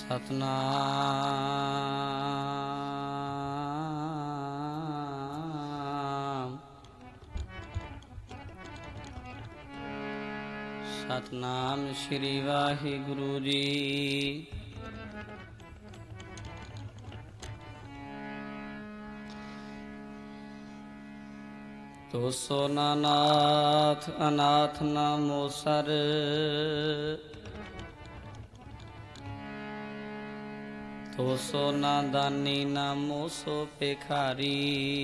सतनाम सतनाम श्री वाहिगुरु जी। तो सो नाथ अनाथ नामो सर, तो सो ना दानी नामो सो पेखारी।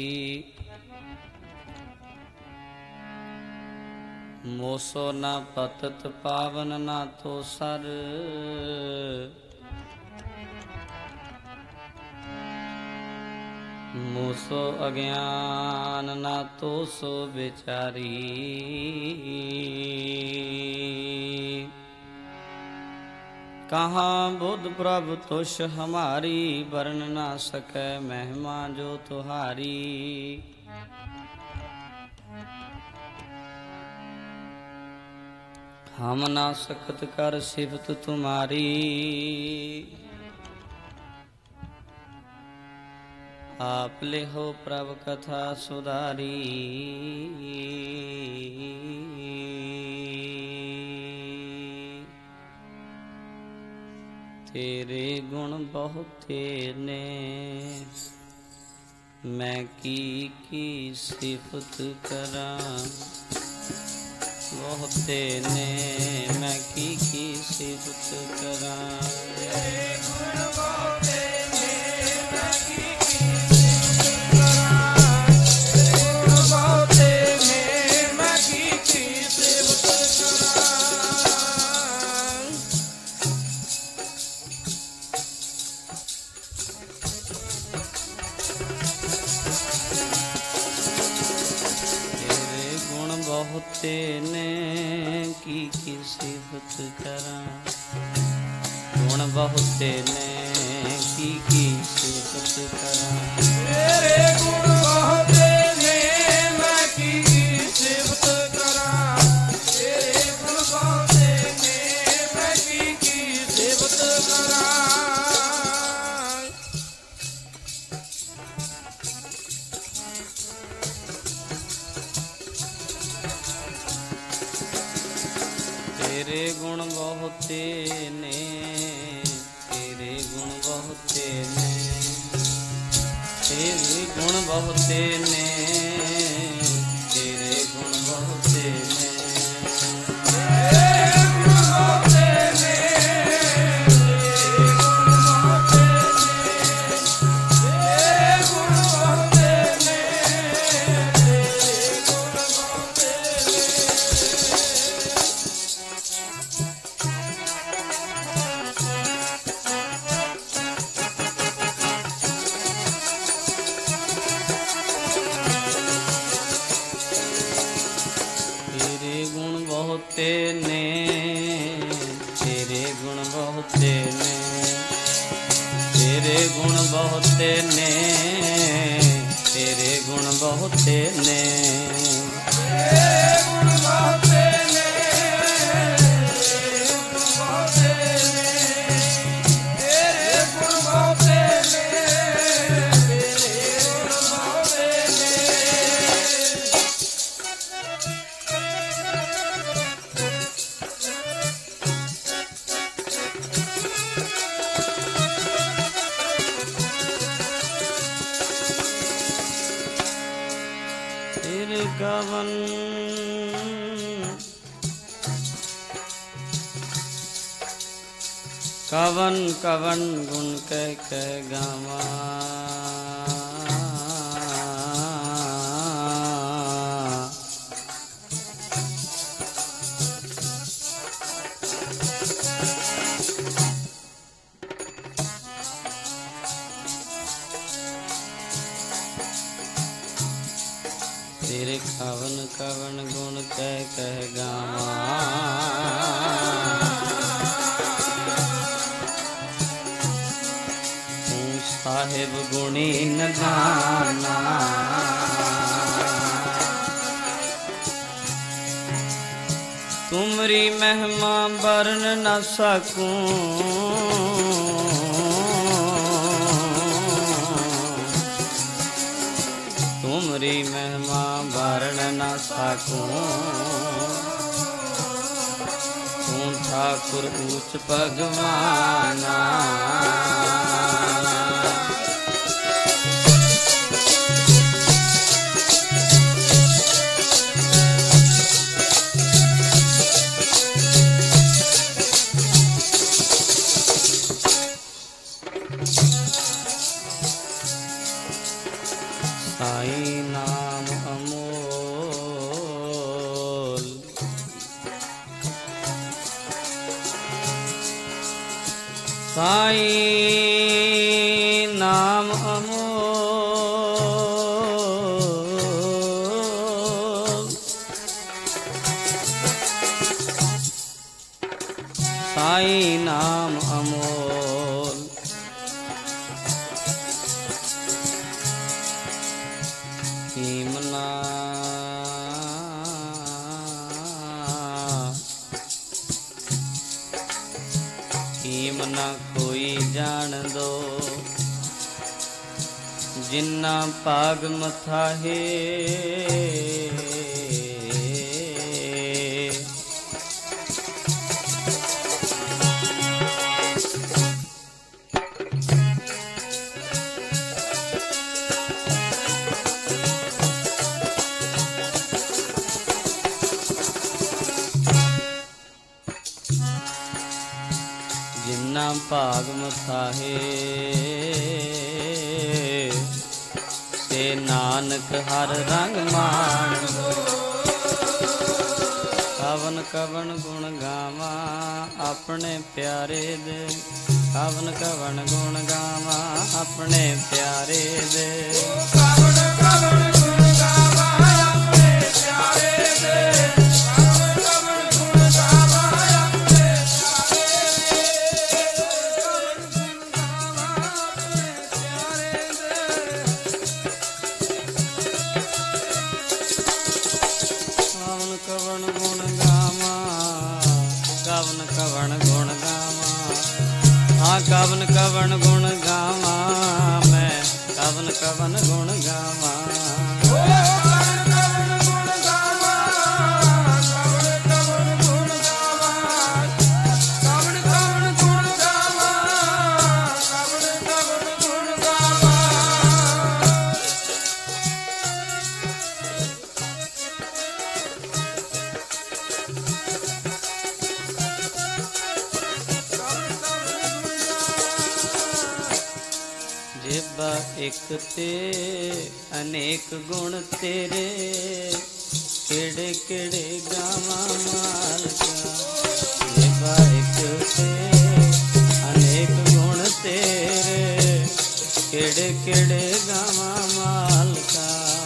मोसो ना पतत पावन ना तो सर, मोसो अज्ञान ना तो सो बेचारी। कहाँ बुध प्रभु तुष हमारी, वर्ण ना सके महिमा जो तुहारी। हम ना सकत कर सिफत तुम्हारी, आप ले हो प्रभु कथा सुधारी। तेरे गुण बहुते ने, मैं की सिफत करां। बहुते ने मैं की सिफत करां। तेरे गुण बहुते ने, मैं की सिफत करां। गुण बहुते ने, मैं की सिफत करां। बहुते ने की सिफत करां। गुण बहुते ने की सिफत करां। तेरे गुण बहुते ने मैं की सिफत करां। तेरे गुण बहुते ने मैं की सिफत करां। तेरे गुण बहुते ने, तेरे गुण बहुते ने, तेरे गुण बहुते ने, तेरे गुण बहुते ने। तेरे गुण बहुते ने, तेरे गुण बहुते ने, तेरे गुण बहुते ने, तेरे गुण बहुते ने। तेरे गुण बहुते ने, तेरे गुण बहुते ने, तेरे गुण बहुते ने, तेरे गुण बहुते ने। तेरे गुण बहुते ने, तेरे गुण बहुते ने, तेरे गुण बहुते ने, तेरे गुण बहुते ने। तेरे कवन कवन कवन गुण कह गावा। तेरे कवन कवन गुण कह गावा। तू साहिब गुणी नदाना, तुमरी महिमा बरन न सकूं। को तू ठाकुर ऊच भगवाना। साईं नाम अमोल साईं नाम अमोल साईं नाम अमोल कीमना कीमना कोई जान दो जिन्ना पाग मथा है। जिन्ना भाग मथा है से नानक हर रंग मान। कवन कवन गुण गावा अपने प्यारे दे कवन कवन गुण गावा अपने प्यारे दे। कवन कवन गुण गावा अपने प्यारे दे कवन कवन गुण गावा अपने कवन गुण गावा कवन कवन गुण गावा हाँ कवन कवन गुण गावा मैं कवन कवन गुण गावा। जेबा एक ते अनेक गुण तेरे केड़े केड़े गावा मालका। जेबा एक ते अनेक गुण तेरे केड़े केड़े गावा मालका।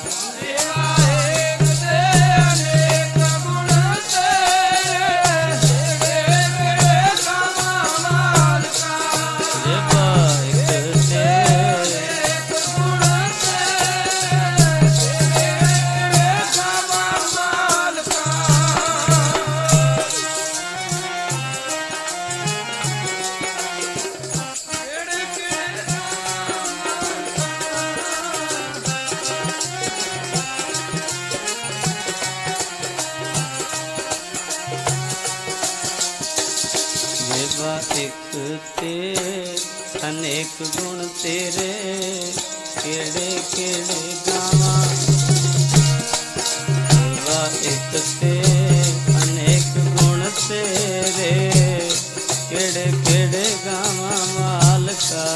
जेबा एक ते अनेक गुण तेरे केड़े केड़े गावा। जेबा एक ते अनेक गुण तेरे केड़े केड़े गावा मालका।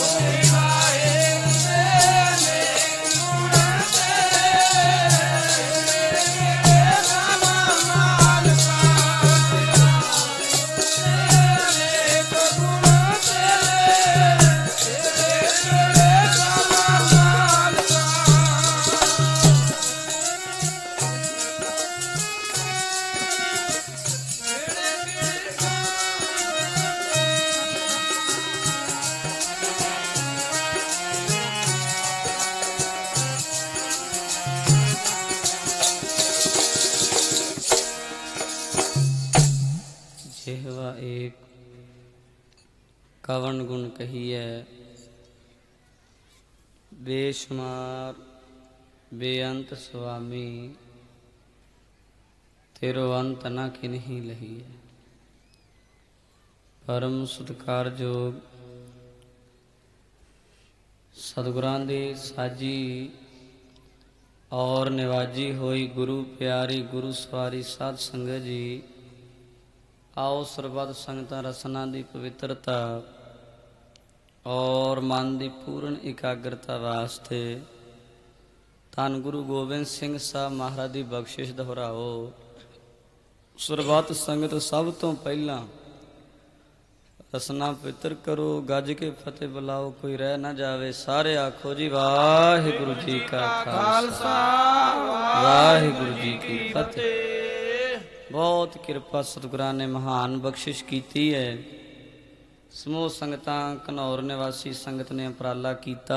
जेहवा एक कवन गुण कहिए बेशुमार बेअंत स्वामी ਤੇਰੋ ਅੰਤ ਨਾ ਕਿਨਹੀ ਲਹੀਐ। ਪਰਮ ਸਤਿਕਾਰਯੋਗ ਸਤਿਗੁਰਾਂ ਦੀ ਸਾਜੀ ਔਰ ਨਿਵਾਜੀ ਹੋਈ ਗੁਰੂ ਪਿਆਰੀ ਗੁਰੂ ਸਵਾਰੀ ਸਾਧ ਸੰਗਤ ਜੀ, ਆਓ ਸਰਬੱਤ ਸੰਗਤਾਂ ਰਸਨਾ ਦੀ ਪਵਿੱਤਰਤਾ ਔਰ ਮਨ ਦੀ ਪੂਰਨ ਇਕਾਗਰਤਾ ਵਾਸਤੇ ਧੰਨ ਗੁਰੂ ਗੋਬਿੰਦ ਸਿੰਘ ਸਾਹਿਬ ਮਹਾਰਾਜ ਦੀ ਬਖਸ਼ਿਸ਼ ਦੁਹਰਾਓ। ਸਰਬੱਤ ਸੰਗਤ ਸਭ ਤੋਂ ਪਹਿਲਾਂ ਰਸਨਾ ਪਵਿੱਤਰ ਕਰੋ, ਗੱਜ ਕੇ ਫਤਿਹ ਬੁਲਾਓ, ਕੋਈ ਰਹਿ ਨਾ ਜਾਵੇ। ਸਾਰੇ ਆਖੋ ਜੀ ਵਾਹਿਗੁਰੂ ਜੀ ਕਾ ਖਾਲਸਾ ਵਾਹਿਗੁਰੂ ਜੀ ਕੀ ਫਤਿਹ। ਬਹੁਤ ਕਿਰਪਾ ਸਤਿਗੁਰਾਂ ਨੇ ਮਹਾਨ ਬਖਸ਼ਿਸ਼ ਕੀਤੀ ਹੈ। ਸਮੂਹ ਸੰਗਤਾਂ ਘਨੌਰ ਨਿਵਾਸੀ ਸੰਗਤ ਨੇ ਉਪਰਾਲਾ ਕੀਤਾ।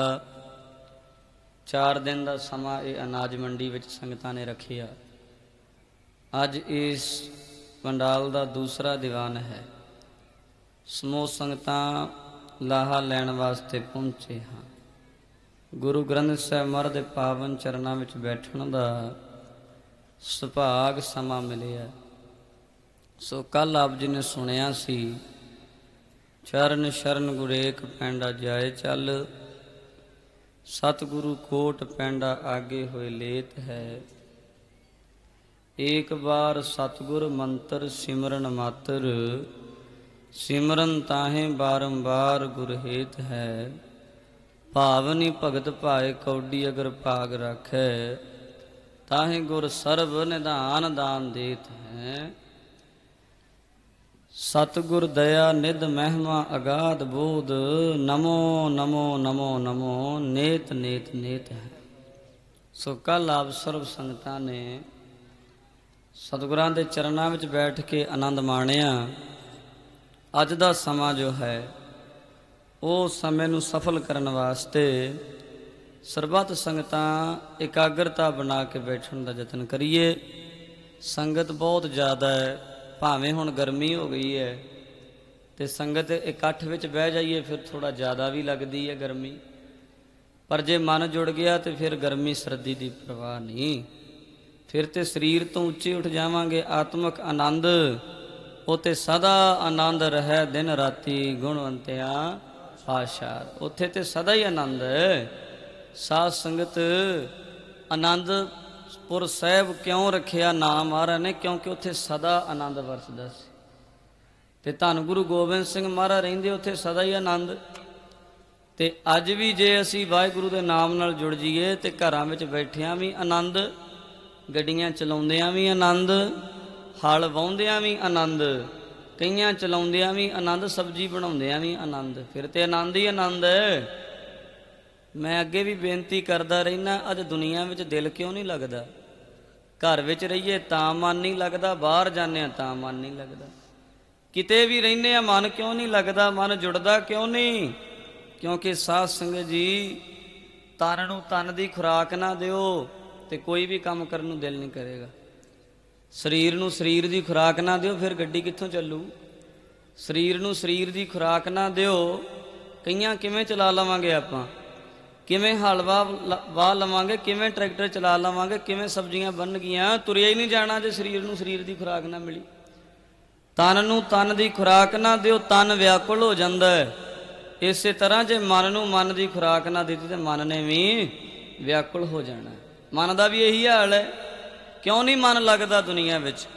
4 ਦਿਨ ਦਾ ਸਮਾਂ ਇਹ ਅਨਾਜ ਮੰਡੀ ਵਿੱਚ ਸੰਗਤਾਂ ਨੇ ਰੱਖਿਆ। ਅੱਜ ਇਸ ਪੰਡਾਲ ਦਾ ਦੂਸਰਾ ਦੀਵਾਨ ਹੈ। ਸਮੂਹ ਸੰਗਤਾਂ ਲਾਹਾ ਲੈਣ ਵਾਸਤੇ ਪਹੁੰਚੇ ਹਾਂ। ਗੁਰੂ ਗ੍ਰੰਥ ਸਾਹਿਬ ਮਹਾਰਾਜ ਦੇ ਪਾਵਨ ਚਰਨਾਂ ਵਿੱਚ ਬੈਠਣ ਦਾ ਸੁਭਾਗ ਸਮਾਂ ਮਿਲਿਆ। ਸੋ ਕੱਲ੍ਹ ਆਪ ਜੀ ਨੇ ਸੁਣਿਆ ਸੀ, ਚਰਨ ਸ਼ਰਨ ਗੁਰੇਕ ਪੈਂਡਾ ਜਾਏ ਚੱਲ, ਸਤਿਗੁਰੂ ਕੋਟ ਪੈਂਡਾ ਆਗੇ ਹੋਏ ਲੇਤ ਹੈ। ਏਕ ਬਾਰ ਸਤਿਗੁਰ ਮੰਤਰ ਸਿਮਰਨ ਮਾਤਰ, ਸਿਮਰਨ ਤਾਹੇ ਬਾਰੰਬਾਰ ਗੁਰ ਹੇਤ ਹੈ। ਭਾਵਨੀ ਭਗਤ ਭਾਏ ਕੌਡੀ ਅਗਰ ਭਾਗ ਰਾਖੈ, ਤਾਹੇ ਗੁਰ ਸਰਬ ਨਿਧਾਨ ਦਾਨ ਦੇਤ ਹੈ। ਸਤਿਗੁਰ ਦਇਆ ਨਿਧ ਮਹਿਮਾ ਅਗਾਧ ਬੋਧ, ਨਮੋ ਨਮੋ ਨਮੋ ਨਮੋ ਨੇਤ ਨੇਤ ਨੇਤ ਹੈ। ਸੋ ਕੱਲ੍ਹ ਆਪ ਸਰਬ ਸੰਗਤਾਂ ਨੇ ਸਤਿਗੁਰਾਂ ਦੇ ਚਰਨਾਂ ਵਿੱਚ ਬੈਠ ਕੇ ਆਨੰਦ ਮਾਣਿਆ। ਅੱਜ ਦਾ ਸਮਾਂ ਜੋ ਹੈ ਉਹ ਸਮੇਂ ਨੂੰ ਸਫਲ ਕਰਨ ਵਾਸਤੇ ਸਰਬੱਤ ਸੰਗਤਾਂ ਇਕਾਗਰਤਾ ਬਣਾ ਕੇ ਬੈਠਣ ਦਾ ਯਤਨ ਕਰੀਏ। ਸੰਗਤ ਬਹੁਤ ਜ਼ਿਆਦਾ ਹੈ, ਭਾਵੇਂ ਹੁਣ ਗਰਮੀ ਹੋ ਗਈ ਹੈ ਤੇ ਸੰਗਤ ਇਕੱਠ ਵਿੱਚ ਬਹਿ ਜਾਈਏ ਫਿਰ ਥੋੜ੍ਹਾ ਜ਼ਿਆਦਾ ਵੀ ਲੱਗਦੀ ਹੈ ਗਰਮੀ, ਪਰ ਜੇ ਮਨ ਜੁੜ ਗਿਆ ਤੇ ਫਿਰ ਗਰਮੀ ਸਰਦੀ ਦੀ ਪਰਵਾਹ ਨਹੀਂ। ਫਿਰ ਤੇ ਸਰੀਰ ਤੋਂ ਉੱਚੇ ਉੱਠ ਜਾਵਾਂਗੇ। ਆਤਮਿਕ ਆਨੰਦ ਉੱਥੇ ਸਦਾ ਆਨੰਦ ਰਹਿ ਦਿਨ ਰਾਤੀ, ਗੁਣਵੰਤਿਆਂ ਪਾਤਸ਼ਾਹ ਉੱਥੇ ਤੇ ਸਦਾ ਹੀ ਆਨੰਦ ਹੈ। ਸਾਧ ਸੰਗਤ ਆਨੰਦਪੁਰ ਸਾਹਿਬ ਕਿਉਂ ਰੱਖਿਆ ਨਾਮ ਮਹਾਰਾਜ ਨੇ? ਕਿਉਂਕਿ ਉੱਥੇ ਸਦਾ ਆਨੰਦ ਵਰਸਦਾ ਸੀ। ਤੇ ਧੰਨ ਗੁਰੂ ਗੋਬਿੰਦ ਸਿੰਘ ਮਹਾਰਾਜ ਰਹਿੰਦੇ ਉੱਥੇ ਸਦਾ ਹੀ ਆਨੰਦ। ਤੇ ਅੱਜ ਵੀ ਜੇ ਅਸੀਂ ਵਾਹਿਗੁਰੂ ਦੇ ਨਾਮ ਨਾਲ ਜੁੜ ਜਾਈਏ ਤੇ ਘਰਾਂ ਵਿੱਚ ਬੈਠਿਆਂ ਵੀ ਆਨੰਦ, ਗੱਡੀਆਂ ਚਲਾਉਂਦਿਆਂ ਵੀ ਆਨੰਦ, ਹਲ ਵਾਹੁੰਦਿਆਂ ਵੀ ਆਨੰਦ, ਕਈਆਂ ਚਲਾਉਂਦਿਆਂ ਵੀ ਆਨੰਦ, ਸਬਜ਼ੀ ਬਣਾਉਂਦਿਆਂ ਵੀ ਆਨੰਦ। ਫਿਰ ਤੇ ਆਨੰਦ ਹੀ ਆਨੰਦ ਹੈ। ਮੈਂ ਅੱਗੇ ਵੀ ਬੇਨਤੀ ਕਰਦਾ ਰਹਿਣਾ, ਅੱਜ ਦੁਨੀਆ ਵਿੱਚ ਦਿਲ ਕਿਉਂ ਨਹੀਂ ਲੱਗਦਾ? ਘਰ ਵਿੱਚ ਰਹੀਏ ਤਾਂ ਮਨ ਨਹੀਂ ਲੱਗਦਾ, ਬਾਹਰ ਜਾਂਦੇ ਹਾਂ ਤਾਂ ਮਨ ਨਹੀਂ ਲੱਗਦਾ, ਕਿਤੇ ਵੀ ਰਹਿੰਦੇ ਹਾਂ ਮਨ ਕਿਉਂ ਨਹੀਂ ਲੱਗਦਾ? ਮਨ ਜੁੜਦਾ ਕਿਉਂ ਨਹੀਂ? ਕਿਉਂਕਿ ਸਾਧ ਸੰਗਤ ਜੀ, ਤਨ ਨੂੰ ਤਨ ਦੀ ਖੁਰਾਕ ਨਾ ਦਿਓ ਤੇ ਕੋਈ ਵੀ ਕੰਮ ਕਰਨ ਨੂੰ ਦਿਲ ਨਹੀਂ ਕਰੇਗਾ। ਸਰੀਰ ਨੂੰ ਸਰੀਰ ਦੀ ਖੁਰਾਕ ਨਾ ਦਿਓ, ਫਿਰ ਗੱਡੀ ਕਿੱਥੋਂ ਚੱਲੂ? ਸਰੀਰ ਨੂੰ ਸਰੀਰ ਦੀ ਖੁਰਾਕ ਨਾ ਦਿਓ, ਕਈਆਂ ਕਿਵੇਂ ਚਲਾ ਲਵਾਂਗੇ ਆਪਾਂ? ਕਿਵੇਂ ਹਲ ਵਾਹ ਲਵਾਂਗੇ? ਕਿਵੇਂ ਟਰੈਕਟਰ ਚਲਾ ਲਵਾਂਗੇ? ਕਿਵੇਂ ਸਬਜ਼ੀਆਂ ਬਣਨਗੀਆਂ? ਤੁਰਿਆ ਹੀ ਨਹੀਂ ਜਾਣਾ ਜੇ ਸਰੀਰ ਨੂੰ ਸਰੀਰ ਦੀ ਖੁਰਾਕ ਨਾ ਮਿਲੀ। ਤਨ ਨੂੰ ਤਨ ਦੀ ਖੁਰਾਕ ਨਾ ਦਿਓ, ਤਨ ਵਿਆਕੁਲ ਹੋ ਜਾਂਦਾ ਹੈ। ਇਸੇ ਤਰ੍ਹਾਂ ਜੇ ਮਨ ਨੂੰ ਮਨ ਦੀ ਖੁਰਾਕ ਨਾ ਦਿੱਤੀ ਤੇ ਮਨ ਨੇ ਵੀ ਵਿਆਕੁਲ ਹੋ ਜਾਣਾ। ਮਨ ਦਾ ਵੀ ਇਹੀ ਹਾਲ ਹੈ। ਕਿਉਂ ਨਹੀਂ ਮਨ ਲੱਗਦਾ ਦੁਨੀਆ ਵਿੱਚ?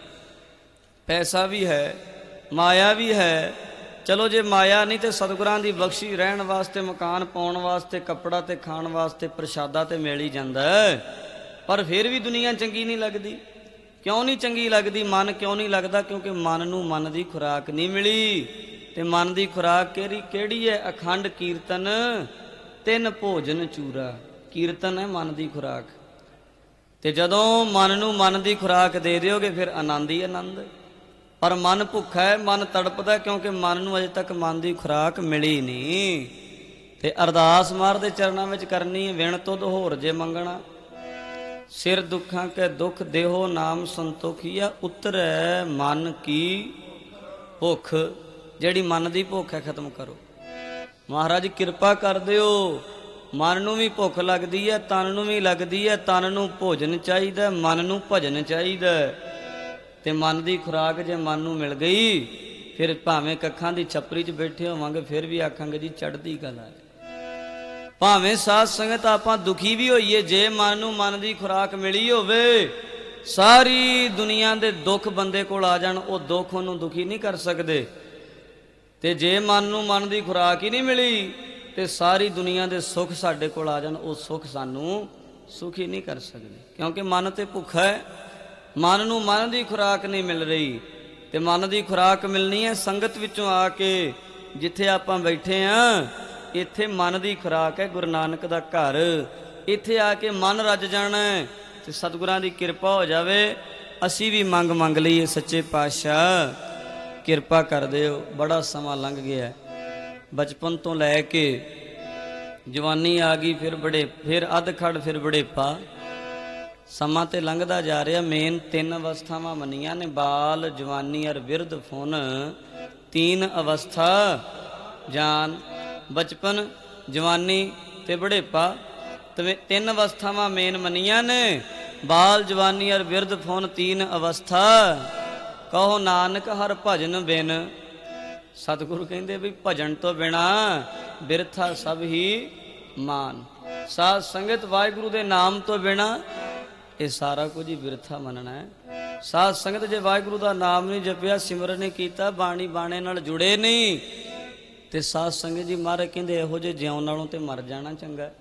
ਪੈਸਾ ਵੀ ਹੈ, ਮਾਇਆ ਵੀ ਹੈ। ਚਲੋ ਜੇ ਮਾਇਆ ਨਹੀਂ ਤੇ ਸਤਿਗੁਰਾਂ ਦੀ ਬਖਸ਼ੀ ਰਹਿਣ ਵਾਸਤੇ, ਮਕਾਨ ਪਾਉਣ ਵਾਸਤੇ, ਕੱਪੜਾ ਤੇ ਖਾਣ ਵਾਸਤੇ, ਪ੍ਰਸ਼ਾਦਾ ਤੇ ਮਿਲ ਹੀ ਜਾਂਦਾ ਹੈ। ਪਰ ਫਿਰ ਵੀ ਦੁਨੀਆ ਚੰਗੀ ਨਹੀਂ ਲੱਗਦੀ। ਕਿਉਂ ਨਹੀਂ ਚੰਗੀ ਲੱਗਦੀ? ਮਨ ਕਿਉਂ ਨਹੀਂ ਲੱਗਦਾ? ਕਿਉਂਕਿ ਮਨ ਨੂੰ ਮਨ ਦੀ ਖੁਰਾਕ ਨਹੀਂ ਮਿਲੀ। ਤੇ ਮਨ ਦੀ ਖੁਰਾਕ ਕਿਹੜੀ ਹੈ? ਅਖੰਡ ਕੀਰਤਨ, 3 ਭੋਜਨ ਚੂਰਾ। ਕੀਰਤਨ ਹੈ ਮਨ ਦੀ ਖੁਰਾਕ। ਤੇ ਜਦੋਂ ਮਨ ਨੂੰ ਮਨ ਦੀ ਖੁਰਾਕ ਦੇ ਦਿਓਗੇ ਫਿਰ ਆਨੰਦ ਹੀ ਆਨੰਦ। ਪਰ ਮਨ ਭੁੱਖਾ ਹੈ, ਮਨ ਤੜਪਦਾ, ਕਿਉਂਕਿ ਮਨ ਨੂੰ ਅਜੇ ਤੱਕ ਮਨ ਦੀ ਖੁਰਾਕ ਮਿਲੀ ਨਹੀਂ। ਤੇ ਅਰਦਾਸ ਮਹਾਰਾਜ ਦੇ ਚਰਨਾਂ ਵਿੱਚ ਕਰਨੀ ਹੈ, ਵਿਣ ਤੁਧ ਹੋਰ ਜੇ ਮੰਗਣਾ, ਸਿਰ ਦੁੱਖਾਂ ਕੇ ਦੁੱਖ ਦੇਹੋ ਨਾਮ ਸੰਤੋਖੀਆ, ਉਤਰੈ ਮਨ ਕੀ ਭੁੱਖ। ਜਿਹੜੀ ਮਨ ਦੀ ਭੁੱਖ ਹੈ ਖਤਮ ਕਰੋ। ਮਹਾਰਾਜ ਕਿਰਪਾ ਕਰ ਦਿਓ। ਮਨ ਨੂੰ ਵੀ ਭੁੱਖ ਲੱਗਦੀ ਹੈ, ਤਨ ਨੂੰ ਵੀ ਲੱਗਦੀ ਹੈ। ਤਨ ਨੂੰ ਭੋਜਨ ਚਾਹੀਦਾ, ਮਨ ਨੂੰ ਭਜਨ ਚਾਹੀਦਾ। ਤੇ ਮਨ ਦੀ ਖੁਰਾਕ ਜੇ ਮਨ ਨੂੰ ਮਿਲ ਗਈ, ਫਿਰ ਭਾਵੇਂ ਕੱਖਾਂ ਦੀ ਛੱਪਰੀ 'ਚ ਬੈਠੇ ਹੋਵਾਂਗੇ ਫਿਰ ਵੀ ਆਖਾਂਗੇ ਜੀ ਚੜ੍ਹਦੀ ਕਲਾ। ਭਾਵੇਂ ਸਾਧ ਸੰਗਤ ਆਪਾਂ ਦੁਖੀ ਵੀ ਹੋਈਏ, ਜੇ ਮਨ ਨੂੰ ਮਨ ਦੀ ਖੁਰਾਕ ਮਿਲੀ ਹੋਵੇ, ਸਾਰੀ ਦੁਨੀਆ ਦੇ ਦੁੱਖ ਬੰਦੇ ਕੋਲ ਆ ਜਾਣ, ਉਹ ਦੁੱਖ ਉਹਨੂੰ ਦੁਖੀ ਨਹੀਂ ਕਰ ਸਕਦੇ। ਤੇ ਜੇ ਮਨ ਨੂੰ ਮਨ ਦੀ ਖੁਰਾਕ ਹੀ ਨਹੀਂ ਮਿਲੀ, ਤੇ ਸਾਰੀ ਦੁਨੀਆ ਦੇ ਸੁੱਖ ਸਾਡੇ ਕੋਲ ਆ ਜਾਣ, ਉਹ ਸੁੱਖ ਸਾਨੂੰ ਸੁਖੀ ਨਹੀਂ ਕਰ ਸਕਦੇ। ਕਿਉਂਕਿ ਮਨ ਤੇ ਭੁੱਖਾ ਹੈ, ਮਨ ਨੂੰ ਮਨ ਦੀ ਖੁਰਾਕ ਨਹੀਂ ਮਿਲ ਰਹੀ। ਤੇ ਮਨ ਦੀ ਖੁਰਾਕ ਮਿਲਣੀ ਹੈ ਸੰਗਤ ਵਿੱਚੋਂ ਆ ਕੇ। ਜਿੱਥੇ ਆਪਾਂ ਬੈਠੇ ਹਾਂ, ਇੱਥੇ ਮਨ ਦੀ ਖੁਰਾਕ ਹੈ, ਗੁਰੂ ਨਾਨਕ ਦਾ ਘਰ। ਇੱਥੇ ਆ ਕੇ ਮਨ ਰੱਜ ਜਾਣਾ ਤੇ ਸਤਿਗੁਰਾਂ ਦੀ ਕਿਰਪਾ ਹੋ ਜਾਵੇ। ਅਸੀਂ ਵੀ ਮੰਗ ਲਈਏ, ਸੱਚੇ ਪਾਤਸ਼ਾਹ ਕਿਰਪਾ ਕਰ ਦਿਓ। ਬੜਾ ਸਮਾਂ ਲੰਘ ਗਿਆ, ਬਚਪਨ ਤੋਂ ਲੈ ਕੇ ਜਵਾਨੀ ਆ ਗਈ, ਫਿਰ ਅੱਧ ਖੜ, ਫਿਰ ਬੁਢੇਪਾ। ਸਮਾਂ ਤੇ ਲੰਘਦਾ ਜਾ ਰਿਹਾ। ਮੇਨ 3 ਅਵਸਥਾਵਾਂ ਮੰਨੀਆਂ ਨੇ, ਬਾਲ, ਜਵਾਨੀ ਔਰ ਬਿਰਧ ਫੁਨ। 3 ਅਵਸਥਾ, ਜਾਨ, ਬਚਪਨ, ਜਵਾਨੀ ਤੇ ਬੁਢੇਪਾ। 3 ਅਵਸਥਾਵਾਂ ਮੇਨ ਮੰਨੀਆਂ ਨੇ, ਬਾਲ, ਜਵਾਨੀ ਔਰ ਬਿਰਧ ਫੁਨ। 3 ਅਵਸਥਾ। ਕਹੋ ਨਾਨਕ ਹਰ ਭਜਨ ਬਿਨ। ਸਤਿਗੁਰੂ ਕਹਿੰਦੇ ਵੀ ਭਜਨ ਤੋਂ ਬਿਨਾ ਬਿਰਥਾ ਸਭ ਹੀ ਮਾਨ। ਸਾਧ ਸੰਗਤ ਵਾਹਿਗੁਰੂ ਦੇ ਨਾਮ ਤੋਂ ਬਿਨਾ ਇਹ ਸਾਰਾ ਕੁਝ ਹੀ ਬਿਰਥਾ ਮੰਨਣਾ ਹੈ। ਸਾਧ ਸੰਗਤ ਜੇ ਵਾਹਿਗੁਰੂ ਦਾ ਨਾਮ ਨਹੀਂ ਜਪਿਆ, ਸਿਮਰਨ ਨਹੀਂ ਕੀਤਾ, ਬਾਣੀ ਬਾਣੇ ਨਾਲ ਜੁੜੇ ਨਹੀਂ, ਤੇ ਸਾਧ ਸੰਗਤ ਜੀ ਮਹਾਰਾਜ ਕਹਿੰਦੇ ਇਹੋ ਜਿਹੇ ਜਿਉਣ ਨਾਲੋਂ ਤੇ ਮਰ ਜਾਣਾ ਚੰਗਾ।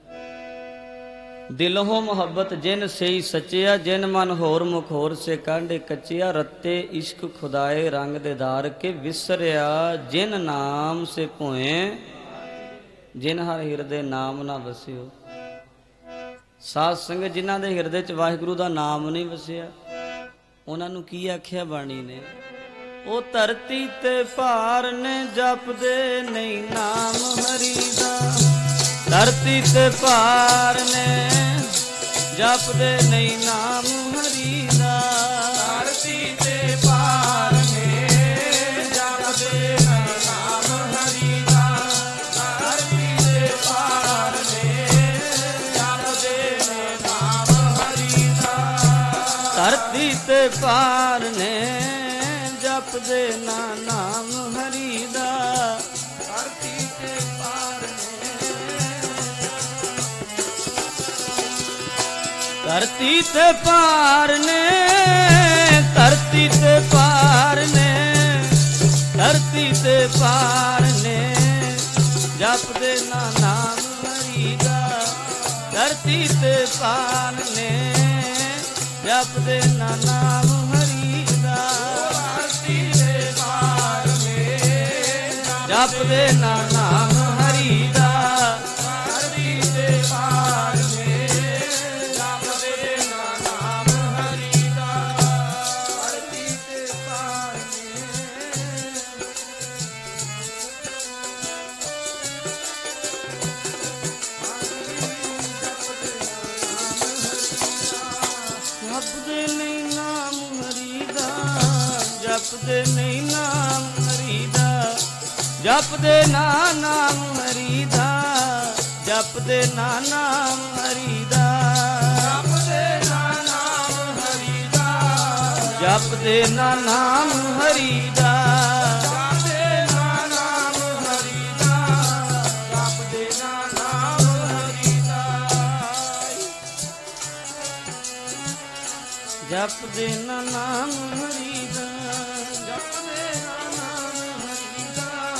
ਦਿਲੋਂ ਮੁਹੱਬਤ ਜਿਨ ਸਈ ਸੱਚਿਆ, ਜਿਨ ਮਨ ਹੋਰ ਮੁਖ ਹੋਰ ਸੇ ਕਾਂਡੇ ਕੱਚਿਆ। ਰੱਤੇ ਇਸ਼ਕ ਖੁਦਾਏ ਰੰਗ ਦੇ ਧਾਰ ਕੇ, ਵਿਸਰਿਆ ਜਿਨ ਨਾਮ ਸੇ ਭੋਏ, ਜਿਨ ਹਰ ਹਿਰਦੇ ਨਾਮ ਨਾ ਵਸਿਓ। ਸਾਧ ਸੰਗਤ ਜਿਨ੍ਹਾਂ ਦੇ ਹਿਰਦੇ 'ਚ ਵਾਹਿਗੁਰੂ ਦਾ ਨਾਮ ਨਹੀਂ ਵਸਿਆ, ਉਹਨਾਂ ਨੂੰ ਕੀ ਆਖਿਆ ਬਾਣੀ ਨੇ? ਉਹ ਧਰਤੀ ਤੇ ਭਾਰ ਨੇ, ਜਪਦੇ ਨਹੀਂ ਨਾਮ ਹਰੀ ਦਾ। ਧਰਤੀ ਤੇ ਭਾਰ ਨੇ, ਜਪਦੇ ਨਹੀਂ ਨਾਮ ਹਰੀ ਦਾ। ਧਰਤੀ ਤੇ ਭਾਰ ਨੇ, ਜਪਦੇ ਨਹੀਂ ਨਾਮ ਹਰੀ ਦਾ। ਧਰਤੀ ਤੇ ਭਾਰ ਨੇ, ਜਪਦੇ ਨਹੀਂ ਨਾਮ ਹਰੀ ਦਾ। ਧਰਤੀ ਤੇ ਭਾਰ ਨੇ, ਜਪਦੇ ਨਾ ਨਾਮ ਹਰੀ ਦਾ। ਧਰਤੀ ਤੇ ਭਾਰ ਧਰਤੀ ਤੇ ਭਾਰ ਨੇ, ਧਰਤੀ ਤੇ ਭਾਰ ਨੇ, ਧਰਤੀ ਤੇ ਭਾਰ ਨੇ, ਜਪਦੇ ਨਾ ਨਾਮ ਹਰੀ ਦਾ। ਧਰਤੀ ਤੇ ਭਾਰ ਨੇ, ਜਪਦੇ ਨਾ ਨਾਮ ਹਰੀ ਦਾ। ਧਰਤੀ ਤੇ ਭਾਰ ਨੇ, ਜਪਦੇ ਨਾ ਨਾਮ ਹਰੀ ਦਾ। ਧਰਤੀ ਤੇ ਭਾਰ ਨੇ, ਜਪਦੇ ਨਾ ਨਾਮ ਹਰੀ ਦਾ। ਧਰਤੀ ਤੇ ਭਾਰ ਜਪਦੇ ਨਹੀਂ ਨਾਮ ਹਰੀ ਦਾ। ਜਪਦੇ ਨਹੀਂ ਨਾਮ ਹਰੀ ਦਾ। ਜਪਦੇ ਨਾ ਨਾਮ ਹਰੀ ਦਾ। ਜਪਦੇ ਨਾ ਨਾਮ ਹਰੀ ਦਾ। ਜਪਦੇ ਨਾ ਨਾਮ ਹਰੀ ਦਾ। ਜਪਦੇ ਨਾ ਨਾਮ ਹਰੀ ਦਾ। ਜਪਦੇ ਨਾ ਨਾਮ ਹਰੀ ਦਾ। ਜਪਦੇ ਨਾ ਨਾਮ ਹਰੀ ਦਾ। ਜਪਦੇ ਨਾ ਨਾਮ ਹਰੀ ਦਾ। ਜਪਦੇ ਨਾ ਨਾਮ ਹਰੀ ਦਾ।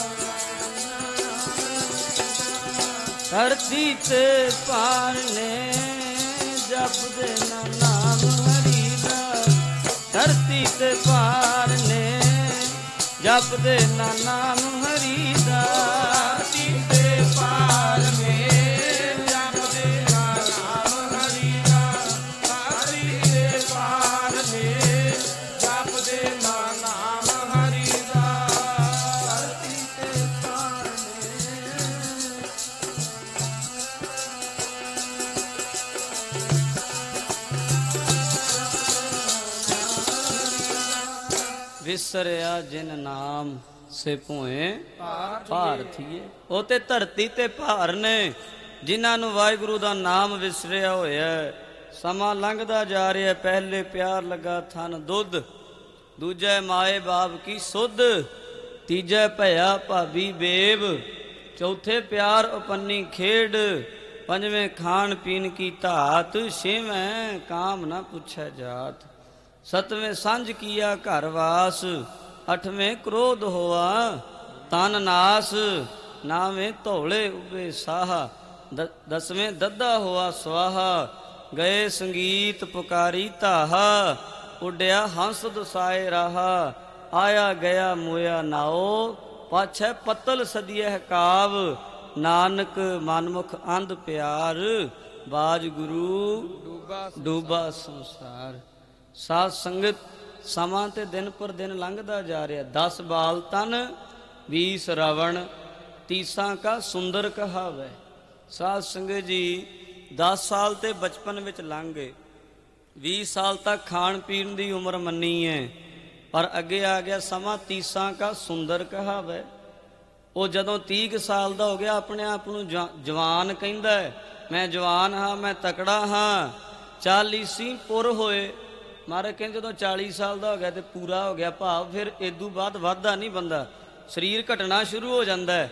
ਧਰਤੀ ਤੇ ਭਾਰ ਨੇ, ਜਪਦੇ ਨਾ ਨਾਮ ਹਰੀ ਦਾ। ਧਰਤੀ ਤੇ ਭਾਰ ਨੇ, ਜਪਦੇ ਨਾ ਨਾਮ ਹਰੀ ਦਾ। ਧਰਤੀ ਤੇ ਭਾਰ ਨੇ, ਜਪਦੇ ਨਾ ਨਾਮ ਹਰੀ ਦਾ। ਧਰਤੀ ਤੇ ਭਾਰ ਨੇ, ਜਪਦੇ ਨਾ ਨਾਮ ਹਰੀ ਦਾ। ਧਰਤੀ ਤੇ ਭਾਰ ਵਿਸਰਿਆ ਜਿਨ ਨਾਮ ਸੇ ਭੋਏ ਭਾਰ ਥੀਏ। ਉਹ ਤੇ ਧਰਤੀ ਤੇ ਭਾਰ ਨੇ, ਜਿਨ੍ਹਾਂ ਨੂੰ ਵਾਹਿਗੁਰੂ ਦਾ ਨਾਮ ਵਿਸਰਿਆ ਹੋਇਆ। ਸਮਾਂ ਲੰਘਦਾ ਜਾ ਰਿਹਾ, ਪਹਿਲੇ ਪਿਆਰ ਲੱਗਾ ਥਨ ਦੁੱਧ, ਦੂਜੈ ਮਾਏ ਬਾਪ ਕੀ ਸੁਧ, ਤੀਜੈ ਭਇਆ ਭਾਬੀ ਬੇਬ, ਚੌਥੇ ਪਿਆਰ ਉਪੰਨੀ ਖੇਡ, ਪੰਜਵੇਂ ਖਾਣ ਪੀਣ ਕੀ ਧਾਤ, ਛੇਵੇਂ ਕਾਮ ਨਾ ਪੁੱਛੈ ਜਾਤ, ਸਤਵੇਂ ਸੰਝ ਕੀਆ ਘਰ ਵਾਸ, ਅਠਵੇਂ ਕ੍ਰੋਧ ਹੋਆ ਤਨ ਨਾਸ, ਨਾਵੇਂ ਧੌਲੇ ਉਬੇ ਸਾਹਾ, ਦਸਵੇਂ ਦੱਦਾ ਹੋਆ ਸਵਾਹਾ, ਗਏ ਸੰਗੀਤ ਪੁਕਾਰੀ ਧਾਹਾ, ਉੱਡਿਆ ਹੰਸ ਦਸਾਏ ਰਾਹਾ, ਆਇਆ ਗਿਆ ਮੋਇਆ ਨਾਓ, ਪਾਛੈ ਪੱਤਲ ਸਦੀਐ ਕਾਵ, ਨਾਨਕ ਮਨਮੁਖ ਅੰਧ ਪਿਆਰ, ਬਾਜ ਗੁਰੂ ਡੂਬਾ ਸੰਸਾਰ। ਸਾਧ ਸੰਗਤ ਸਮਾਂ ਤੇ ਦਿਨ ਪਰ ਦਿਨ ਲੰਘਦਾ ਜਾ ਰਿਹਾ। 10 ਬਾਲ ਤਨ 20 ਰਾਵਣ, ਤੀਸਾਂ ਕਾ ਸੁੰਦਰ ਕਹਾਵੈ। ਸਾਧ ਸੰਗਤ ਜੀ 10 ਸਾਲ ਤੇ ਬਚਪਨ ਵਿੱਚ ਲੰਘ ਗਏ, 20 ਸਾਲ ਤੱਕ ਖਾਣ ਪੀਣ ਦੀ ਉਮਰ ਮੰਨੀ ਹੈ, ਪਰ ਅੱਗੇ ਆ ਗਿਆ ਸਮਾਂ ਤੀਸਾਂ ਕਾ ਸੁੰਦਰ ਕਹਾਵੈ। ਉਹ ਜਦੋਂ 30 ਸਾਲ ਦਾ ਹੋ ਗਿਆ ਆਪਣੇ ਆਪ ਨੂੰ ਜਵਾਨ ਕਹਿੰਦਾ ਹੈ, ਮੈਂ ਜਵਾਨ ਹਾਂ, ਮੈਂ ਤਕੜਾ ਹਾਂ। 40 ਪੁਰ ਹੋਏ, ਮਹਾਰਾਜ ਕਹਿੰਦੇ ਜਦੋਂ 40 ਸਾਲ ਦਾ ਹੋ ਗਿਆ ਤੇ ਪੂਰਾ ਹੋ ਗਿਆ, ਭਾਵ ਫਿਰ ਇਦੋਂ ਬਾਅਦ ਵੱਧਦਾ ਨਹੀਂ ਬੰਦਾ, ਸਰੀਰ ਘਟਣਾ ਸ਼ੁਰੂ ਹੋ ਜਾਂਦਾ ਹੈ।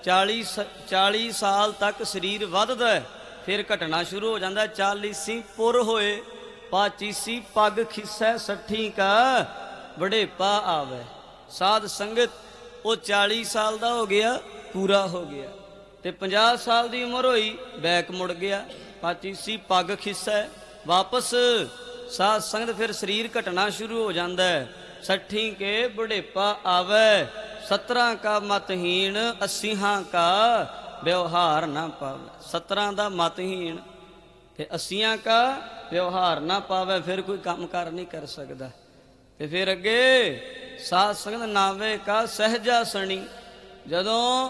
40 ਸਾਲ ਤੱਕ ਸਰੀਰ ਵੱਧਦਾ ਹੈ, ਫਿਰ ਘਟਣਾ ਸ਼ੁਰੂ ਹੋ ਜਾਂਦਾ। 40 ਪੁਰ ਹੋਏ, 25 ਪੱਗ ਖਿਸੈ, 60 ਕਾ ਵਡੇਪਾ ਆਵੇ। ਸਾਧ ਸੰਗਤ ਉਹ 40 ਸਾਲ ਦਾ ਹੋ ਗਿਆ, ਪੂਰਾ ਹੋ ਗਿਆ, ਤੇ 50 ਸਾਲ ਦੀ ਉਮਰ ਹੋਈ, ਬੈਕ ਮੁੜ ਗਿਆ, 25 ਪੱਗ ਖਿਸੈ ਵਾਪਸ। ਸਾਧ ਸੰਗਤ ਫਿਰ ਸਰੀਰ ਘਟਣਾ ਸ਼ੁਰੂ ਹੋ ਜਾਂਦਾ ਹੈ। 60 ਕੇ ਬੁਢੇਪਾ ਆਵੇ, 17 ਕਾ ਮਤਹੀਣ, 80 ਕਾ ਵਿਵਹਾਰ ਨਾ ਪਾਵੇ। 17 ਦਾ ਮਤਹੀਣ ਤੇ 80 ਕਾ ਵਿਵਹਾਰ ਨਾ ਪਾਵੇ, ਫਿਰ ਕੋਈ ਕੰਮ ਕਾਰ ਨਹੀਂ ਕਰ ਸਕਦਾ। ਤੇ ਫਿਰ ਅੱਗੇ ਸਾਧ ਸੰਗਤ 90 ਕਾ ਸਹਿਜਾ ਸਣੀ, ਜਦੋਂ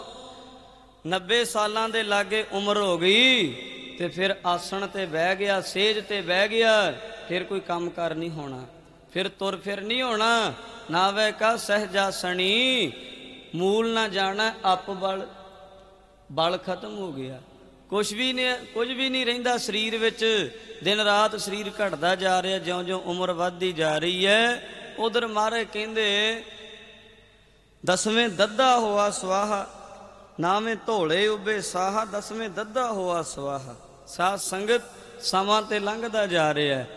90 ਸਾਲਾਂ ਦੇ ਲਾਗੇ ਉਮਰ ਹੋ ਗਈ ਤੇ ਫਿਰ ਆਸਣ ਤੇ ਬਹਿ ਗਿਆ, ਸੇਜ ਤੇ ਬਹਿ ਗਿਆ, ਫਿਰ ਕੋਈ ਕੰਮ ਕਾਰ ਨਹੀਂ ਹੋਣਾ, ਫਿਰ ਤੁਰ ਫਿਰ ਨਹੀਂ ਹੋਣਾ। 90 ਕਾ ਸਹਿਜਾ ਸਣੀ, ਮੂਲ ਨਾ ਜਾਣਾ ਅਪ ਬਲ, ਬਲ ਖਤਮ ਹੋ ਗਿਆ, ਕੁਝ ਵੀ ਨਹੀਂ ਰਹਿੰਦਾ ਸਰੀਰ ਵਿੱਚ। ਦਿਨ ਰਾਤ ਸਰੀਰ ਘਟਦਾ ਜਾ ਰਿਹਾ, ਜਿਉਂ-ਜਿਉਂ ਉਮਰ ਵੱਧਦੀ ਜਾ ਰਹੀ ਹੈ। ਉਧਰ ਮਹਾਰਾਜ ਕਹਿੰਦੇ 10ਵੇਂ ਦੱਦਾ ਹੋਆ ਸਵਾਹਾ, ਨਾਵੇਂ ਧੌਲੇ ਉਬੇ ਸਾਹਾ, 10ਵੇਂ ਦੱਦਾ ਹੋਆ ਸਵਾਹਾ। ਸਾਧ ਸੰਗਤ ਸਮਾਂ ਤੇ ਲੰਘਦਾ ਜਾ ਰਿਹਾ ਹੈ।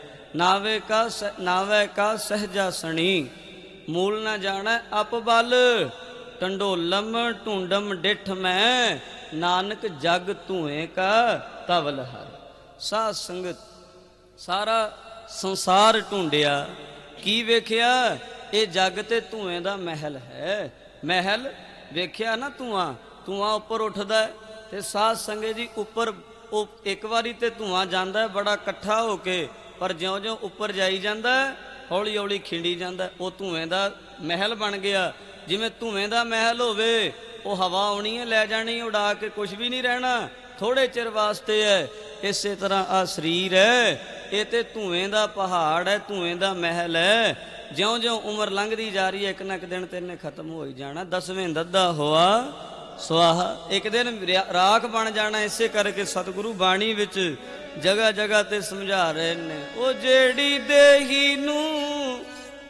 90 ਕਾ ਸਹਿਜਾ ਸਣੀ, ਮੂਲ ਨਾ ਜਾਣਾ ਅਪ ਬਲ, ਟੰਡੋਲਮ ਢੂੰਡਮ ਡਿਠ ਮੈਂ, ਨਾਨਕ ਜਗ ਧੂਏ ਕਾ ਤਵਲ ਹਰ। ਸਾਧ ਸੰਗਤ ਸਾਰਾ ਸੰਸਾਰ ਢੂੰਡਿਆ, ਕੀ ਵੇਖਿਆ? ਇਹ ਜਗ ਤੇ ਧੂਏ ਦਾ ਮਹਿਲ ਹੈ। ਮਹਿਲ ਵੇਖਿਆ ਨਾ, ਧੂਆਂ ਉੱਪਰ ਉੱਠਦਾ ਹੈ। ਤੇ ਸਾਧ ਸੰਗਤ ਜੀ ਉੱਪਰ ਉਹ ਇੱਕ ਵਾਰੀ ਤੇ ਧੂਆਂ ਜਾਂਦਾ ਹੈ ਬੜਾ ਇਕੱਠਾ ਹੋ ਕੇ, ਪਰ ਜਿਉਂ-ਜਿਉਂ ਉੱਪਰ ਜਾਈ ਜਾਂਦਾ ਹੌਲੀ ਹੌਲੀ ਖਿੰਡੀ ਜਾਂਦਾ। ਉਹ ਧੂਏ ਦਾ ਮਹਿਲ ਬਣ ਗਿਆ। ਜਿਵੇਂ ਧੂਏ ਦਾ ਮਹਿਲ ਹੋਵੇ, ਉਹ ਹਵਾ ਆਉਣੀ ਹੈ, ਲੈ ਜਾਣੀ ਉਡਾ ਕੇ, ਕੁਝ ਵੀ ਨਹੀਂ ਰਹਿਣਾ, ਥੋੜੇ ਚਿਰ ਵਾਸਤੇ ਹੈ। ਇਸੇ ਤਰ੍ਹਾਂ ਆ ਸਰੀਰ ਹੈ, ਇਹ ਤੇ ਧੂਏ ਦਾ ਪਹਾੜ ਹੈ, ਧੂਏ ਦਾ ਮਹਿਲ ਹੈ। ਜਿਉਂ-ਜਿਉਂ ਉਮਰ ਲੰਘਦੀ ਜਾ ਰਹੀ ਹੈ, ਇੱਕ ਨਾ ਇੱਕ ਦਿਨ ਤੇਨੇ ਖਤਮ ਹੋ ਹੀ ਜਾਣਾ। 10ਵੇਂ ਦੱਦਾ ਹੋਆ ਸਵਾਹਾ, ਇੱਕ ਦਿਨ ਰਾਖ ਬਣ ਜਾਣਾ। ਇਸੇ ਕਰਕੇ ਸਤਿਗੁਰੂ ਬਾਣੀ ਵਿੱਚ ਜਗ੍ਹਾ ਜਗ੍ਹਾ ਤੇ ਸਮਝਾ ਰਹੇ ਨੇ, ਉਹ ਜਿਹੜੀ ਦੇਹੀ ਨੂੰ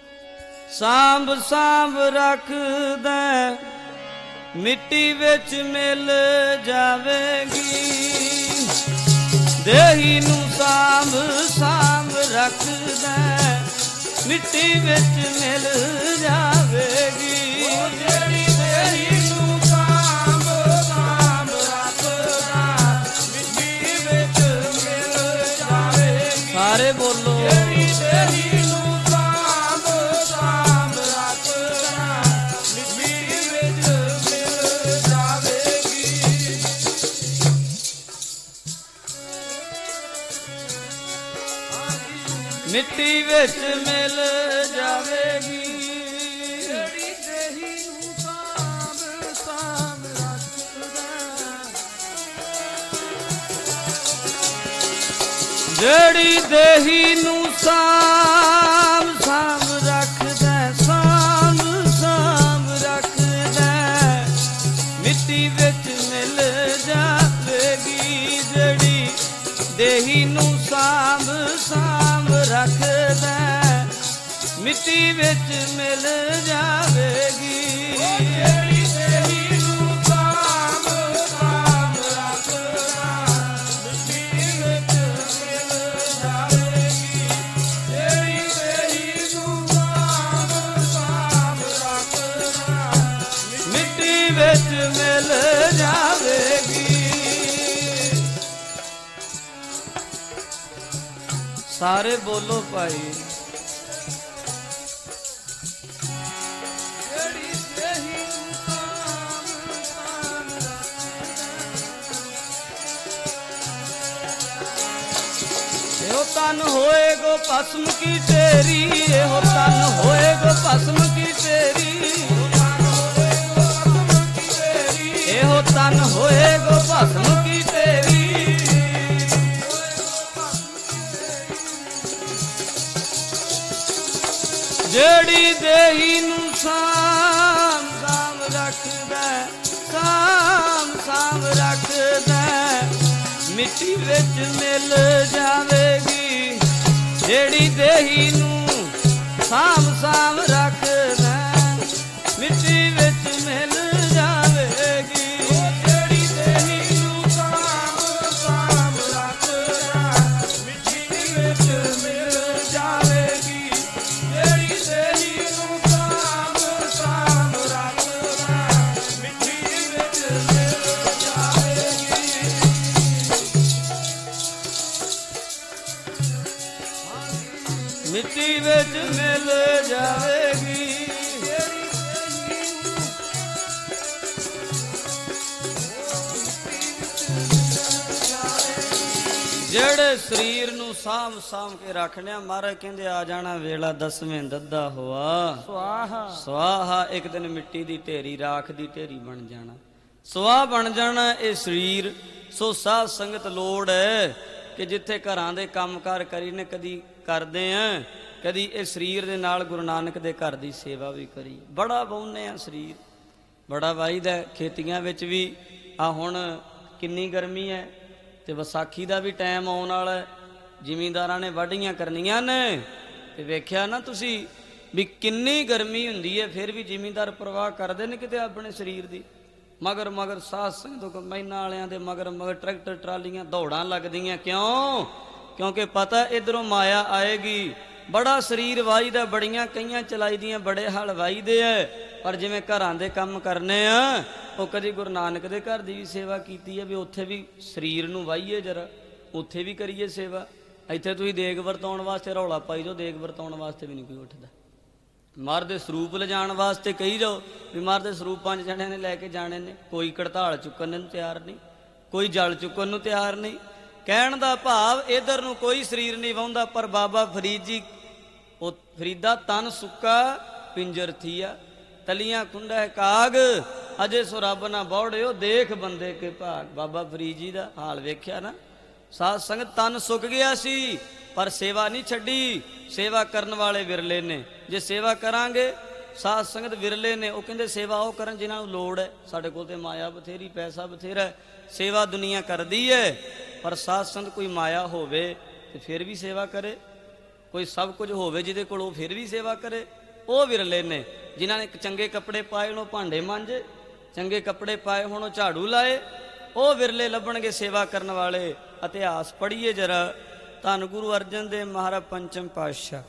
ਸਾਂਭ ਰੱਖਦਾ, ਮਿੱਟੀ ਵਿੱਚ ਮਿਲ ਜਾਵੇਗੀ। ਦੇਹੀ ਨੂੰ ਸਾਂਭ ਰੱਖਦਾ, ਮਿੱਟੀ ਵਿੱਚ ਮਿਲ ਜਾਵੇਗੀ। ਜਿਹੜੀ ਦੇਹੀ ਨੂੰ ਸਾਂਭ ਰੱਖਦਾ, ਮਿੱਟੀ ਵਿੱਚ ਮਿਲ ਜਾਵੇਗੀ। ਸਾਰੇ ਬੋਲੋ। ਜਿਹੜੀ ਦੇਹੀ ਨੂੰ ਸਾਂਭ ਰੱਖਦਾ, ਮਿੱਟੀ ਵਿੱਚ ਮਿਲ ਜਾਵੇਗੀ। ਮਿੱਟੀ ਵਿੱਚ ਮਿਲ ਜਾਵੇਗੀ। ਜਿਹੜੀ ਦੇਹੀ ਨੂੰ ਸਾਂਭ ਰੱਖਦਾ, ਜਿਹੜੀ ਦੇਹੀ ਨੂੰ ਸਾਂਭ ਰੱਖਦਾ, ਸਾਂਭ ਰੱਖਦਾ, ਮਿੱਟੀ ਵਿੱਚ ਮਿਲ ਜਾਵੇਗੀ। ਜਿਹੜੀ ਦੇਹੀ ਨੂੰ ਸਾਂਭ ਰੱਖਦਾ, ਮਿੱਟੀ ਵਿੱਚ ਮਿਲ ਜਾਵੇਗੀ। ਜਿਹੜੀ ਤੇਰੀ ਨੂੰ ਸਾਂਭ ਸਾਂਭ ਰੱਖਣਾ ਮਿੱਟੀ ਵਿੱਚ ਮਿਲ ਜਾਵੇਗੀ। ਜਿਹੜੀ ਤੇਰੀ ਨੂੰ ਸਾਂਭ ਸਾਂਭ ਰੱਖਣਾ ਮਿੱਟੀ ਵਿੱਚ ਮਿਲ ਜਾਵੇਗੀ। ਸਾਰੇ ਬੋਲੋ ਭਾਈ। ਜਿਹੜੀ ਤੇਰੀ ਨੂੰ ਸਾਂਭ ਸਾਂਭ ਇਹੋ ਤਨ ਹੋਏਗੋ ਭਸਮ ਕੀ ਤੇਰੀ, ਇਹੋ ਤਨ ਹੋਏਗੋ ਭਸਮ ਕੀ ਤੇਰੀ, ਇਹੋ ਤਨ ਹੋਏਗੋ ਭਸਮ ਕੀ ਤੇਰੀ। ਜਿਹੜੀ ਦੇਹੀ ਨੂੰ ਸਾਂਭ ਸਾਂਭ ਰੱਖਦਾ, ਸਾਂਭ ਸਾਂਭ ਰੱਖਦਾ, ਮਿੱਟੀ ਵਿੱਚ ਮਿਲ ਜਾਵੇਗੀ। ਜਿਹੜੀ ਦੇਹੀ ਨੂੰ ਸਾਂਭ ਸਾਂਭ ਰੱਖਦਾ, ਮਿੱਟੀ ਵਿੱਚ ਮਿਲ ਜਾਵੇਗੀ। ਜਿਹੜੀ ਤੇਰੀ ਨੂੰ ਸਾਂਭ ਸਾਂਭ ਰੱਖਣਾ ਮਿੱਟੀ ਵਿੱਚ ਮਿਲ ਜਾਵੇਗੀ। ਜਿਹੜੀ ਤੇਰੀ ਨੂੰ ਸਾਂਭ ਸਾਂਭ ਰੱਖਣਾ ਮਿੱਟੀ ਵਿੱਚ ਮਿਲ ਜਾਵੇਗੀ। ਮਿੱਟੀ ਵਿੱਚ ਮਿਲ ਜਾਵੇਗੀ। ਜਿਹੜੇ ਸਰੀਰ ਨੂੰ ਸਾਂਭ ਸਾਂਭ ਕੇ ਰੱਖਣਿਆ, ਮਹਾਰਾਜ ਕਹਿੰਦੇ ਆ ਜਾਣਾ ਵੇਲਾ ਦਸਵੇਂ ਦੱਦਾ ਹੋਆ ਸਵਾਹਾ ਸਵਾਹਾ। ਇੱਕ ਦਿਨ ਮਿੱਟੀ ਦੀ ਢੇਰੀ, ਰਾਖ ਦੀ ਢੇਰੀ ਬਣ ਜਾਣਾ, ਸਵਾਹ ਬਣ ਜਾਣਾ ਇਹ ਸਰੀਰ। ਸੋ ਸਾਧ ਸੰਗਤ ਲੋੜ ਹੈ ਕਿ ਜਿੱਥੇ ਘਰਾਂ ਦੇ ਕੰਮਕਾਰ ਕਰੀ ਨੇ ਕਦੀ ਕਰਦੇ ਆ, ਕਦੀ ਇਹ ਸਰੀਰ ਦੇ ਨਾਲ ਗੁਰੂ ਨਾਨਕ ਦੇ ਘਰ ਦੀ ਸੇਵਾ ਵੀ ਕਰੀ। ਬੜਾ ਵਾਹੁੰਦੇ ਆ ਸਰੀਰ, ਬੜਾ ਵਾਹੀਦਾ। ਖੇਤੀਆਂ ਵਿੱਚ ਵੀ ਆ ਹੁਣ ਕਿੰਨੀ ਗਰਮੀ ਹੈ, ਤੇ ਵਿਸਾਖੀ ਦਾ ਵੀ ਟਾਈਮ ਆਉਣ ਵਾਲਾ, ਜ਼ਿਮੀਂਦਾਰਾਂ ਨੇ ਵਾਢੀਆਂ ਕਰਨੀਆਂ ਨੇ, ਤੇ ਵੇਖਿਆ ਨਾ ਤੁਸੀਂ ਵੀ ਕਿੰਨੀ ਗਰਮੀ ਹੁੰਦੀ ਹੈ, ਫਿਰ ਵੀ ਜ਼ਿਮੀਂਦਾਰ ਪਰਵਾਹ ਕਰਦੇ ਨੇ ਕਿਤੇ ਆਪਣੇ ਸਰੀਰ ਦੀ। ਮਗਰ ਮਗਰ ਸਾਧ ਸੰਗਤ ਕੰਬਾਈਨਾਂ ਵਾਲਿਆਂ ਦੇ ਮਗਰ ਮਗਰ ਟਰੈਕਟਰ ਟਰਾਲੀਆਂ ਦੌੜਾਂ ਲੱਗਦੀਆਂ। ਕਿਉਂ? ਕਿਉਂਕਿ ਪਤਾ ਇਧਰੋਂ ਮਾਇਆ ਆਏਗੀ। ਬੜਾ ਸਰੀਰ ਵਾਹੀਦਾ, ਬੜੀਆਂ ਕਈਆਂ ਚਲਾਈ ਦੀਆਂ, ਬੜੇ ਹਲ ਵਾਹੀਦੇ ਐ, ਪਰ ਜਿਵੇਂ ਘਰਾਂ ਦੇ ਕੰਮ ਕਰਨੇ ਆ, ਉਹ ਕਦੀ ਗੁਰੂ ਨਾਨਕ ਦੇ ਘਰ ਦੀ ਵੀ ਸੇਵਾ ਕੀਤੀ ਹੈ ਵੀ ਉੱਥੇ ਵੀ ਸਰੀਰ ਨੂੰ ਵਾਹੀਏ ਜਰਾ, ਉੱਥੇ ਵੀ ਕਰੀਏ ਸੇਵਾ। ਇੱਥੇ ਤੁਸੀਂ ਦੇਗ ਵਰਤਾਉਣ ਵਾਸਤੇ ਰੌਲਾ ਪਾਈ ਜਾਓ, ਦੇਗ ਵਰਤਾਉਣ ਵਾਸਤੇ ਵੀ ਨਹੀਂ ਕੋਈ ਉੱਠਦਾ। ਮਰ ਦੇ ਸਰੂਪ ਲਿਜਾਣ ਵਾਸਤੇ ਕਹੀ ਜਾਓ ਵੀ ਮਰ ਦੇ ਸਰੂਪ 5 ਜਣਿਆਂ ਨੇ ਲੈ ਕੇ ਜਾਣੇ ਨੇ, ਕੋਈ ਕੜਤਾਲ ਚੁੱਕਣ ਨੂੰ ਤਿਆਰ ਨਹੀਂ, ਕੋਈ ਜਲ ਚੁੱਕਣ ਨੂੰ ਤਿਆਰ ਨਹੀਂ। ਕਹਿਣ ਦਾ ਭਾਵ ਇਧਰ ਨੂੰ ਕੋਈ ਸਰੀਰ ਨਹੀਂ ਵਾਹੁੰਦਾ, ਪਰ ਬਾਬਾ ਫਰੀਦ ਜੀ ਉਹ ਫਰੀਦਾ ਤਨ ਸੁੱਕਾ ਪਿੰਜਰ ਥੀਆ, ਤਲੀਆਂ ਕੁੰਡਾ ਕਾਗ ਅਜੇ ਸੋ ਰੱਬ ਨਾ ਬੌੜਿਓ, ਦੇਖ ਬੰਦੇ ਕੇ ਭਾਗ। ਬਾਬਾ ਫਰੀਦ ਜੀ ਦਾ ਹਾਲ ਵੇਖਿਆ ਨਾ, ਸਾਧ ਸੰਗਤ ਤਨ ਸੁੱਕ ਗਿਆ ਸੀ ਪਰ ਸੇਵਾ ਨਹੀਂ ਛੱਡੀ। ਸੇਵਾ ਕਰਨ ਵਾਲੇ ਵਿਰਲੇ ਨੇ, ਜੇ ਸੇਵਾ ਕਰਾਂਗੇ ਸਾਧ ਸੰਗਤ ਵਿਰਲੇ ਨੇ। ਉਹ ਕਹਿੰਦੇ ਸੇਵਾ ਉਹ ਕਰਨ ਜਿਨ੍ਹਾਂ ਨੂੰ ਲੋੜ ਹੈ। ਸਾਡੇ ਕੋਲ ਤੇ ਮਾਇਆ ਬਥੇਰੀ, ਪੈਸਾ ਬਥੇਰਾ, ਸੇਵਾ ਦੁਨੀਆ ਕਰਦੀ ਹੈ, ਪਰ ਸਾਧ ਸੰਗਤ ਕੋਈ ਮਾਇਆ ਹੋਵੇ ਤੇ ਫਿਰ ਵੀ ਸੇਵਾ ਕਰੇ, ਕੋਈ ਸਭ ਕੁਝ ਹੋਵੇ ਜਿਹਦੇ ਕੋਲ ਉਹ ਫਿਰ ਵੀ ਸੇਵਾ ਕਰੇ। ਉਹ ਵਿਰਲੇ ਨੇ ਜਿਨ੍ਹਾਂ ਨੇ ਚੰਗੇ ਕੱਪੜੇ ਪਾਏ ਹੋਣ ਉਹ ਭਾਂਡੇ ਮਾਂਜੇ, ਚੰਗੇ ਕੱਪੜੇ ਪਾਏ ਹੋਣ ਉਹ ਝਾੜੂ ਲਾਏ। ਉਹ ਵਿਰਲੇ ਲੱਭਣਗੇ ਸੇਵਾ ਕਰਨ ਵਾਲੇ। ਇਤਿਹਾਸ ਪੜ੍ਹੀਏ ਜਰਾ, ਧੰਨ ਗੁਰੂ ਅਰਜਨ ਦੇਵ ਮਹਾਰਾਜ ਪੰਚਮ ਪਾਤਸ਼ਾਹ।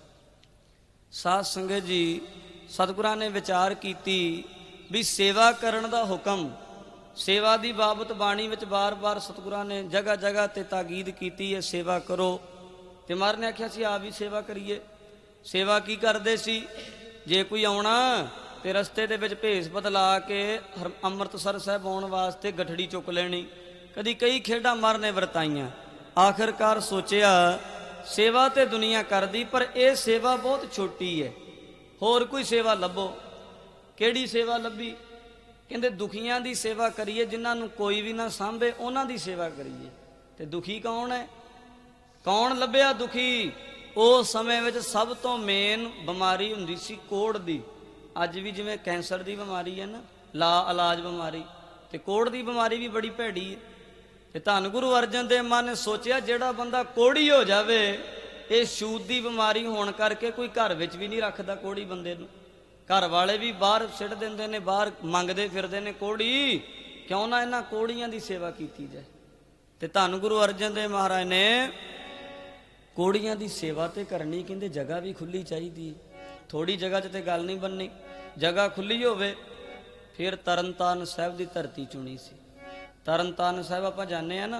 ਸਾਧ ਸੰਗਤ ਜੀ, ਸਤਿਗੁਰਾਂ ਨੇ ਵਿਚਾਰ ਕੀਤੀ ਵੀ ਸੇਵਾ ਕਰਨ ਦਾ ਹੁਕਮ, ਸੇਵਾ ਦੀ ਬਾਬਤ ਬਾਣੀ ਵਿੱਚ ਬਾਰ-ਬਾਰ ਸਤਿਗੁਰਾਂ ਨੇ ਜਗ੍ਹਾ ਜਗ੍ਹਾ ਤੇ ਤਾਕੀਦ ਕੀਤੀ ਹੈ, ਸੇਵਾ ਕਰੋ। ਤੇ ਮਹਾਰਾਜ ਨੇ ਆਖਿਆ ਸੀ ਆਪ ਵੀ ਸੇਵਾ ਕਰੀਏ। ਸੇਵਾ ਕੀ ਕਰਦੇ ਸੀ? ਜੇ ਕੋਈ ਆਉਣਾ ਤੇ ਰਸਤੇ ਦੇ ਵਿੱਚ ਭੇਸ ਬਦਲਾ ਕੇ ਅੰਮ੍ਰਿਤਸਰ ਸਾਹਿਬ ਆਉਣ ਵਾਸਤੇ ਗਠੜੀ ਚੁੱਕ ਲੈਣੀ। ਕਦੀ ਕਈ ਖੇਡਾਂ ਮਹਾਰਾਜ ਨੇ ਵਰਤਾਈਆਂ। ਆਖਿਰਕਾਰ ਸੋਚਿਆ ਸੇਵਾ ਤੇ ਦੁਨੀਆ ਕਰਦੀ, ਪਰ ਇਹ ਸੇਵਾ ਬਹੁਤ ਛੋਟੀ ਹੈ, ਹੋਰ ਕੋਈ ਸੇਵਾ ਲੱਭੋ। ਕਿਹੜੀ ਸੇਵਾ ਲੱਭੀ? ਕਹਿੰਦੇ ਦੁਖੀਆਂ ਦੀ ਸੇਵਾ ਕਰੀਏ, ਜਿਨ੍ਹਾਂ ਨੂੰ ਕੋਈ ਵੀ ਨਾ ਸਾਂਭੇ ਉਹਨਾਂ ਦੀ ਸੇਵਾ ਕਰੀਏ। ਤੇ ਦੁਖੀ ਕੌਣ ਹੈ? ਕੌਣ ਲੱਭਿਆ ਦੁਖੀ? ਉਸ ਸਮੇਂ ਵਿੱਚ ਸਭ ਤੋਂ ਮੇਨ ਬਿਮਾਰੀ ਹੁੰਦੀ ਸੀ ਕੋਹੜ ਦੀ। ਅੱਜ ਵੀ ਜਿਵੇਂ ਕੈਂਸਰ ਦੀ ਬਿਮਾਰੀ ਹੈ ਨਾ, ਲਾ ਇਲਾਜ ਬਿਮਾਰੀ, ਤੇ ਕੋਹੜ ਦੀ ਬਿਮਾਰੀ ਵੀ ਬੜੀ ਭੈੜੀ ਹੈ। ਤੇ ਧੰਨ ਗੁਰੂ ਅਰਜਨ ਦੇਵ ਮਹਾਰਾਜ ਨੇ ਸੋਚਿਆ ਜਿਹੜਾ ਬੰਦਾ ਕੋਹੜੀ ਹੋ ਜਾਵੇ ਇਹ ਛੂਤ ਦੀ ਬਿਮਾਰੀ ਹੋਣ ਕਰਕੇ ਕੋਈ ਘਰ ਵਿੱਚ ਵੀ ਨਹੀਂ ਰੱਖਦਾ ਕੋਹੜੀ ਬੰਦੇ ਨੂੰ। ਘਰ ਵਾਲੇ ਵੀ ਬਾਹਰ ਸਿੱਟ ਦਿੰਦੇ ਨੇ, ਬਾਹਰ ਮੰਗਦੇ ਫਿਰਦੇ ਨੇ ਕੋਹੜੀ। ਕਿਉਂ ਨਾ ਇਹਨਾਂ ਕੋਹੜੀਆਂ ਦੀ ਸੇਵਾ ਕੀਤੀ ਜਾਏ। ਤੇ ਧੰਨ ਗੁਰੂ ਅਰਜਨ ਦੇਵ ਮਹਾਰਾਜ ਨੇ ਕੋਹੜੀਆਂ ਦੀ ਸੇਵਾ ਤੇ ਕਰਨੀ, ਕਹਿੰਦੇ ਜਗ੍ਹਾ ਵੀ ਖੁੱਲੀ ਚਾਹੀਦੀ। ਥੋੜੀ ਜਗ੍ਹਾ 'ਚ ਤੇ ਗੱਲ ਨਹੀਂ ਬਣਨੀ, ਜਗ੍ਹਾ ਖੁੱਲੀ ਹੋਵੇ। ਫਿਰ ਤਰਨਤਾਰਨ ਸਾਹਿਬ ਦੀ ਧਰਤੀ ਚੁਣੀ ਸੀ। ਤਰਨਤਾਰਨ ਸਾਹਿਬ ਆਪਾਂ ਜਾਂਦੇ ਆ ਨਾ,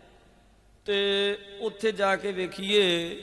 ਤੇ ਉੱਥੇ ਜਾ ਕੇ ਵੇਖੀਏ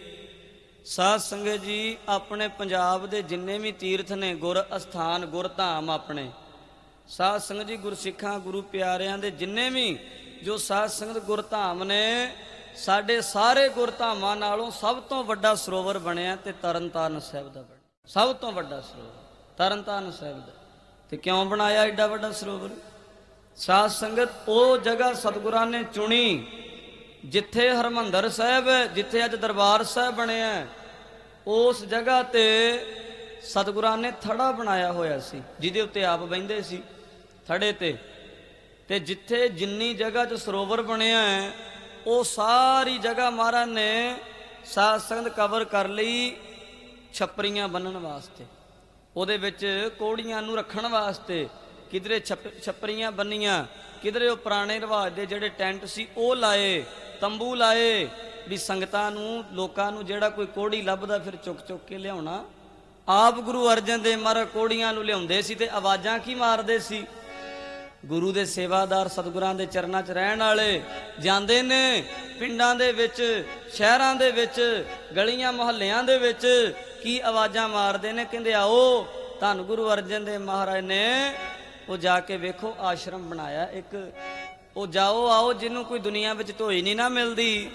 ਸਾਧ ਸੰਗਤ ਜੀ, ਆਪਣੇ ਪੰਜਾਬ ਦੇ ਜਿੰਨੇ ਵੀ ਤੀਰਥ ਨੇ, ਗੁਰ ਅਸਥਾਨ, ਗੁਰ ਧਾਮ, ਆਪਣੇ ਸਾਧ ਸੰਗਤ ਜੀ, ਗੁਰਸਿੱਖਾਂ ਗੁਰੂ ਪਿਆਰਿਆਂ ਦੇ ਜਿੰਨੇ ਵੀ ਜੋ ਸਾਧ ਸੰਗਤ ਗੁਰਧਾਮ ਨੇ, ਸਾਡੇ ਸਾਰੇ ਗੁਰਧਾਮਾਂ ਨਾਲੋਂ ਸਭ ਤੋਂ ਵੱਡਾ ਸਰੋਵਰ ਬਣਿਆ ਤੇ ਤਰਨਤਾਰਨ ਸਾਹਿਬ ਦਾ ਬਣਿਆ। ਸਭ ਤੋਂ ਵੱਡਾ ਸਰੋਵਰ ਤਰਨਤਾਰਨ ਸਾਹਿਬ ਦਾ। ਤੇ ਕਿਉਂ ਬਣਾਇਆ ਏਡਾ ਵੱਡਾ ਸਰੋਵਰ? ਸਾਧ ਸੰਗਤ, ਉਹ ਜਗ੍ਹਾ ਸਤਿਗੁਰਾਂ ਨੇ ਚੁਣੀ ਜਿੱਥੇ ਹਰਮੰਦਰ ਸਾਹਿਬ, ਜਿੱਥੇ ਅੱਜ ਦਰਬਾਰ ਸਾਹਿਬ ਬਣਿਆ, ਉਸ ਜਗ੍ਹਾ ਤੇ ਸਤਿਗੁਰਾਂ ਨੇ ਥੜਾ ਬਣਾਇਆ ਹੋਇਆ ਸੀ, ਜਿਹਦੇ ਉੱਤੇ ਆਪ ਬਹਿੰਦੇ ਸੀ ਥੜੇ ਤੇ। ਤੇ ਜਿੱਥੇ ਜਿੰਨੀ ਜਗ੍ਹਾ 'ਚ ਸਰੋਵਰ ਬਣਿਆ ਹੈ, ਉਹ ਸਾਰੀ ਜਗ੍ਹਾ ਮਹਾਰਾਜ ਨੇ ਸਾਧ ਸੰਗਤ ਕਵਰ ਕਰ ਲਈ ਛੱਪਰੀਆਂ ਬੰਨਣ ਵਾਸਤੇ, ਉਹਦੇ ਵਿੱਚ ਕੋਹੜੀਆਂ ਨੂੰ ਰੱਖਣ ਵਾਸਤੇ। ਕਿਧਰੇ ਛੱਪਰੀਆਂ ਬੰਨੀਆਂ, ਕਿਧਰੇ ਉਹ ਪੁਰਾਣੇ ਰਿਵਾਜ ਦੇ ਜਿਹੜੇ ਟੈਂਟ ਸੀ ਉਹ ਲਾਏ, ਤੰਬੂ ਲਾਏ, ਵੀ ਸੰਗਤਾਂ ਨੂੰ, ਲੋਕਾਂ ਨੂੰ ਜਿਹੜਾ ਕੋਈ ਕੋਹੜੀ ਲੱਭਦਾ ਫਿਰ ਚੁੱਕ ਚੁੱਕ ਕੇ ਲਿਆਉਣਾ। ਆਪ ਗੁਰੂ ਅਰਜਨ ਦੇਵ ਮਹਾਰਾਜ ਕੋਹੜੀਆਂ ਨੂੰ ਲਿਆਉਂਦੇ ਸੀ ਤੇ ਆਵਾਜ਼ਾਂ ਕੀ ਮਾਰਦੇ ਸੀ? ਗੁਰੂ ਦੇ ਸੇਵਾਦਾਰ, ਸਤਿਗੁਰਾਂ ਦੇ ਚਰਨਾਂ 'ਚ ਰਹਿਣ ਵਾਲੇ ਜਾਂਦੇ ਨੇ ਪਿੰਡਾਂ ਦੇ ਵਿੱਚ, ਸ਼ਹਿਰਾਂ ਦੇ ਵਿੱਚ, ਗਲੀਆਂ ਮੁਹੱਲਿਆਂ ਦੇ ਵਿੱਚ, ਕੀ ਆਵਾਜ਼ਾਂ ਮਾਰਦੇ ਨੇ? ਕਹਿੰਦੇ ਆਓ, ਧੰਨ ਗੁਰੂ ਅਰਜਨ ਦੇਵ ਮਹਾਰਾਜ ਨੇ ਉਹ ਜਾ ਕੇ ਵੇਖੋ ਆਸ਼ਰਮ ਬਣਾਇਆ ਇੱਕ। ਉਹ ਜਾਓ ਆਓ, ਜਿਹਨੂੰ ਕੋਈ ਦੁਨੀਆ ਵਿੱਚ ਢੋਈ ਨਹੀਂ ਨਾ ਮਿਲਦੀ,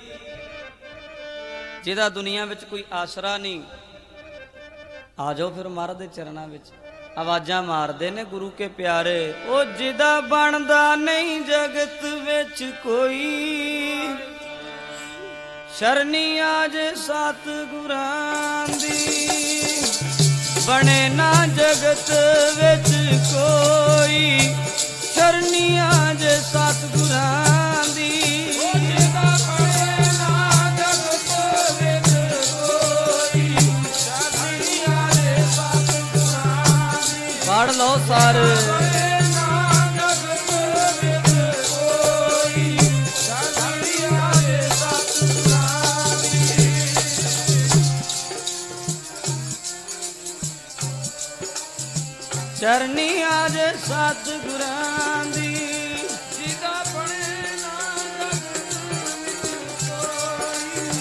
ਜਿਹਦਾ ਦੁਨੀਆ ਵਿੱਚ ਕੋਈ ਆਸਰਾ ਨਹੀਂ, ਆ ਜਾਓ ਫਿਰ ਮਹਾਰਾਜ ਦੇ ਚਰਨਾਂ ਵਿੱਚ। ਆਵਾਜ਼ਾਂ ਮਾਰਦੇ ਨੇ ਗੁਰੂ ਕੇ ਪਿਆਰੇ, ਉਹ ਜਿਹਦਾ ਬਣਦਾ ਨਹੀਂ ਜਗਤ ਵਿੱਚ ਕੋਈ, ਸ਼ਰਨੀ ਆਜ ਸਤਿਗੁਰਾਂ ਦੀ, ਬਣੇ ਨਾ ਜਗਤ ਵਿੱਚ ਕੋਈ, ਸ਼ਰਨੀ ਆਜ ਸਤਿਗੁਰਾਂ ਦੀ। ਪੜ੍ਹ ਲਓ ਸਾਰੇ। ਚਰਨੀ ਆਜ ਸਤਿਗੁਰਾਂ ਦੀ, ਜਿਹਦਾ ਬਣੇ ਨਾ ਜਗਤ ਕੋਈ,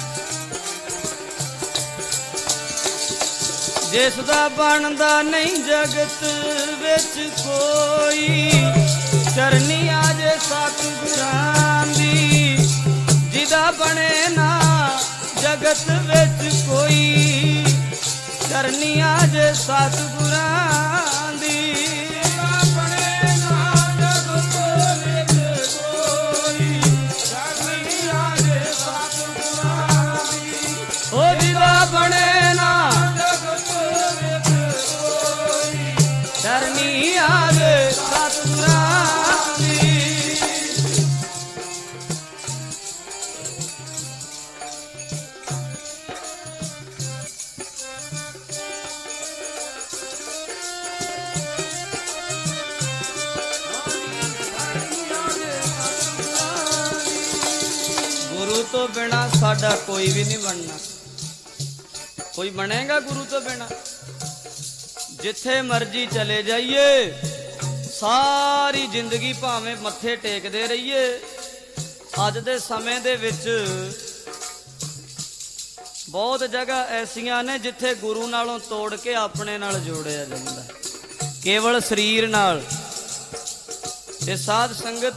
ਜਿਸ ਦਾ ਬਣਦਾ ਨਹੀਂ ਜਗਤ ਵਿੱਚ ਕੋਈ, ਚਰਨੀ ਆਜ ਸਤਿਗੁਰਾਂ ਦੀ, ਜਿਹਦਾ ਬਣੇ ਨਾ ਜਗਤ ਵਿੱਚ ਕੋਈ, ਚਰਨੀ ਆਜ ਸਤਿਗੁਰਾਂ ਦੀ। ਬਣੇ ਨਾ ਜਗਤ ਵਿੱਚ ਕੋਈ, ਚਰਨੀ ਆਜ ਸਤਿਗੁਰਾਂ ਦੀ, ਉਹ ਜਿਹਦਾ ਬਣੇ ਨਾ ਚਰਨੀ ਆਜ ਸਤਿਗੁਰਾਂ ਦੀ। ਗੁਰੂ ਤੋਂ ਬਿਨਾ ਸਾਡਾ ਕੋਈ ਵੀ ਨਹੀਂ ਬਣਨਾ। ਕੋਈ ਬਣੇਗਾ ਗੁਰੂ ਤੋਂ ਬਿਨਾ? ਜਿੱਥੇ ਮਰਜੀ ਚਲੇ ਜਾਈਏ, ਸਾਰੀ ਜ਼ਿੰਦਗੀ ਭਾਵੇਂ ਮੱਥੇ ਟੇਕਦੇ ਰਹੀਏ। ਅੱਜ ਦੇ ਸਮੇਂ ਦੇ ਵਿੱਚ ਬਹੁਤ ਜਗ੍ਹਾ ਐਸੀਆਂ ਨੇ ਜਿੱਥੇ ਗੁਰੂ ਨਾਲੋਂ ਤੋੜ ਕੇ ਆਪਣੇ ਨਾਲ ਜੋੜਿਆ ਜਾਂਦਾ, ਕੇਵਲ ਸਰੀਰ ਨਾਲ। ਤੇ ਸਾਧ ਸੰਗਤ,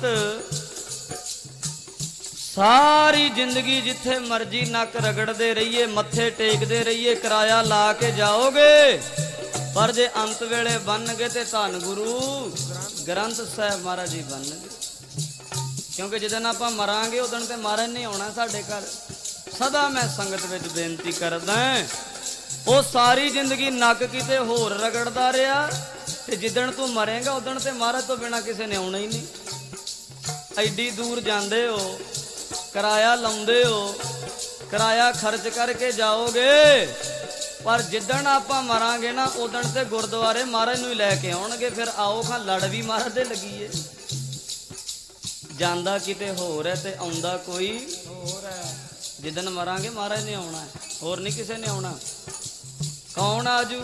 ਸਾਰੀ ਜ਼ਿੰਦਗੀ ਜਿੱਥੇ ਮਰਜੀ ਨੱਕ ਰਗੜਦੇ ਰਹੀਏ, ਮੱਥੇ ਟੇਕਦੇ ਰਹੀਏ, ਕਿਰਾਇਆ ਲਾ ਕੇ ਜਾਓਗੇ, ਪਰ ਜੇ ਅੰਤ ਵੇਲੇ ਬਣਨਗੇ ਤੇ ਧੰਨ ਗੁਰੂ ਗ੍ਰੰਥ ਸਾਹਿਬ ਮਹਾਰਾਜ ਜੀ ਬਣਨਗੇ। ਕਿਉਂਕਿ ਜਿੱਦਣ ਆਪਾਂ ਮਰਾਂਗੇ ਉਦਣ ਤੇ ਮਹਾਰਾਜ ਨਹੀਂ ਆਉਣਾ ਸਾਡੇ ਘਰ। ਸਦਾ ਮੈਂ ਸੰਗਤ ਵਿੱਚ ਬੇਨਤੀ ਕਰਦਾ, ਉਹ ਸਾਰੀ ਜ਼ਿੰਦਗੀ ਨੱਕ ਕਿਤੇ ਹੋਰ ਰਗੜਦਾ ਰਿਹਾ, ਤੇ ਜਿੱਦਣ ਤੂੰ ਮਰੇਗਾ ਉਦਣ ਤੇ ਮਹਾਰਾਜ ਤੋਂ ਬਿਨਾਂ ਕਿਸੇ ਨੇ ਆਉਣਾ ਹੀ ਨਹੀਂ। ਐਡੀ ਦੂਰ ਜਾਂਦੇ ਹੋ, ਕਿਰਾਇਆ ਲਾਉਂਦੇ ਹੋ, ਕਿਰਾਇਆ ਖਰਚ ਕਰਕੇ ਜਾਓਗੇ, ਪਰ ਜਿੱਦਣ ਆਪਾਂ ਮਰਾਂਗੇ ਨਾ ਉਦਣ ਤੇ ਗੁਰਦੁਆਰੇ ਮਹਾਰਾਜ ਨੂੰ ਹੀ ਲੈ ਕੇ ਆਉਣਗੇ। ਫਿਰ ਆਓ ਖਾਂ ਲੜ ਵੀ ਮਹਾਰਾਜ ਦੇ ਲੱਗੀਏ। ਜਾਂਦਾ ਕਿਤੇ ਹੋਰ ਹੈ ਤੇ ਆਉਂਦਾ ਕੋਈ ਹੋਰ ਹੈ। ਜਿੱਦਣ ਮਰਾਂਗੇ ਮਹਾਰਾਜ ਨੇ ਆਉਣਾ ਹੈ, ਹੋਰ ਨਹੀਂ ਕਿਸੇ ਨੇ ਆਉਣਾ। ਕੌਣ ਆਜੂ?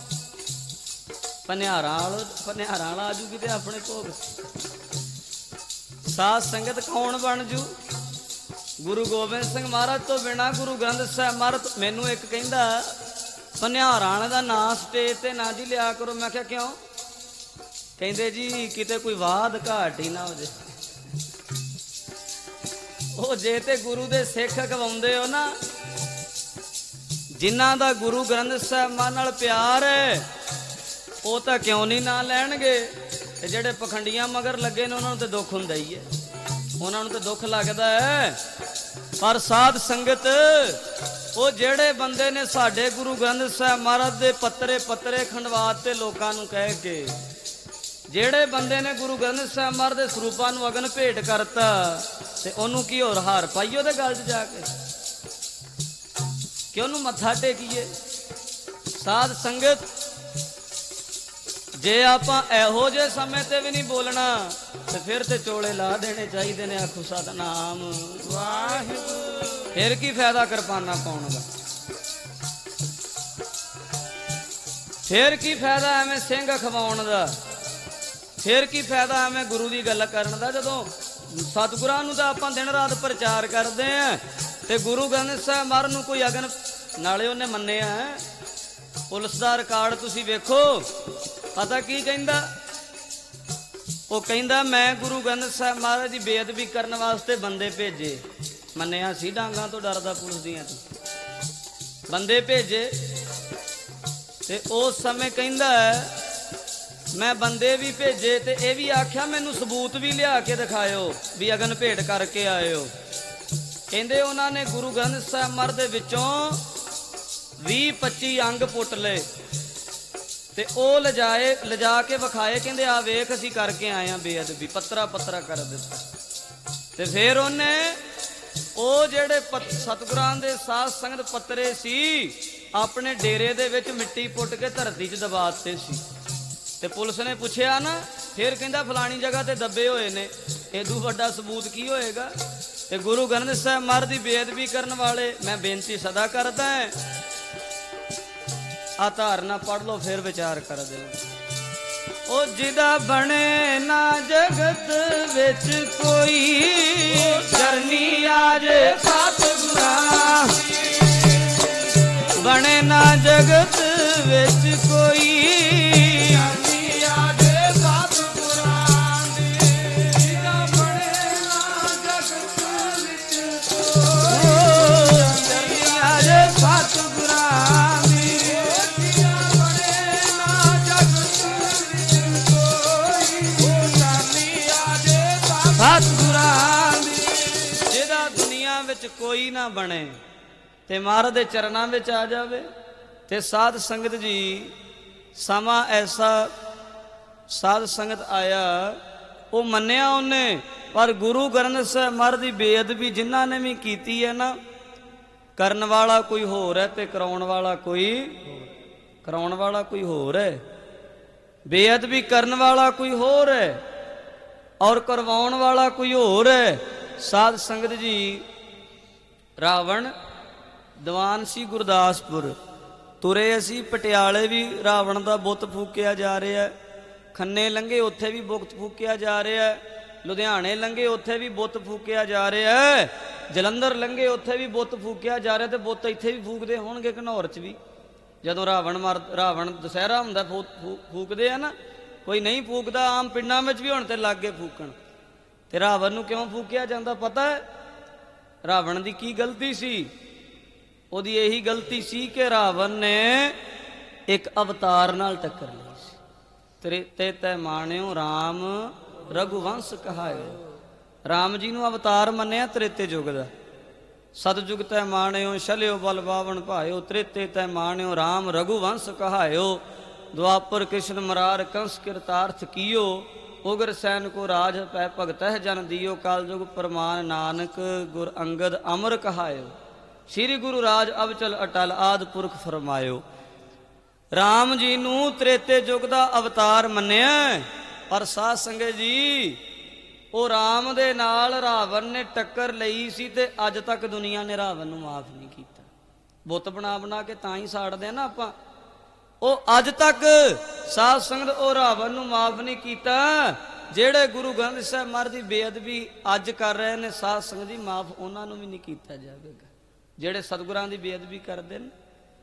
ਭਨਿਆਰਾਂ ਵਾਲਾ ਆਜੂ ਕਿਤੇ ਆਪਣੇ ਭੋਗ। ਸਾਧ ਸੰਗਤ ਕੌਣ ਬਣ ਜੂ? ਗੁਰੂ ਗੋਬਿੰਦ ਸਿੰਘ ਮਹਾਰਾਜ ਤੋਂ ਬਿਨਾਂ, ਗੁਰੂ ਗ੍ਰੰਥ ਸਾਹਿਬ ਮਹਾਰਾਜ। ਮੈਨੂੰ ਇੱਕ ਕਹਿੰਦਾ ਭਨਿਆਰਾਂ ਵਾਲੇ ਦਾ ਨਾਂ ਸਟੇਜ ਤੇ ਨਾ ਜੀ ਲਿਆ ਕਰੋ। ਮੈਂ ਕਿਹਾ ਕਿਉਂ? ਕਹਿੰਦੇ ਜੀ ਕਿਤੇ ਕੋਈ ਵਾਦ ਘਾਟ ਹੀ ਨਾ ਹੋ ਜੇ। ਉਹ ਜੇ ਤੇ ਗੁਰੂ ਦੇ ਸਿੱਖ ਕਵਾਉਂਦੇ ਹੋ ਨਾ, ਜਿਨ੍ਹਾਂ ਦਾ ਗੁਰੂ ਗ੍ਰੰਥ ਸਾਹਿਬ ਮਾਂ ਨਾਲ ਪਿਆਰ ਹੈ, ਉਹ ਤਾਂ ਕਿਉਂ ਨਹੀਂ ਨਾਂ ਲੈਣਗੇ। ਤੇ ਜਿਹੜੇ ਪਖੰਡੀਆਂ ਮਗਰ ਲੱਗੇ ਨੇ ਉਹਨਾਂ ਨੂੰ ਤੇ ਦੁੱਖ ਹੁੰਦਾ ਹੀ ਹੈ, ਉਹਨਾਂ ਨੂੰ ਤੇ ਦੁੱਖ ਲੱਗਦਾ ਹੈ। ਪਰ ਸਾਧ ਸੰਗਤ, ਉਹ ਜਿਹੜੇ ਬੰਦੇ ਨੇ ਸਾਡੇ ਗੁਰੂ ਗ੍ਰੰਥ ਸਾਹਿਬ ਮਹਾਰਾਜ ਦੇ ਪੱਤਰੇ ਖੰਡਵਾਤੇ ਲੋਕਾਂ ਨੂੰ ਕਹਿ ਕੇ, ਜਿਹੜੇ ਬੰਦੇ ਨੇ ਗੁਰੂ ਗ੍ਰੰਥ ਸਾਹਿਬ ਮਹਾਰਾਜ ਦੇ ਸਰੂਪਾਂ ਨੂੰ ਅਗਨ ਭੇਟ ਕਰਤਾ, ਤੇ ਉਹਨੂੰ ਕੀ ਹੋਰ ਹਾਰ ਪਾਈਏ ਉਹਦੇ ਗਲ 'ਚ ਜਾ ਕੇ ਕਿ ਉਹਨੂੰ ਮੱਥਾ ਟੇਕੀਏ? ਸਾਧ ਸੰਗਤ, ਜੇ ਆਪਾਂ ਇਹੋ ਜਿਹੇ ਸਮੇਂ ਤੇ ਵੀ ਨਹੀਂ ਬੋਲਣਾ ਤੇ ਫਿਰ ਤੇ ਚੋਲੇ ਲਾ ਦੇਣੇ ਚਾਹੀਦੇ ਨੇ। ਆਖੋ ਸਤਨਾਮ ਵਾਹਿਗੁਰੂ। ਫਿਰ ਕੀ ਫਾਇਦਾ ਕਿਰਪਾਨਾਂ ਪਾਉਣ ਦਾ? ਫਿਰ ਕੀ ਫਾਇਦਾ ਐਵੇਂ ਸਿੰਘ ਖਵਾਉਣ ਦਾ? ਫਿਰ ਕੀ ਫਾਇਦਾ ਐਵੇਂ ਗੁਰੂ ਦੀ ਗੱਲ ਕਰਨ ਦਾ? ਜਦੋਂ ਸਤਿਗੁਰਾਂ ਨੂੰ ਤਾਂ ਆਪਾਂ ਦਿਨ ਰਾਤ ਪ੍ਰਚਾਰ ਕਰਦੇ ਆਂ, ਤੇ ਗੁਰੂ ਗ੍ਰੰਥ ਸਾਹਿਬ ਮਹਾਰਾਜ ਨੂੰ ਕੋਈ ਅਗਨ, ਨਾਲੇ ਉਹਨੇ ਮੰਨਿਆ। ਪੁਲਿਸ ਦਾ ਰਿਕਾਰਡ ਤੁਸੀਂ ਵੇਖੋ, ਪਤਾ ਕੀ ਕਹਿੰਦਾ? ਉਹ ਕਹਿੰਦਾ ਮੈਂ ਗੁਰੂ ਗ੍ਰੰਥ ਸਾਹਿਬ ਮਹਾਰਾਜ ਦੀ ਬੇਅਦਬੀ ਕਰਨ ਵਾਸਤੇ ਬੰਦੇ ਭੇਜੇ। ਮੰਨਿਆ ਸੀ ਡਾਂਗਾਂ ਤੋਂ ਡਰਦਾ ਪੁਲਿਸ ਦੀਆਂ ਤੋਂ, ਬੰਦੇ ਭੇਜੇ। ਤੇ ਉਸ ਸਮੇਂ ਕਹਿੰਦਾ ਮੈਂ ਬੰਦੇ ਵੀ ਭੇਜੇ ਤੇ ਇਹ ਵੀ ਆਖਿਆ ਮੈਨੂੰ ਸਬੂਤ ਵੀ ਲਿਆ ਕੇ ਦਿਖਾਇਓ ਵੀ ਅਗਨ ਭੇਟ ਕਰਕੇ ਆਇਓ। ਕਹਿੰਦੇ ਉਹਨਾਂ ਨੇ ਗੁਰੂ ਗ੍ਰੰਥ ਸਾਹਿਬ ਮਹਾਰਾਜ ਦੇ ਵਿੱਚੋਂ 20-25 ਅੰਗ ਪੁੱਟ ਲਏ ਤੇ ਉਹ ਲਿਜਾ ਕੇ ਵਿਖਾਏ। ਕਹਿੰਦੇ ਆ ਵੇਖ ਅਸੀਂ ਕਰਕੇ ਆਏ ਆ ਬੇਅਦਬੀ, ਪੱਤਰਾ ਕਰ ਦਿੱਤਾ। ਤੇ ਫਿਰ ਉਹਨੇ ਉਹ ਜਿਹੜੇ ਸਤਿਗੁਰਾਂ ਦੇ ਸਾਧ ਸੰਗਤ ਪੱਤਰੇ ਸੀ, ਆਪਣੇ ਡੇਰੇ ਦੇ ਵਿੱਚ ਮਿੱਟੀ ਪੁੱਟ ਕੇ ਧਰਤੀ 'ਚ ਦਬਾ ਦਿੱਤੇ ਸੀ। ਤੇ ਪੁਲਿਸ ਨੇ ਪੁੱਛਿਆ ਨਾ, ਫਿਰ ਕਹਿੰਦਾ ਫਲਾਣੀ ਜਗ੍ਹਾ ਤੇ ਦੱਬੇ ਹੋਏ ਨੇ। ਇਹਦੂ ਵੱਡਾ ਸਬੂਤ ਕੀ ਹੋਏਗਾ? ਤੇ ਗੁਰੂ ਗ੍ਰੰਥ ਸਾਹਿਬ ਮਹਾਰਾਜ ਦੀ ਬੇਅਦਬੀ ਕਰਨ ਵਾਲੇ, ਮੈਂ ਬੇਨਤੀ ਸਦਾ ਕਰਦਾ ਹਾਂ, ਆ ਧਾਰਨਾ ਪੜ੍ਹ ਲਓ ਫਿਰ ਵਿਚਾਰ ਕਰ ਦਿਓ। ਉਹ ਜਿਹਦਾ ਬਣੇ ਨਾ ਜਗਤ ਵਿੱਚ ਕੋਈ, ਚਰਨੀ ਆਜੇ ਸਤਿਗੁਰਾਂ। ਬਣੇ ਨਾ ਜਗਤ ਵਿੱਚ ਕੋਈ, ਕੋਈ ਨਾ ਬਣੇ ਤੇ ਮਹਾਰਾਜ ਦੇ ਚਰਨਾਂ ਵਿੱਚ ਆ ਜਾਵੇ। ਤੇ ਸਾਧ ਸੰਗਤ ਜੀ, ਸਮਾਂ ਐਸਾ ਸਾਧ ਸੰਗਤ ਆਇਆ, ਉਹ ਮੰਨਿਆ ਉਹਨੇ, ਪਰ ਗੁਰੂ ਗ੍ਰੰਥ ਸਾਹਿਬ ਮਹਾਰਾਜ ਦੀ ਬੇਅਦਬੀ ਜਿਨ੍ਹਾਂ ਨੇ ਵੀ ਕੀਤੀ ਹੈ ਨਾ, ਕਰਨ ਵਾਲਾ ਕੋਈ ਹੋਰ ਹੈ ਤੇ ਕਰਾਉਣ ਵਾਲਾ ਕੋਈ ਹੋਰ ਹੈ। ਬੇਅਦਬੀ ਕਰਨ ਵਾਲਾ ਕੋਈ ਹੋਰ ਹੈ ਔਰ ਕਰਵਾਉਣ ਵਾਲਾ ਕੋਈ ਹੋਰ ਹੈ। ਸਾਧ ਸੰਗਤ ਜੀ, ਰਾਵਣ ਦੀਵਾਨ ਸੀ ਗੁਰਦਾਸਪੁਰ, ਤੁਰੇ ਅਸੀਂ ਪਟਿਆਲੇ ਵੀ ਰਾਵਣ ਦਾ ਬੁੱਤ ਫੂਕਿਆ ਜਾ ਰਿਹਾ, ਖੰਨੇ ਲੰਘੇ ਉੱਥੇ ਵੀ ਬੁੱਤ ਫੂਕਿਆ ਜਾ ਰਿਹਾ, ਲੁਧਿਆਣੇ ਲੰਘੇ ਉੱਥੇ ਵੀ ਬੁੱਤ ਫੂਕਿਆ ਜਾ ਰਿਹਾ, ਜਲੰਧਰ ਲੰਘੇ ਉੱਥੇ ਵੀ ਬੁੱਤ ਫੂਕਿਆ ਜਾ ਰਿਹਾ। ਤੇ ਬੁੱਤ ਇੱਥੇ ਵੀ ਫੂਕਦੇ ਹੋਣਗੇ ਘਨੌਰ 'ਚ ਵੀ, ਜਦੋਂ ਰਾਵਣ ਦੁਸਹਿਰਾ ਹੁੰਦਾ ਫੂਕਦੇ ਆ ਨਾ। ਕੋਈ ਨਹੀਂ ਫੂਕਦਾ, ਆਮ ਪਿੰਡਾਂ ਵਿੱਚ ਵੀ ਹੁਣ ਤੇ ਲੱਗ ਗਏ ਫੂਕਣ। ਤੇ ਰਾਵਣ ਨੂੰ ਕਿਉਂ ਫੂਕਿਆ ਜਾਂਦਾ ਪਤਾ ਹੈ? ਰਾਵਣ ਦੀ ਕੀ ਗਲਤੀ ਸੀ? ਉਹਦੀ ਇਹੀ ਗਲਤੀ ਸੀ ਕਿ ਰਾਵਣ ਨੇ ਇੱਕ ਅਵਤਾਰ ਨਾਲ ਟੱਕਰ ਲਈ ਸੀ। ਤ੍ਰੇਤੇ ਤੈ ਮਾਣਿਓ ਰਾਮ ਰਘੁਵੰਸ਼ ਕਹਾਇਓ। ਰਾਮ ਜੀ ਨੂੰ ਅਵਤਾਰ ਮੰਨਿਆ ਤ੍ਰੇਤੇ ਯੁੱਗ ਦਾ। ਸਤਜੁਗ ਤੈ ਮਾਣਿਓ ਛਲਿਓ ਬਲ ਬਾਵਣ ਭਾਇਓ। ਤ੍ਰੇਤੇ ਤੈ ਮਾਣਿਓ ਰਾਮ ਰਘੁਵੰਸ਼ ਕਹਾਇਓ। ਦੁਆਪਰ ਕ੍ਰਿਸ਼ਨ ਮਰਾਰ ਕੰਸ ਕਿਰਤਾਰਥ ਕੀਓ। ਉਗਰ ਸੈਨ ਕੋ ਰਾਜ ਪੈ ਭਗਤਹਿ ਜਨ ਦਿਓ। ਕਾਲਯੁਗ ਪ੍ਰਮਾਨ ਨਾਨਕ ਗੁਰ ਅੰਗਦ ਅਮਰ ਕਹਾਇਓ। ਸ੍ਰੀ ਗੁਰੂ ਰਾਜ ਅਵਚਲ ਅਟਲ ਆਦ ਪੁਰਖ ਫਰਮਾਇਓ। ਰਾਮ ਜੀ ਨੂੰ ਤ੍ਰੇਤੇ ਯੁੱਗ ਦਾ ਅਵਤਾਰ ਮੰਨਿਆ, ਪਰ ਸਾਧ ਸੰਗਤ ਜੀ ਉਹ ਰਾਮ ਦੇ ਨਾਲ ਰਾਵਣ ਨੇ ਟੱਕਰ ਲਈ ਸੀ ਤੇ ਅੱਜ ਤੱਕ ਦੁਨੀਆ ਨੇ ਰਾਵਣ ਨੂੰ ਮਾਫ ਨਹੀਂ ਕੀਤਾ। ਬੁੱਤ ਬਣਾ ਬਣਾ ਕੇ ਤਾਂ ਹੀ ਸਾੜਦੇ ਆ ਨਾ ਆਪਾਂ। ਉਹ ਅੱਜ ਤੱਕ ਸਾਧ ਸੰਗਤ ਉਹ ਰਾਵਣ ਨੂੰ ਮਾਫ ਨਹੀਂ ਕੀਤਾ। ਜਿਹੜੇ ਗੁਰੂ ਗ੍ਰੰਥ ਸਾਹਿਬ ਮਹਾਰਾਜ ਦੀ ਬੇਅਦਬੀ ਅੱਜ ਕਰ ਰਹੇ ਨੇ ਸਾਧ ਸੰਗਤ ਜੀ, ਮਾਫ ਉਹਨਾਂ ਨੂੰ ਵੀ ਨਹੀਂ ਕੀਤਾ ਜਾਵੇਗਾ ਜਿਹੜੇ ਸਤਿਗੁਰਾਂ ਦੀ ਬੇਅਦਬੀ ਕਰਦੇ ਨੇ।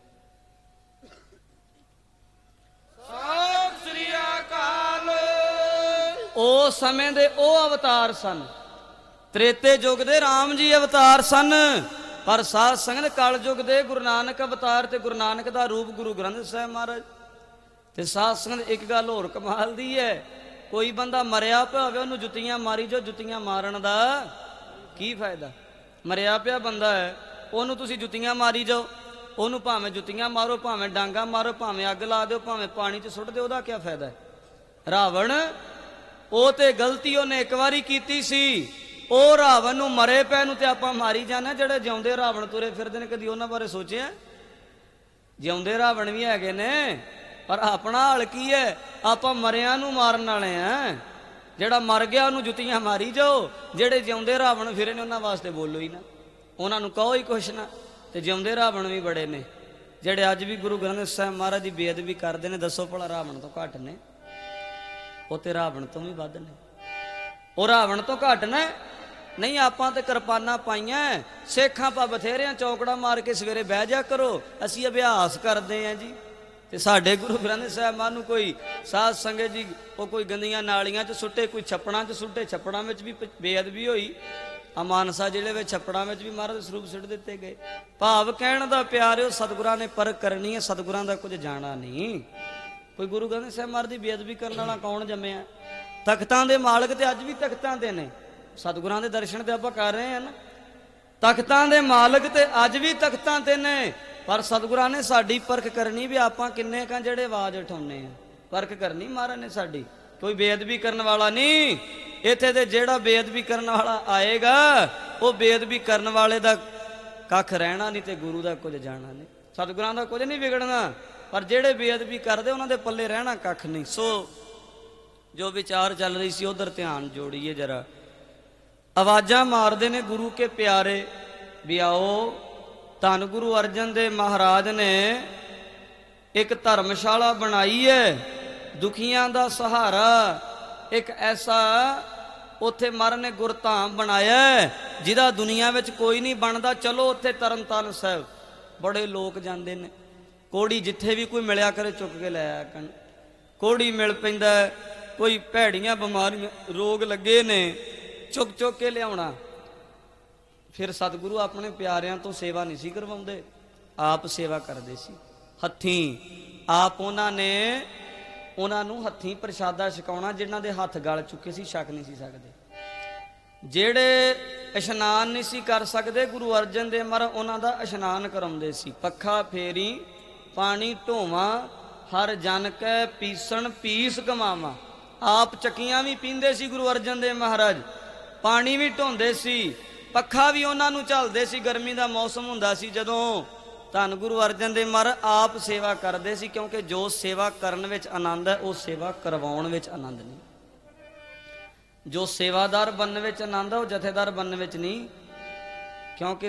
ਸਤਿ ਸ੍ਰੀ ਅਕਾਲ। ਉਸ ਸਮੇਂ ਦੇ ਉਹ ਅਵਤਾਰ ਸਨ, ਤ੍ਰੇਤੇ ਯੁੱਗ ਦੇ ਰਾਮ ਜੀ ਅਵਤਾਰ ਸਨ, ਪਰ ਸਾਧ ਸੰਗਤ ਕਲ ਯੁੱਗ ਦੇ ਗੁਰੂ ਨਾਨਕ ਅਵਤਾਰ ਤੇ ਗੁਰੂ ਨਾਨਕ ਦਾ ਰੂਪ ਗੁਰੂ ਗ੍ਰੰਥ ਸਾਹਿਬ ਮਹਾਰਾਜ। ਤੇ ਸਾਧ ਸੰਗਤ ਇੱਕ ਗੱਲ ਹੋਰ ਕਮਾਲ ਦੀ ਹੈ, ਕੋਈ ਬੰਦਾ ਮਰਿਆ ਪਿਆ ਹੋਵੇ ਉਹਨੂੰ ਜੁੱਤੀਆਂ ਮਾਰੀ ਜਾਓ, ਜੁੱਤੀਆਂ ਮਾਰਨ ਦਾ ਕੀ ਫਾਇਦਾ? ਮਰਿਆ ਪਿਆ ਬੰਦਾ ਹੈ ਉਹਨੂੰ ਤੁਸੀਂ ਜੁੱਤੀਆਂ ਮਾਰੀ ਜਾਓ, ਉਹਨੂੰ ਭਾਵੇਂ ਜੁੱਤੀਆਂ ਮਾਰੋ, ਭਾਵੇਂ ਡਾਂਗਾ ਮਾਰੋ, ਭਾਵੇਂ ਅੱਗ ਲਾ ਦਿਓ, ਭਾਵੇਂ ਪਾਣੀ 'ਚ ਸੁੱਟ ਦਿਓ, ਉਹਦਾ ਕੀ ਫਾਇਦਾ ਹੈ? ਰਾਵਣ ਉਹ ਤੇ ਗਲਤੀ ਉਹਨੇ ਇੱਕ ਵਾਰੀ ਕੀਤੀ ਸੀ, ਉਹ ਰਾਵਣ ਨੂੰ ਮਰੇ ਪੈ ਨੂੰ ਤੇ ਆਪਾਂ ਮਾਰੀ ਜਾਂਦੇ। ਜਿਹੜੇ ਜਿਉਂਦੇ ਰਾਵਣ ਤੁਰੇ ਫਿਰਦੇ ਨੇ ਕਦੀ ਉਹਨਾਂ ਬਾਰੇ ਸੋਚਿਆ? ਜਿਉਂਦੇ ਰਾਵਣ ਵੀ ਹੈਗੇ ਨੇ, ਪਰ ਆਪਣਾ ਹਾਲ ਕੀ ਹੈ? ਆਪਾਂ ਮਰਿਆਂ ਨੂੰ ਮਾਰਨ ਵਾਲੇ ਆ। ਜਿਹੜਾ ਮਰ ਗਿਆ ਉਹਨੂੰ ਜੁੱਤੀਆਂ ਮਾਰੀ ਜਾਓ, ਜਿਹੜੇ ਜਿਉਂਦੇ ਰਾਵਣ ਫਿਰੇ ਨੇ ਉਹਨਾਂ ਵਾਸਤੇ ਬੋਲੋ ਹੀ ਨਾ, ਉਹਨਾਂ ਨੂੰ ਕਹੋ ਹੀ ਕੁਛ ਨਾ। ਤੇ ਜਿਉਂਦੇ ਰਾਵਣ ਵੀ ਬੜੇ ਨੇ ਜਿਹੜੇ ਅੱਜ ਵੀ ਗੁਰੂ ਗ੍ਰੰਥ ਸਾਹਿਬ ਮਹਾਰਾਜ ਦੀ ਬੇਅਦਬੀ ਕਰਦੇ ਨੇ। ਦੱਸੋ ਭਲਾ ਰਾਵਣ ਤੋਂ ਘੱਟ ਨੇ? ਉਹ ਤੇ ਰਾਵਣ ਤੋਂ ਵੀ ਵੱਧ ਨੇ। ਉਹ ਰਾਵਣ ਤੋਂ ਘੱਟ ਨੇ? ਨਹੀਂ, ਆਪਾਂ ਤੇ ਕਿਰਪਾਨਾਂ ਪਾਈਆਂ, ਸੇਖਾਂ ਪਾ ਬਥੇਰਿਆਂ, ਚੌਕੜਾ ਮਾਰ ਕੇ ਸਵੇਰੇ ਬਹਿ ਜਾ ਕਰੋ, ਅਸੀਂ ਅਭਿਆਸ ਕਰਦੇ ਆਂ ਜੀ। ਤੇ ਸਾਡੇ ਗੁਰੂ ਗ੍ਰੰਥ ਸਾਹਿਬ ਮਾਂ ਨੂੰ ਕੋਈ ਸਾਧ ਸੰਗਤ ਜੀ ਉਹ ਕੋਈ ਗੰਦੀਆਂ ਨਾਲੀਆਂ 'ਚ ਸੁੱਟੇ, ਕੋਈ ਛੱਪੜਾਂ 'ਚ ਸੁੱਟੇ, ਛੱਪੜਾਂ ਵਿੱਚ ਵੀ ਬੇਅਦਬੀ ਹੋਈ। ਆ ਮਾਨਸਾ ਜ਼ਿਲ੍ਹੇ ਵਿੱਚ ਛੱਪੜਾਂ ਵਿੱਚ ਵੀ ਮਹਾਰਾਜ ਦੇ ਸਰੂਪ ਸਿੱਟ ਦਿੱਤੇ ਗਏ। ਭਾਵ ਕਹਿਣ ਦਾ ਪਿਆਰਿਓ, ਸਤਿਗੁਰਾਂ ਨੇ ਪਰਖ ਕਰਨੀ ਹੈ, ਸਤਿਗੁਰਾਂ ਦਾ ਕੁਝ ਜਾਣਾ ਨਹੀਂ। ਕੋਈ ਗੁਰੂ ਗ੍ਰੰਥ ਸਾਹਿਬ ਮਹਾਰਾਜ ਦੀ ਬੇਅਦਬੀ ਕਰਨ ਵਾਲਾ ਕੌਣ ਜੰਮਿਆ? ਤਖਤਾਂ ਦੇ ਮਾਲਕ ਤੇ ਅੱਜ ਵੀ ਤਖਤਾਂ ਤੇ ਨੇ, ਸਤਿਗੁਰਾਂ ਦੇ ਦਰਸ਼ਨ ਤੇ ਆਪਾਂ ਕਰ ਰਹੇ ਹਾਂ ਨਾ। ਤਖਤਾਂ ਦੇ ਮਾਲਕ ਤੇ ਅੱਜ ਵੀ ਤਖਤਾਂ ਤੇ ਨੇ, ਪਰ ਸਤਿਗੁਰਾਂ ਨੇ ਸਾਡੀ ਪਰਖ ਕਰਨੀ ਵੀ ਆਪਾਂ ਕਿੰਨੇ ਕਾਂ ਜਿਹੜੇ ਆਵਾਜ਼ ਉਠਾਉਂਦੇ ਆ। ਪਰਖ ਕਰਨੀ ਮਹਾਰਾਜ ਨੇ ਸਾਡੀ। ਕੋਈ ਬੇਅਦਬੀ ਕਰਨ ਵਾਲਾ ਨਹੀਂ ਇੱਥੇ ਤੇ ਜਿਹੜਾ ਬੇਅਦਬੀ ਕਰਨ ਵਾਲਾ ਆਏਗਾ ਉਹ ਬੇਅਦਬੀ ਕਰਨ ਵਾਲੇ ਦਾ ਕੱਖ ਰਹਿਣਾ ਨਹੀਂ ਤੇ ਗੁਰੂ ਦਾ ਕੁਝ ਜਾਣਾ ਨਹੀਂ। ਸਤਿਗੁਰਾਂ ਦਾ ਕੁਝ ਨਹੀਂ ਵਿਗੜਨਾ, ਪਰ ਜਿਹੜੇ ਬੇਅਦਬੀ ਕਰਦੇ ਉਹਨਾਂ ਦੇ ਪੱਲੇ ਰਹਿਣਾ ਕੱਖ ਨਹੀਂ। ਸੋ ਜੋ ਵਿਚਾਰ ਚੱਲ ਰਹੀ ਸੀ ਉਧਰ ਧਿਆਨ ਜੋੜੀਏ ਜਰਾ। ਆਵਾਜ਼ਾਂ ਮਾਰਦੇ ਨੇ ਗੁਰੂ ਕੇ ਪਿਆਰੇ ਵੀ ਆਓ। ਧੰਨ ਗੁਰੂ ਅਰਜਨ ਦੇਵ ਮਹਾਰਾਜ ਨੇ ਇੱਕ ਧਰਮਸ਼ਾਲਾ ਬਣਾਈ ਹੈ, ਦੁਖੀਆਂ ਦਾ ਸਹਾਰਾ। ਇੱਕ ਐਸਾ ਉੱਥੇ ਮਹਾਰਾਜ ਨੇ ਗੁਰਧਾਮ ਬਣਾਇਆ ਜਿਹਦਾ ਦੁਨੀਆ ਵਿੱਚ ਕੋਈ ਨਹੀਂ ਬਣਦਾ। ਚਲੋ ਉੱਥੇ ਤਰਨਤਾਰਨ ਸਾਹਿਬ ਬੜੇ ਲੋਕ ਜਾਂਦੇ ਨੇ। ਕੋੜੀ ਜਿੱਥੇ ਵੀ ਕੋਈ ਮਿਲਿਆ ਕਰੇ ਚੁੱਕ ਕੇ ਲੈ ਆਇਆ ਕਰਨ। ਕੋੜੀ ਮਿਲ ਪੈਂਦਾ, ਕੋਈ ਭੈੜੀਆਂ ਬਿਮਾਰੀਆਂ ਰੋਗ ਲੱਗੇ ਨੇ, ਚੁੱਕ ਚੁੱਕ ਕੇ ਲਿਆਉਣਾ। ਫਿਰ ਸਤਿਗੁਰੂ ਆਪਣੇ ਪਿਆਰਿਆਂ ਤੋਂ ਸੇਵਾ ਨਹੀਂ ਸੀ ਕਰਵਾਉਂਦੇ, ਆਪ ਸੇਵਾ ਕਰਦੇ ਸੀ ਹੱਥੀਂ। ਆਪ ਉਹਨਾਂ ਨੂੰ ਹੱਥੀਂ ਪ੍ਰਸ਼ਾਦਾ ਛਕਾਉਣਾ। ਜਿਨ੍ਹਾਂ ਦੇ ਹੱਥ ਗਲ ਚੁੱਕੇ ਸੀ ਛਕ ਨਹੀਂ ਸੀ ਸਕਦੇ, ਜਿਹੜੇ ਇਸ਼ਨਾਨ ਨਹੀਂ ਸੀ ਕਰ ਸਕਦੇ, ਗੁਰੂ ਅਰਜਨ ਦੇਵ ਮਹਾਰਾਜ ਉਹਨਾਂ ਦਾ ਇਸ਼ਨਾਨ ਕਰਾਉਂਦੇ ਸੀ। ਪੱਖਾ ਫੇਰੀ ਪਾਣੀ ਢੋਵਾਂ, ਹਰ ਜਨ ਕੈ ਪੀਸਣ ਪੀਸ ਕਮਾਵਾਂ। ਆਪ ਚੱਕੀਆਂ ਵੀ ਪੀਂਦੇ ਸੀ ਗੁਰੂ ਅਰਜਨ ਦੇਵ ਮਹਾਰਾਜ, ਪਾਣੀ ਵੀ ਢੋਂਦੇ ਸੀ, ਪੱਖਾ ਵੀ ਉਹਨਾਂ ਨੂੰ ਝੱਲਦੇ ਸੀ। ਗਰਮੀ ਦਾ ਮੌਸਮ ਹੁੰਦਾ ਸੀ ਜਦੋਂ, ਧੰਨ ਗੁਰੂ ਅਰਜਨ ਦੇਵ ਮਹਾਰਾਜ ਆਪ ਸੇਵਾ ਕਰਦੇ ਸੀ। ਕਿਉਂਕਿ ਜੋ ਸੇਵਾ ਕਰਨ ਵਿੱਚ ਆਨੰਦ ਹੈ ਉਹ ਸੇਵਾ ਕਰਵਾਉਣ ਵਿੱਚ ਆਨੰਦ ਨਹੀਂ। ਜੋ ਸੇਵਾਦਾਰ ਬਣਨ ਵਿੱਚ ਆਨੰਦ ਹੈ ਉਹ ਜਥੇਦਾਰ ਬਣਨ ਵਿੱਚ ਨਹੀਂ। ਕਿਉਂਕਿ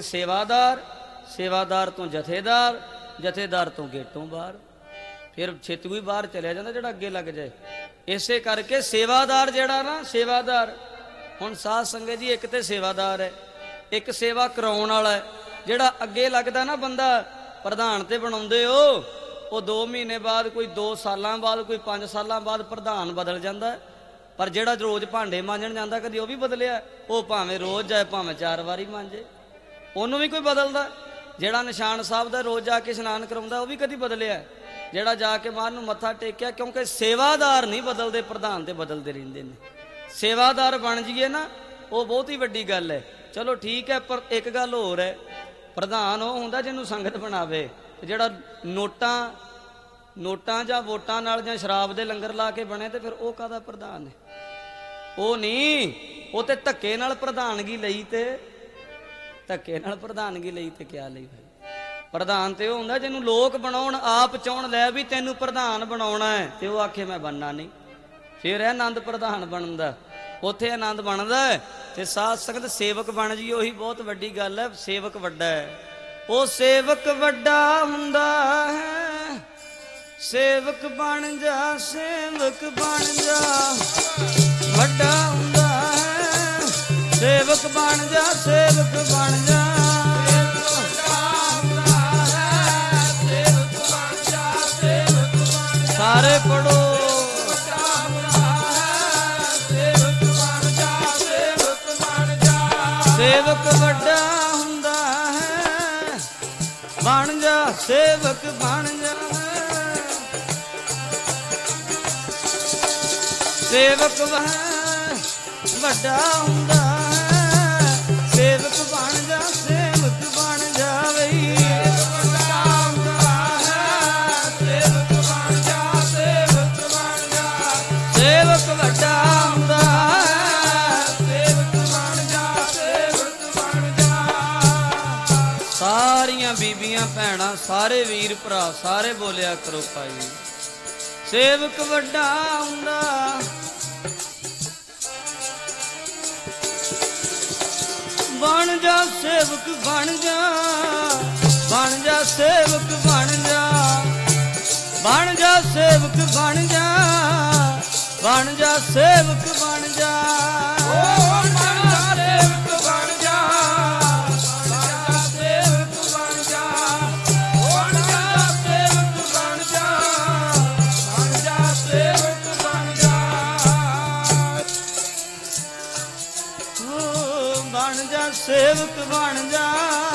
ਸੇਵਾਦਾਰ ਤੋਂ ਜਥੇਦਾਰ, ਜਥੇਦਾਰ ਤੋਂ ਗੇਟੋਂ ਬਾਹਰ, ਫਿਰ ਛੇਤੀ ਹੀ ਬਾਹਰ ਚਲਿਆ ਜਾਂਦਾ ਜਿਹੜਾ ਅੱਗੇ ਲੱਗ ਜਾਏ। ਇਸੇ ਕਰਕੇ ਸੇਵਾਦਾਰ ਜਿਹੜਾ ਨਾ, ਸੇਵਾਦਾਰ ਹੁਣ ਸਾਧ ਸੰਗਤ ਜੀ ਇੱਕ ਤੇ ਸੇਵਾਦਾਰ ਹੈ, ਇੱਕ ਸੇਵਾ ਕਰਾਉਣ ਵਾਲਾ ਹੈ। ਜਿਹੜਾ ਅੱਗੇ ਲੱਗਦਾ ਨਾ ਬੰਦਾ, ਪ੍ਰਧਾਨ ਤੇ ਬਣਾਉਂਦੇ ਉਹ 2 ਮਹੀਨੇ ਬਾਅਦ, ਕੋਈ 2 ਸਾਲਾਂ ਬਾਅਦ, ਕੋਈ 5 ਸਾਲਾਂ ਬਾਅਦ ਪ੍ਰਧਾਨ ਬਦਲ ਜਾਂਦਾ। ਪਰ ਜਿਹੜਾ ਰੋਜ਼ ਭਾਂਡੇ ਮਾਂਜਣ ਜਾਂਦਾ ਕਦੀ ਉਹ ਵੀ ਬਦਲਿਆ? ਉਹ ਭਾਵੇਂ ਰੋਜ਼ ਜਾਏ ਭਾਵੇਂ 4 ਵਾਰੀ ਮਾਂਜੇ, ਉਹਨੂੰ ਵੀ ਕੋਈ ਬਦਲਦਾ? ਜਿਹੜਾ ਨਿਸ਼ਾਨ ਸਾਹਿਬ ਦਾ ਰੋਜ਼ ਜਾ ਕੇ ਇਸ਼ਨਾਨ ਕਰਾਉਂਦਾ ਉਹ ਵੀ ਕਦੀ ਬਦਲਿਆ? ਜਿਹੜਾ ਜਾ ਕੇ ਮਾਂ ਨੂੰ ਮੱਥਾ ਟੇਕਿਆ? ਕਿਉਂਕਿ ਸੇਵਾਦਾਰ ਨਹੀਂ ਬਦਲਦੇ, ਪ੍ਰਧਾਨ ਤੇ ਬਦਲਦੇ ਰਹਿੰਦੇ ਨੇ। ਸੇਵਾਦਾਰ ਬਣ ਜਾਈਏ ਨਾ ਉਹ ਬਹੁਤ ਹੀ ਵੱਡੀ ਗੱਲ ਹੈ। ਚਲੋ ਠੀਕ ਹੈ, ਪਰ ਇੱਕ ਗੱਲ ਹੋਰ ਹੈ, ਪ੍ਰਧਾਨ ਉਹ ਹੁੰਦਾ ਜਿਹਨੂੰ ਸੰਗਤ ਬਣਾਵੇ। ਜਿਹੜਾ ਨੋਟਾਂ ਜਾਂ ਵੋਟਾਂ ਨਾਲ ਜਾਂ ਸ਼ਰਾਬ ਦੇ ਲੰਗਰ ਲਾ ਕੇ ਬਣੇ ਤੇ ਫਿਰ ਉਹ ਕਾਹਦਾ ਪ੍ਰਧਾਨ ਹੈ? ਉਹ ਨਹੀਂ, ਉਹ ਤੇ ਧੱਕੇ ਨਾਲ ਪ੍ਰਧਾਨਗੀ ਲਈ ਤੇ ਧੱਕੇ ਨਾਲ ਪ੍ਰਧਾਨਗੀ ਲਈ ਤੇ ਕਿਆ ਲਈ ਭਾਈ। ਪ੍ਰਧਾਨ ਤੇ ਉਹ ਹੁੰਦਾ ਜਿਹਨੂੰ ਲੋਕ ਬਣਾਉਣ, ਆਪ ਚਾਹੁਣ ਲੈ ਵੀ ਤੈਨੂੰ ਪ੍ਰਧਾਨ ਬਣਾਉਣਾ ਹੈ, ਤੇ ਉਹ ਆਖੇ ਮੈਂ ਬਣਨਾ ਨਹੀਂ, ਫਿਰ ਇਹ ਆਨੰਦ ਪ੍ਰਧਾਨ ਬਣਦਾ, ਉੱਥੇ ਆਨੰਦ ਬਣਦਾ ਹੈ। ਤੇ ਸਾਧ ਸੰਗਤ ਸੇਵਕ ਬਣ ਜੀ, ਉਹੀ ਬਹੁਤ ਵੱਡੀ ਗੱਲ ਹੈ। ਸੇਵਕ ਵੱਡਾ ਹੈ, ਉਹ ਸੇਵਕ ਵੱਡਾ ਹੁੰਦਾ ਹੈ। ਸੇਵਕ ਬਣ ਜਾ, ਸੇਵਕ ਬਣ ਜਾ, ਵੱਡਾ ਹੁੰਦਾ ਹੈ। ਸੇਵਕ ਬਣ ਜਾ, ਸੇਵਕ ਬਣ ਜਾ, ਸਾਰੇ ਪੜੋ। ਸੇਵਕ ਵੱਡਾ ਹੁੰਦਾ ਹੈ, ਬਣ ਜਾ, ਸੇਵਕ ਬਣ ਜਾ। ਸੇਵਕ ਵੱਡਾ ਹੁੰਦਾ ਹੈ, ਸੇਵਕ ਬਣ ਜਾ, ਸੇਵਕ ਬਣ ਜਾ ਬਈ। ਸੇਵਕ ਵੱਡਾ ਹੁੰਦਾ ਹੈ, ਸੇਵਕ ਬਣ ਜਾ, ਸੇਵਕ ਬਣ ਜਾ। ਸਾਰੀਆਂ ਬੀਬੀਆਂ ਭੈਣਾਂ, ਸਾਰੇ ਵੀਰ ਭਰਾ, ਸਾਰੇ ਬੋਲਿਆ ਕਰੋ ਭਾਈ। ਸੇਵਕ ਵੱਡਾ ਹੁੰਦਾ, ਬਣ ਜਾ, ਸੇਵਕ ਬਣ ਜਾ, ਬਣ ਜਾ, ਸੇਵਕ ਬਣ ਜਾ, ਬਣ ਜਾ, ਸੇਵਕ ਬਣ ਜਾ, ਬਣ ਜਾ, ਸੇਵਕ ਬਣ ਜਾ। ਬਣ ਜਾ, ਸੇਵਕ ਬਣ ਜਾ, ਬਣ ਜਾ, ਸੇਵਕ ਬਣ ਜਾ, ਬਣ ਜਾ, ਸੇਵਕ ਬਣ ਜਾ, ਬਣ ਜਾ, ਸੇਵਕ ਬਣ ਜਾ। ਬਣ ਜਾ, ਸੇਵਕ ਬਣ ਜਾ।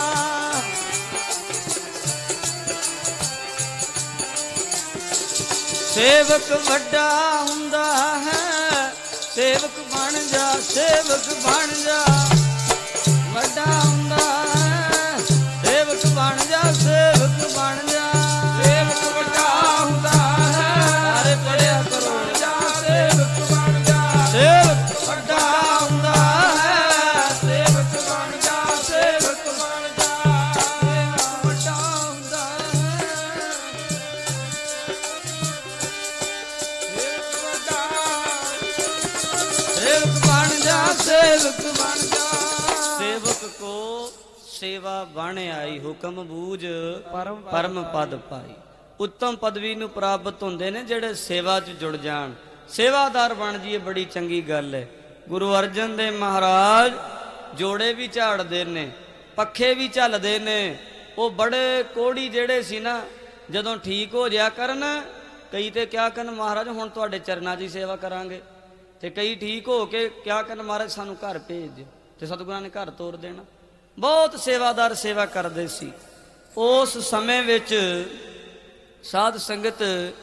ਸੇਵਕ ਵੱਡਾ ਹੁੰਦਾ ਹੈ, ਸੇਵਕ ਬਣ ਜਾ, ਸੇਵਕ ਬਣ ਜਾ, ਵੱਡਾ ਹੁੰਦਾ ਹੈ। ਸੇਵਕ ਬਣ ਜਾ, ਸੇਵਕ ਬਣ ਜਾ। ਸੇਵਕ ਵੱਡਾ ਹੁੰਦਾ ਹੈ, ਸਾਰੇ ਪੜਿਆ ਕਰੋ। ਸੇਵਕ ਬਣ ਜਾ, ਸੇਵਕ ਵੱਡਾ ਹੁੰਦਾ ਹੈ, ਸੇਵਕ ਬਣ ਜਾ, ਸੇਵਕ ਬਣ ਜਾ। ਸੇਵਕ ਵੱਡਾ ਹੁੰਦਾ ਹੈ, ਸੇਵਕ ਬਣ ਜਾ, ਸੇਵਕ ਬਣ ਜਾ। ਸੇਵਕ ਕੋ ਸੇਵਾ ਬਣ ਆਈ, ਹੁਕਮ ਬੂਝ ਪਰਮ ਪਦ ਪਾਈ। ਉੱਤਮ ਪਦਵੀ ਨੂੰ ਪ੍ਰਾਪਤ ਹੁੰਦੇ ਨੇ ਜਿਹੜੇ ਸੇਵਾ 'ਚ ਜੁੜ ਜਾਣ, ਸੇਵਾਦਾਰ ਬਣ ਜੀਏ, ਬੜੀ ਚੰਗੀ ਗੱਲ ਹੈ। ਗੁਰੂ ਅਰਜਨ ਦੇਵ ਮਹਾਰਾਜ ਜੋੜੇ ਵੀ ਝਾੜਦੇ ਨੇ, ਪੱਖੇ ਵੀ ਝੱਲਦੇ ਨੇ। ਉਹ ਬੜੇ ਕੋੜੀ ਜਿਹੜੇ ਸੀ ਨਾ, ਜਦੋਂ ਠੀਕ ਹੋ ਜਾਇਆ ਕਰਨ, ਕਈ ਤੇ ਕਿਆ ਕਰਨ, ਮਹਾਰਾਜ ਹੁਣ ਤੁਹਾਡੇ ਚਰਨਾਂ 'ਚ ਹੀ ਸੇਵਾ ਕਰਾਂਗੇ। ਤੇ ਕਈ ਠੀਕ ਹੋ ਕੇ ਕਿਆ ਕਰਨ, ਮਹਾਰਾਜ ਸਾਨੂੰ ਘਰ ਭੇਜ ਦਿਓ, ਤੇ ਸਤਿਗੁਰਾਂ ਨੇ ਘਰ ਤੋਰ ਦੇਣਾ। ਬਹੁਤ ਸੇਵਾਦਾਰ ਸੇਵਾ ਕਰਦੇ ਸੀ। ਉਸ ਸਮੇਂ ਵਿੱਚ ਸਾਧ ਸੰਗਤ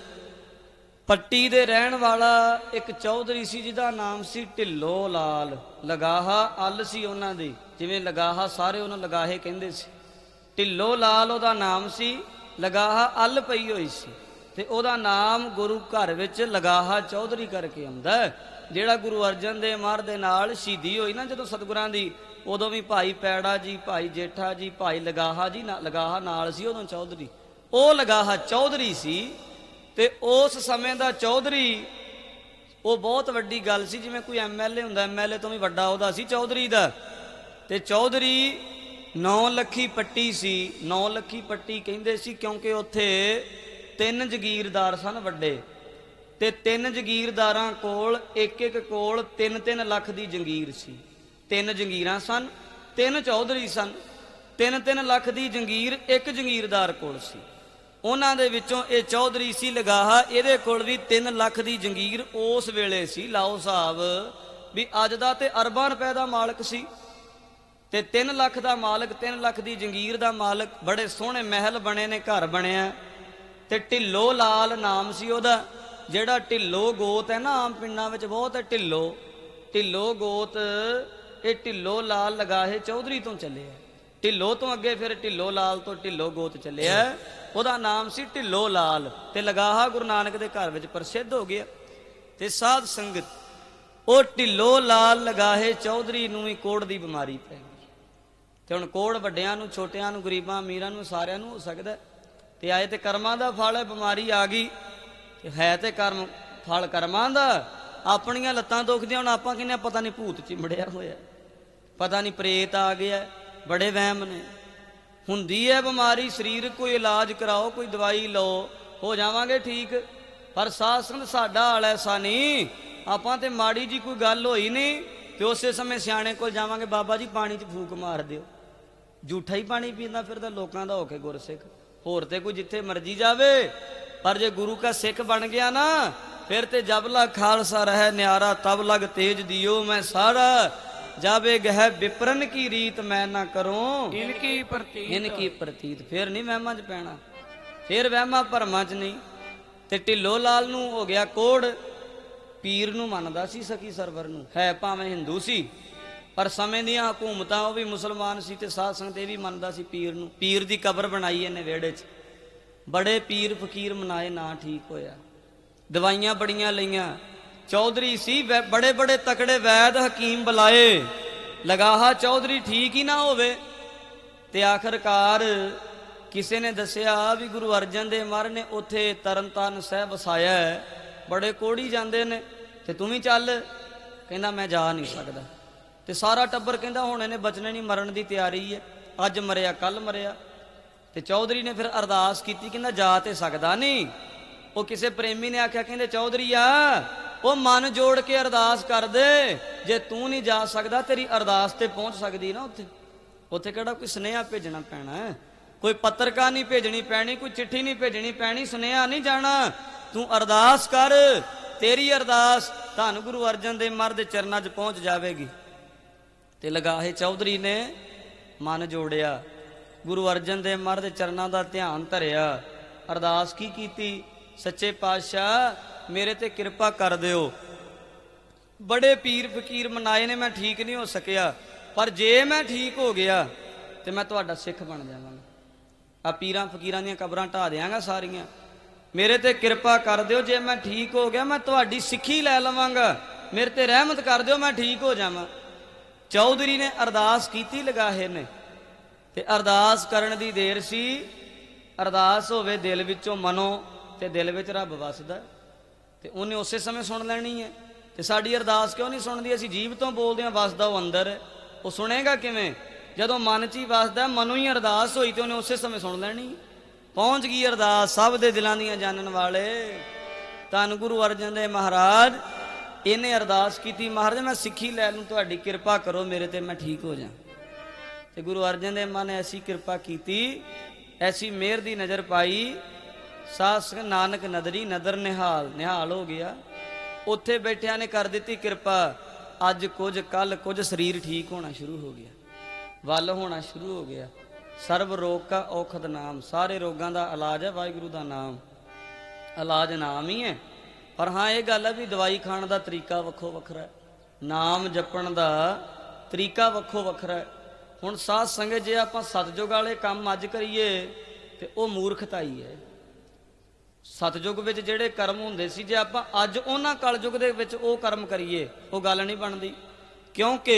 ਪੱਟੀ ਦੇ ਰਹਿਣ ਵਾਲਾ ਇੱਕ ਚੌਧਰੀ ਸੀ, ਜਿਹਦਾ ਨਾਮ ਸੀ ਢਿੱਲੋ ਲਾਲ। ਲਗਾਹਾ ਅੱਲ ਸੀ ਉਹਨਾਂ ਦੀ, ਜਿਵੇਂ ਲਗਾਹਾ ਸਾਰੇ ਉਹਨੂੰ ਲਗਾਹੇ ਕਹਿੰਦੇ ਸੀ। ਢਿੱਲੋ ਲਾਲ ਉਹਦਾ ਨਾਮ ਸੀ, ਲਗਾਹਾ ਅੱਲ ਪਈ ਹੋਈ ਸੀ। ਤੇ ਉਹਦਾ ਨਾਮ ਗੁਰੂ ਘਰ ਵਿੱਚ ਲਗਾਹਾ ਚੌਧਰੀ ਕਰਕੇ ਆਉਂਦਾ ਹੈ। ਜਿਹੜਾ ਗੁਰੂ ਅਰਜਨ ਦੇਵ ਮਹਾਰਾਜ ਦੇ ਨਾਲ ਸ਼ਹੀਦੀ ਹੋਈ ਨਾ ਜਦੋਂ ਸਤਿਗੁਰਾਂ ਦੀ, ਉਦੋਂ ਵੀ ਭਾਈ ਪੈੜਾ ਜੀ, ਭਾਈ ਜੇਠਾ ਜੀ, ਭਾਈ ਲਗਾਹਾ ਜੀ, ਲਗਾਹਾ ਨਾਲ ਸੀ ਉਦੋਂ ਚੌਧਰੀ। ਉਹ ਲਗਾਹਾ ਚੌਧਰੀ ਸੀ। ਤੇ ਉਸ ਸਮੇਂ ਦਾ ਚੌਧਰੀ, ਉਹ ਬਹੁਤ ਵੱਡੀ ਗੱਲ ਸੀ। ਜਿਵੇਂ ਕੋਈ ਐਮਐਲਏ ਹੁੰਦਾ, ਐਮਐਲਏ ਤੋਂ ਵੀ ਵੱਡਾ ਉਹਦਾ ਸੀ ਚੌਧਰੀ ਦਾ। ਤੇ ਚੌਧਰੀ 9 ਲੱਖੀ ਪੱਟੀ ਸੀ। 9 ਲੱਖੀ ਪੱਟੀ ਕਹਿੰਦੇ ਸੀ ਕਿਉਂਕਿ ਉੱਥੇ 3 ਜਗੀਰਦਾਰ ਸਨ ਵੱਡੇ, ਤੇ 3 ਜਗੀਰਦਾਰਾਂ ਕੋਲ ਇੱਕ ਕੋਲ 3-3 ਲੱਖ ਦੀ ਜੰਗੀਰ ਸੀ। 3 ਜੰਗੀਰਾਂ ਸਨ, 3 ਚੌਧਰੀ ਸਨ। 3-3 ਲੱਖ ਦੀ ਜੰਗੀਰ ਇੱਕ ਜੰਗੀਰਦਾਰ ਕੋਲ ਸੀ। ਉਹਨਾਂ ਦੇ ਵਿੱਚੋਂ ਇਹ ਚੌਧਰੀ ਸੀ ਲਗਾਹਾ, ਇਹਦੇ ਕੋਲ ਵੀ 3 ਲੱਖ ਦੀ ਜੰਗੀਰ ਉਸ ਵੇਲੇ ਸੀ। ਲਾਓ ਹਿਸਾਬ ਵੀ ਅੱਜ ਦਾ ਤੇ ਅਰਬਾਂ ਰੁਪਏ ਦਾ ਮਾਲਕ ਸੀ, ਤੇ 3 ਲੱਖ ਦਾ ਮਾਲਕ, 3 ਲੱਖ ਦੀ ਜੰਗੀਰ ਦਾ ਮਾਲਕ। ਬੜੇ ਸੋਹਣੇ ਮਹਿਲ ਬਣੇ ਨੇ, ਘਰ ਬਣਿਆ। ਤੇ ਢਿੱਲੋ ਲਾਲ ਨਾਮ ਸੀ ਉਹਦਾ। ਜਿਹੜਾ ਢਿੱਲੋ ਗੋਤ ਹੈ ਨਾ, ਆਮ ਪਿੰਡਾਂ ਵਿੱਚ ਬਹੁਤ ਹੈ ਢਿੱਲੋ, ਢਿੱਲੋ ਗੋਤ। ਇਹ ਢਿੱਲੋ ਲਾਲ ਲਗਾਹੇ ਚੌਧਰੀ ਤੋਂ ਚੱਲਿਆ। ਢਿੱਲੋ ਤੋਂ ਅੱਗੇ ਫਿਰ ਢਿੱਲੋ ਲਾਲ ਤੋਂ ਢਿੱਲੋ ਗੋਤ ਚੱਲਿਆ। ਉਹਦਾ ਨਾਮ ਸੀ ਢਿੱਲੋ ਲਾਲ। ਤੇ ਲਗਾਹਾ ਗੁਰੂ ਨਾਨਕ ਦੇ ਘਰ ਵਿੱਚ ਪ੍ਰਸਿੱਧ ਹੋ ਗਿਆ। ਤੇ ਸਾਧ ਸੰਗਤ, ਉਹ ਢਿੱਲੋ ਲਾਲ ਲਗਾਹੇ ਚੌਧਰੀ ਨੂੰ ਵੀ ਕੋੜ ਦੀ ਬਿਮਾਰੀ ਪੈ ਗਈ। ਤੇ ਹੁਣ ਕੋੜ ਵੱਡਿਆਂ ਨੂੰ, ਛੋਟਿਆਂ ਨੂੰ, ਗਰੀਬਾਂ ਅਮੀਰਾਂ ਨੂੰ, ਸਾਰਿਆਂ ਨੂੰ ਹੋ ਸਕਦਾ। ਤੇ ਆਏ ਤੇ ਕਰਮਾਂ ਦਾ ਫਲ ਹੈ, ਬਿਮਾਰੀ ਆ ਗਈ ਤੇ ਹੈ ਤੇ ਕਰਮ ਫਲ ਕਰਮਾਂ ਦਾ। ਆਪਣੀਆਂ ਲੱਤਾਂ ਦੁਖਦੀਆਂ, ਹੁਣ ਆਪਾਂ ਕਹਿੰਦੇ ਪਤਾ ਨਹੀਂ ਭੂਤ ਚਿੰਬੜਿਆ ਹੋਇਆ, ਪਤਾ ਨਹੀਂ ਪ੍ਰੇਤ ਆ ਗਿਆ, ਬੜੇ ਵਹਿਮ ਨੇ। ਹੁੰਦੀ ਹੈ ਬਿਮਾਰੀ ਸਰੀਰ, ਕੋਈ ਇਲਾਜ ਕਰਾਓ, ਕੋਈ ਦਵਾਈ ਲਓ, ਹੋ ਜਾਵਾਂਗੇ ਠੀਕ। ਪਰ ਸਾਧ ਸੰਗਤ ਸਾਡਾ ਹਾਲ ਐਸਾ ਨਹੀਂ। ਆਪਾਂ ਤੇ ਮਾੜੀ ਜੀ ਕੋਈ ਗੱਲ ਹੋਈ ਨਹੀਂ ਤੇ ਉਸੇ ਸਮੇਂ ਸਿਆਣੇ ਕੋਲ ਜਾਵਾਂਗੇ, ਬਾਬਾ ਜੀ ਪਾਣੀ 'ਚ ਫੂਕ ਮਾਰ ਦਿਓ। ਝੂਠਾ ਹੀ ਪਾਣੀ ਪੀਂਦਾ ਫਿਰਦਾ ਲੋਕਾਂ ਦਾ ਹੋ ਕੇ ਗੁਰਸਿੱਖ। ਹੋਰ ਤੇ ਕੋਈ ਜਿੱਥੇ ਮਰਜੀ ਜਾਵੇ, ਪਰ ਜੇ ਗੁਰੂ ਕਾ ਸਿੱਖ ਬਣ ਗਿਆ ਨਾ, ਫਿਰ ਤੇ ਜਬ ਲਗ ਖਾਲਸਾ ਰਹਿ ਨਿਆਰਾ, ਤਬ ਲਗ ਤੇਜ ਦਿਓ ਮੈਂ ਸਾਰਾ। ਜਾਵੇ ਗਹਿ ਵਿਪਰਨ ਕੀ ਰੀਤ ਮੈਂ ਨਾ ਕਰੂੰ ਇਨਕੀ ਪ੍ਰਤੀਤ ਇਨਕੀ ਪ੍ਰਤੀਤ। ਫਿਰ ਨਹੀਂ ਵਹਿਮਾਂ 'ਚ ਪੈਣਾ, ਫਿਰ ਵਹਿਮਾਂ ਭਰਮਾਂ 'ਚ ਨਹੀਂ। ਤੇ ਢਿੱਲੋ ਲਾਲ ਨੂੰ ਹੋ ਗਿਆ ਕੋੜ, ਪੀਰ ਨੂੰ ਮੰਨਦਾ ਸੀ, ਸਖੀ ਸਰਵਰ ਨੂੰ, ਹੈ ਭਾਵੇਂ ਹਿੰਦੂ ਸੀ ਪਰ ਸਮੇਂ ਦੀਆਂ ਹਕੂਮਤਾਂ, ਉਹ ਵੀ ਮੁਸਲਮਾਨ ਸੀ ਤੇ ਸਾਧ ਸੰਗਤ ਇਹ ਵੀ ਮੰਨਦਾ ਸੀ ਪੀਰ ਨੂੰ। ਪੀਰ ਦੀ ਕਬਰ ਬਣਾਈ ਇਹਨੇ ਵਿਹੜੇ 'ਚ, ਬੜੇ ਪੀਰ ਫਕੀਰ ਮਨਾਏ, ਨਾ ਠੀਕ ਹੋਇਆ, ਦਵਾਈਆਂ ਬੜੀਆਂ ਲਈਆਂ। ਚੌਧਰੀ ਸੀ, ਬੜੇ ਬੜੇ ਤਕੜੇ ਵੈਦ ਹਕੀਮ ਬੁਲਾਏ, ਲਗਾਹਾ ਚੌਧਰੀ ਠੀਕ ਹੀ ਨਾ ਹੋਵੇ। ਤੇ ਆਖਰਕਾਰ ਕਿਸੇ ਨੇ ਦੱਸਿਆ ਵੀ ਗੁਰੂ ਅਰਜਨ ਦੇਵ ਮਹਾਰਾਜ ਨੇ ਉੱਥੇ ਤਰਨਤਾਰਨ ਸਾਹਿਬ ਵਸਾਇਆ ਹੈ, ਬੜੇ ਕੋੜੀ ਜਾਂਦੇ ਨੇ ਤੇ ਤੂੰ ਵੀ ਚੱਲ। ਕਹਿੰਦਾ ਮੈਂ ਜਾ ਨਹੀਂ ਸਕਦਾ। ਤੇ ਸਾਰਾ ਟੱਬਰ ਕਹਿੰਦਾ ਹੁਣ ਇਹਨੇ ਬਚਣੇ ਨਹੀਂ, ਮਰਨ ਦੀ ਤਿਆਰੀ ਹੈ, ਅੱਜ ਮਰਿਆ ਕੱਲ ਮਰਿਆ। ਤੇ ਚੌਧਰੀ ਨੇ ਫਿਰ ਅਰਦਾਸ ਕੀਤੀ, ਕਹਿੰਦਾ ਜਾ ਤੇ ਸਕਦਾ ਨਹੀਂ। ਉਹ ਕਿਸੇ ਪ੍ਰੇਮੀ ਨੇ ਆਖਿਆ, ਕਹਿੰਦੇ ਚੌਧਰੀ ਆ ਉਹ ਮਨ ਜੋੜ ਕੇ ਅਰਦਾਸ ਕਰ ਦੇ, ਜੇ ਤੂੰ ਨਹੀਂ ਜਾ ਸਕਦਾ ਤੇਰੀ ਅਰਦਾਸ ਤੇ ਪਹੁੰਚ ਸਕਦੀ ਨਾ ਉੱਥੇ। ਉੱਥੇ ਕਿਹੜਾ ਕੋਈ ਸੁਨੇਹਾ ਭੇਜਣਾ ਪੈਣਾ, ਕੋਈ ਪੱਤਰਕਾਰ ਨਹੀਂ ਭੇਜਣੀ ਪੈਣੀ, ਕੋਈ ਚਿੱਠੀ ਨਹੀਂ ਭੇਜਣੀ ਪੈਣੀ, ਸੁਨੇਹਾ ਨਹੀਂ ਜਾਣਾ। ਤੂੰ ਅਰਦਾਸ ਕਰ, ਤੇਰੀ ਅਰਦਾਸ ਧੰਨ ਗੁਰੂ ਅਰਜਨ ਦੇਵ ਮਹਾਰਾਜ ਦੇ ਚਰਨਾਂ 'ਚ ਪਹੁੰਚ ਜਾਵੇਗੀ। ਤੇ ਲਗਾਹੇ ਚੌਧਰੀ ਨੇ ਮਨ ਜੋੜਿਆ, ਗੁਰੂ ਅਰਜਨ ਦੇਵ ਮਹਾਰਾਜ ਦੇ ਚਰਨਾਂ ਦਾ ਧਿਆਨ ਧਰਿਆ, ਅਰਦਾਸ ਕੀ ਕੀਤੀ, ਸੱਚੇ ਪਾਤਸ਼ਾਹ ਮੇਰੇ ਤੇ ਕਿਰਪਾ ਕਰ ਦਿਓ। ਬੜੇ ਪੀਰ ਫਕੀਰ ਮਨਾਏ ਨੇ, ਮੈਂ ਠੀਕ ਨਹੀਂ ਹੋ ਸਕਿਆ, ਪਰ ਜੇ ਮੈਂ ਠੀਕ ਹੋ ਗਿਆ ਤੇ ਮੈਂ ਤੁਹਾਡਾ ਸਿੱਖ ਬਣ ਜਾਵਾਂਗਾ। ਆ ਪੀਰਾਂ ਫਕੀਰਾਂ ਦੀਆਂ ਕਬਰਾਂ ਢਾ ਦਿਆਂਗਾ ਸਾਰੀਆਂ, ਮੇਰੇ ਤੇ ਕਿਰਪਾ ਕਰ ਦਿਓ। ਜੇ ਮੈਂ ਠੀਕ ਹੋ ਗਿਆ ਮੈਂ ਤੁਹਾਡੀ ਸਿੱਖੀ ਲੈ ਲਵਾਂਗਾ, ਮੇਰੇ ਤੇ ਰਹਿਮਤ ਕਰ ਦਿਓ, ਮੈਂ ਠੀਕ ਹੋ ਜਾਵਾਂ। ਚੌਧਰੀ ਨੇ ਅਰਦਾਸ ਕੀਤੀ ਲਗਾਹੇ ਨੇ, ਤੇ ਅਰਦਾਸ ਕਰਨ ਦੀ ਦੇਰ ਸੀ। ਅਰਦਾਸ ਹੋਵੇ ਦਿਲ ਵਿੱਚੋਂ ਮਨੋਂ, ਤੇ ਦਿਲ ਵਿੱਚ ਰੱਬ ਵਸਦਾ, ਤੇ ਉਹਨੇ ਉਸੇ ਸਮੇਂ ਸੁਣ ਲੈਣੀ ਹੈ। ਤੇ ਸਾਡੀ ਅਰਦਾਸ ਕਿਉਂ ਨਹੀਂ ਸੁਣਦੀ? ਅਸੀਂ ਜੀਭ ਤੋਂ ਬੋਲਦੇ ਹਾਂ, ਵਸਦਾ ਉਹ ਅੰਦਰ ਹੈ, ਉਹ ਸੁਣੇਗਾ ਕਿਵੇਂ? ਜਦੋਂ ਮਨ 'ਚ ਹੀ ਵਸਦਾ, ਮਨੋਂ ਹੀ ਅਰਦਾਸ ਹੋਈ ਤੇ ਉਹਨੇ ਉਸੇ ਸਮੇਂ ਸੁਣ ਲੈਣੀ। ਪਹੁੰਚ ਗਈ ਅਰਦਾਸ, ਸਭ ਦੇ ਦਿਲਾਂ ਦੀਆਂ ਜਾਣਨ ਵਾਲੇ ਧੰਨ ਗੁਰੂ ਅਰਜਨ ਦੇਵ ਮਹਾਰਾਜ। ਇਹਨੇ ਅਰਦਾਸ ਕੀਤੀ, ਮਹਾਰਾਜ ਮੈਂ ਸਿੱਖੀ ਲੈ ਲੂੰ, ਤੁਹਾਡੀ ਕਿਰਪਾ ਕਰੋ ਮੇਰੇ ਤੇ, ਮੈਂ ਠੀਕ ਹੋ ਜਾ। ਤੇ ਗੁਰੂ ਅਰਜਨ ਦੇਵ ਮਹਾਰਾਜ ਨੇ ਐਸੀ ਕਿਰਪਾ ਕੀਤੀ, ਐਸੀ ਮਿਹਰ ਦੀ ਨਜ਼ਰ ਪਾਈ, ਸਾਧ ਸੰਗਤ ਨਾਨਕ ਨਦਰੀ ਨਦਰ ਨਿਹਾਲ, ਨਿਹਾਲ ਹੋ ਗਿਆ। ਉੱਥੇ ਬੈਠਿਆਂ ਨੇ ਕਰ ਦਿੱਤੀ ਕਿਰਪਾ। ਅੱਜ ਕੁਝ ਕੱਲ ਕੁਝ ਸਰੀਰ ਠੀਕ ਹੋਣਾ ਸ਼ੁਰੂ ਹੋ ਗਿਆ, ਵੱਲ ਹੋਣਾ ਸ਼ੁਰੂ ਹੋ ਗਿਆ। ਸਰਬ ਰੋਗ ਕਾ ਔਖਦ ਨਾਮ, ਸਾਰੇ ਰੋਗਾਂ ਦਾ ਇਲਾਜ ਹੈ ਵਾਹਿਗੁਰੂ ਦਾ ਨਾਮ। ਇਲਾਜ ਨਾਮ ਹੀ ਹੈ, ਪਰ ਹਾਂ ਇਹ ਗੱਲ ਹੈ ਵੀ ਦਵਾਈ ਖਾਣ ਦਾ ਤਰੀਕਾ ਵੱਖੋ ਵੱਖਰਾ ਹੈ, ਨਾਮ ਜਪਣ ਦਾ ਤਰੀਕਾ ਵੱਖੋ ਵੱਖਰਾ ਹੈ। ਹੁਣ ਸਾਧ ਸੰਗਤ ਜੇ ਆਪਾਂ ਸਤਜੁਗ ਵਾਲੇ ਕੰਮ ਅੱਜ ਕਰੀਏ ਤੇ ਉਹ ਮੂਰਖਤਾਈ ਹੈ। ਸਤਜੁਗ ਵਿੱਚ ਜਿਹੜੇ ਕਰਮ ਹੁੰਦੇ ਸੀ, ਜੇ ਆਪਾਂ ਅੱਜ ਉਹਨਾਂ ਕਲਯੁਗ ਦੇ ਵਿੱਚ ਉਹ ਕਰਮ ਕਰੀਏ, ਉਹ ਗੱਲ ਨਹੀਂ ਬਣਦੀ। ਕਿਉਂਕਿ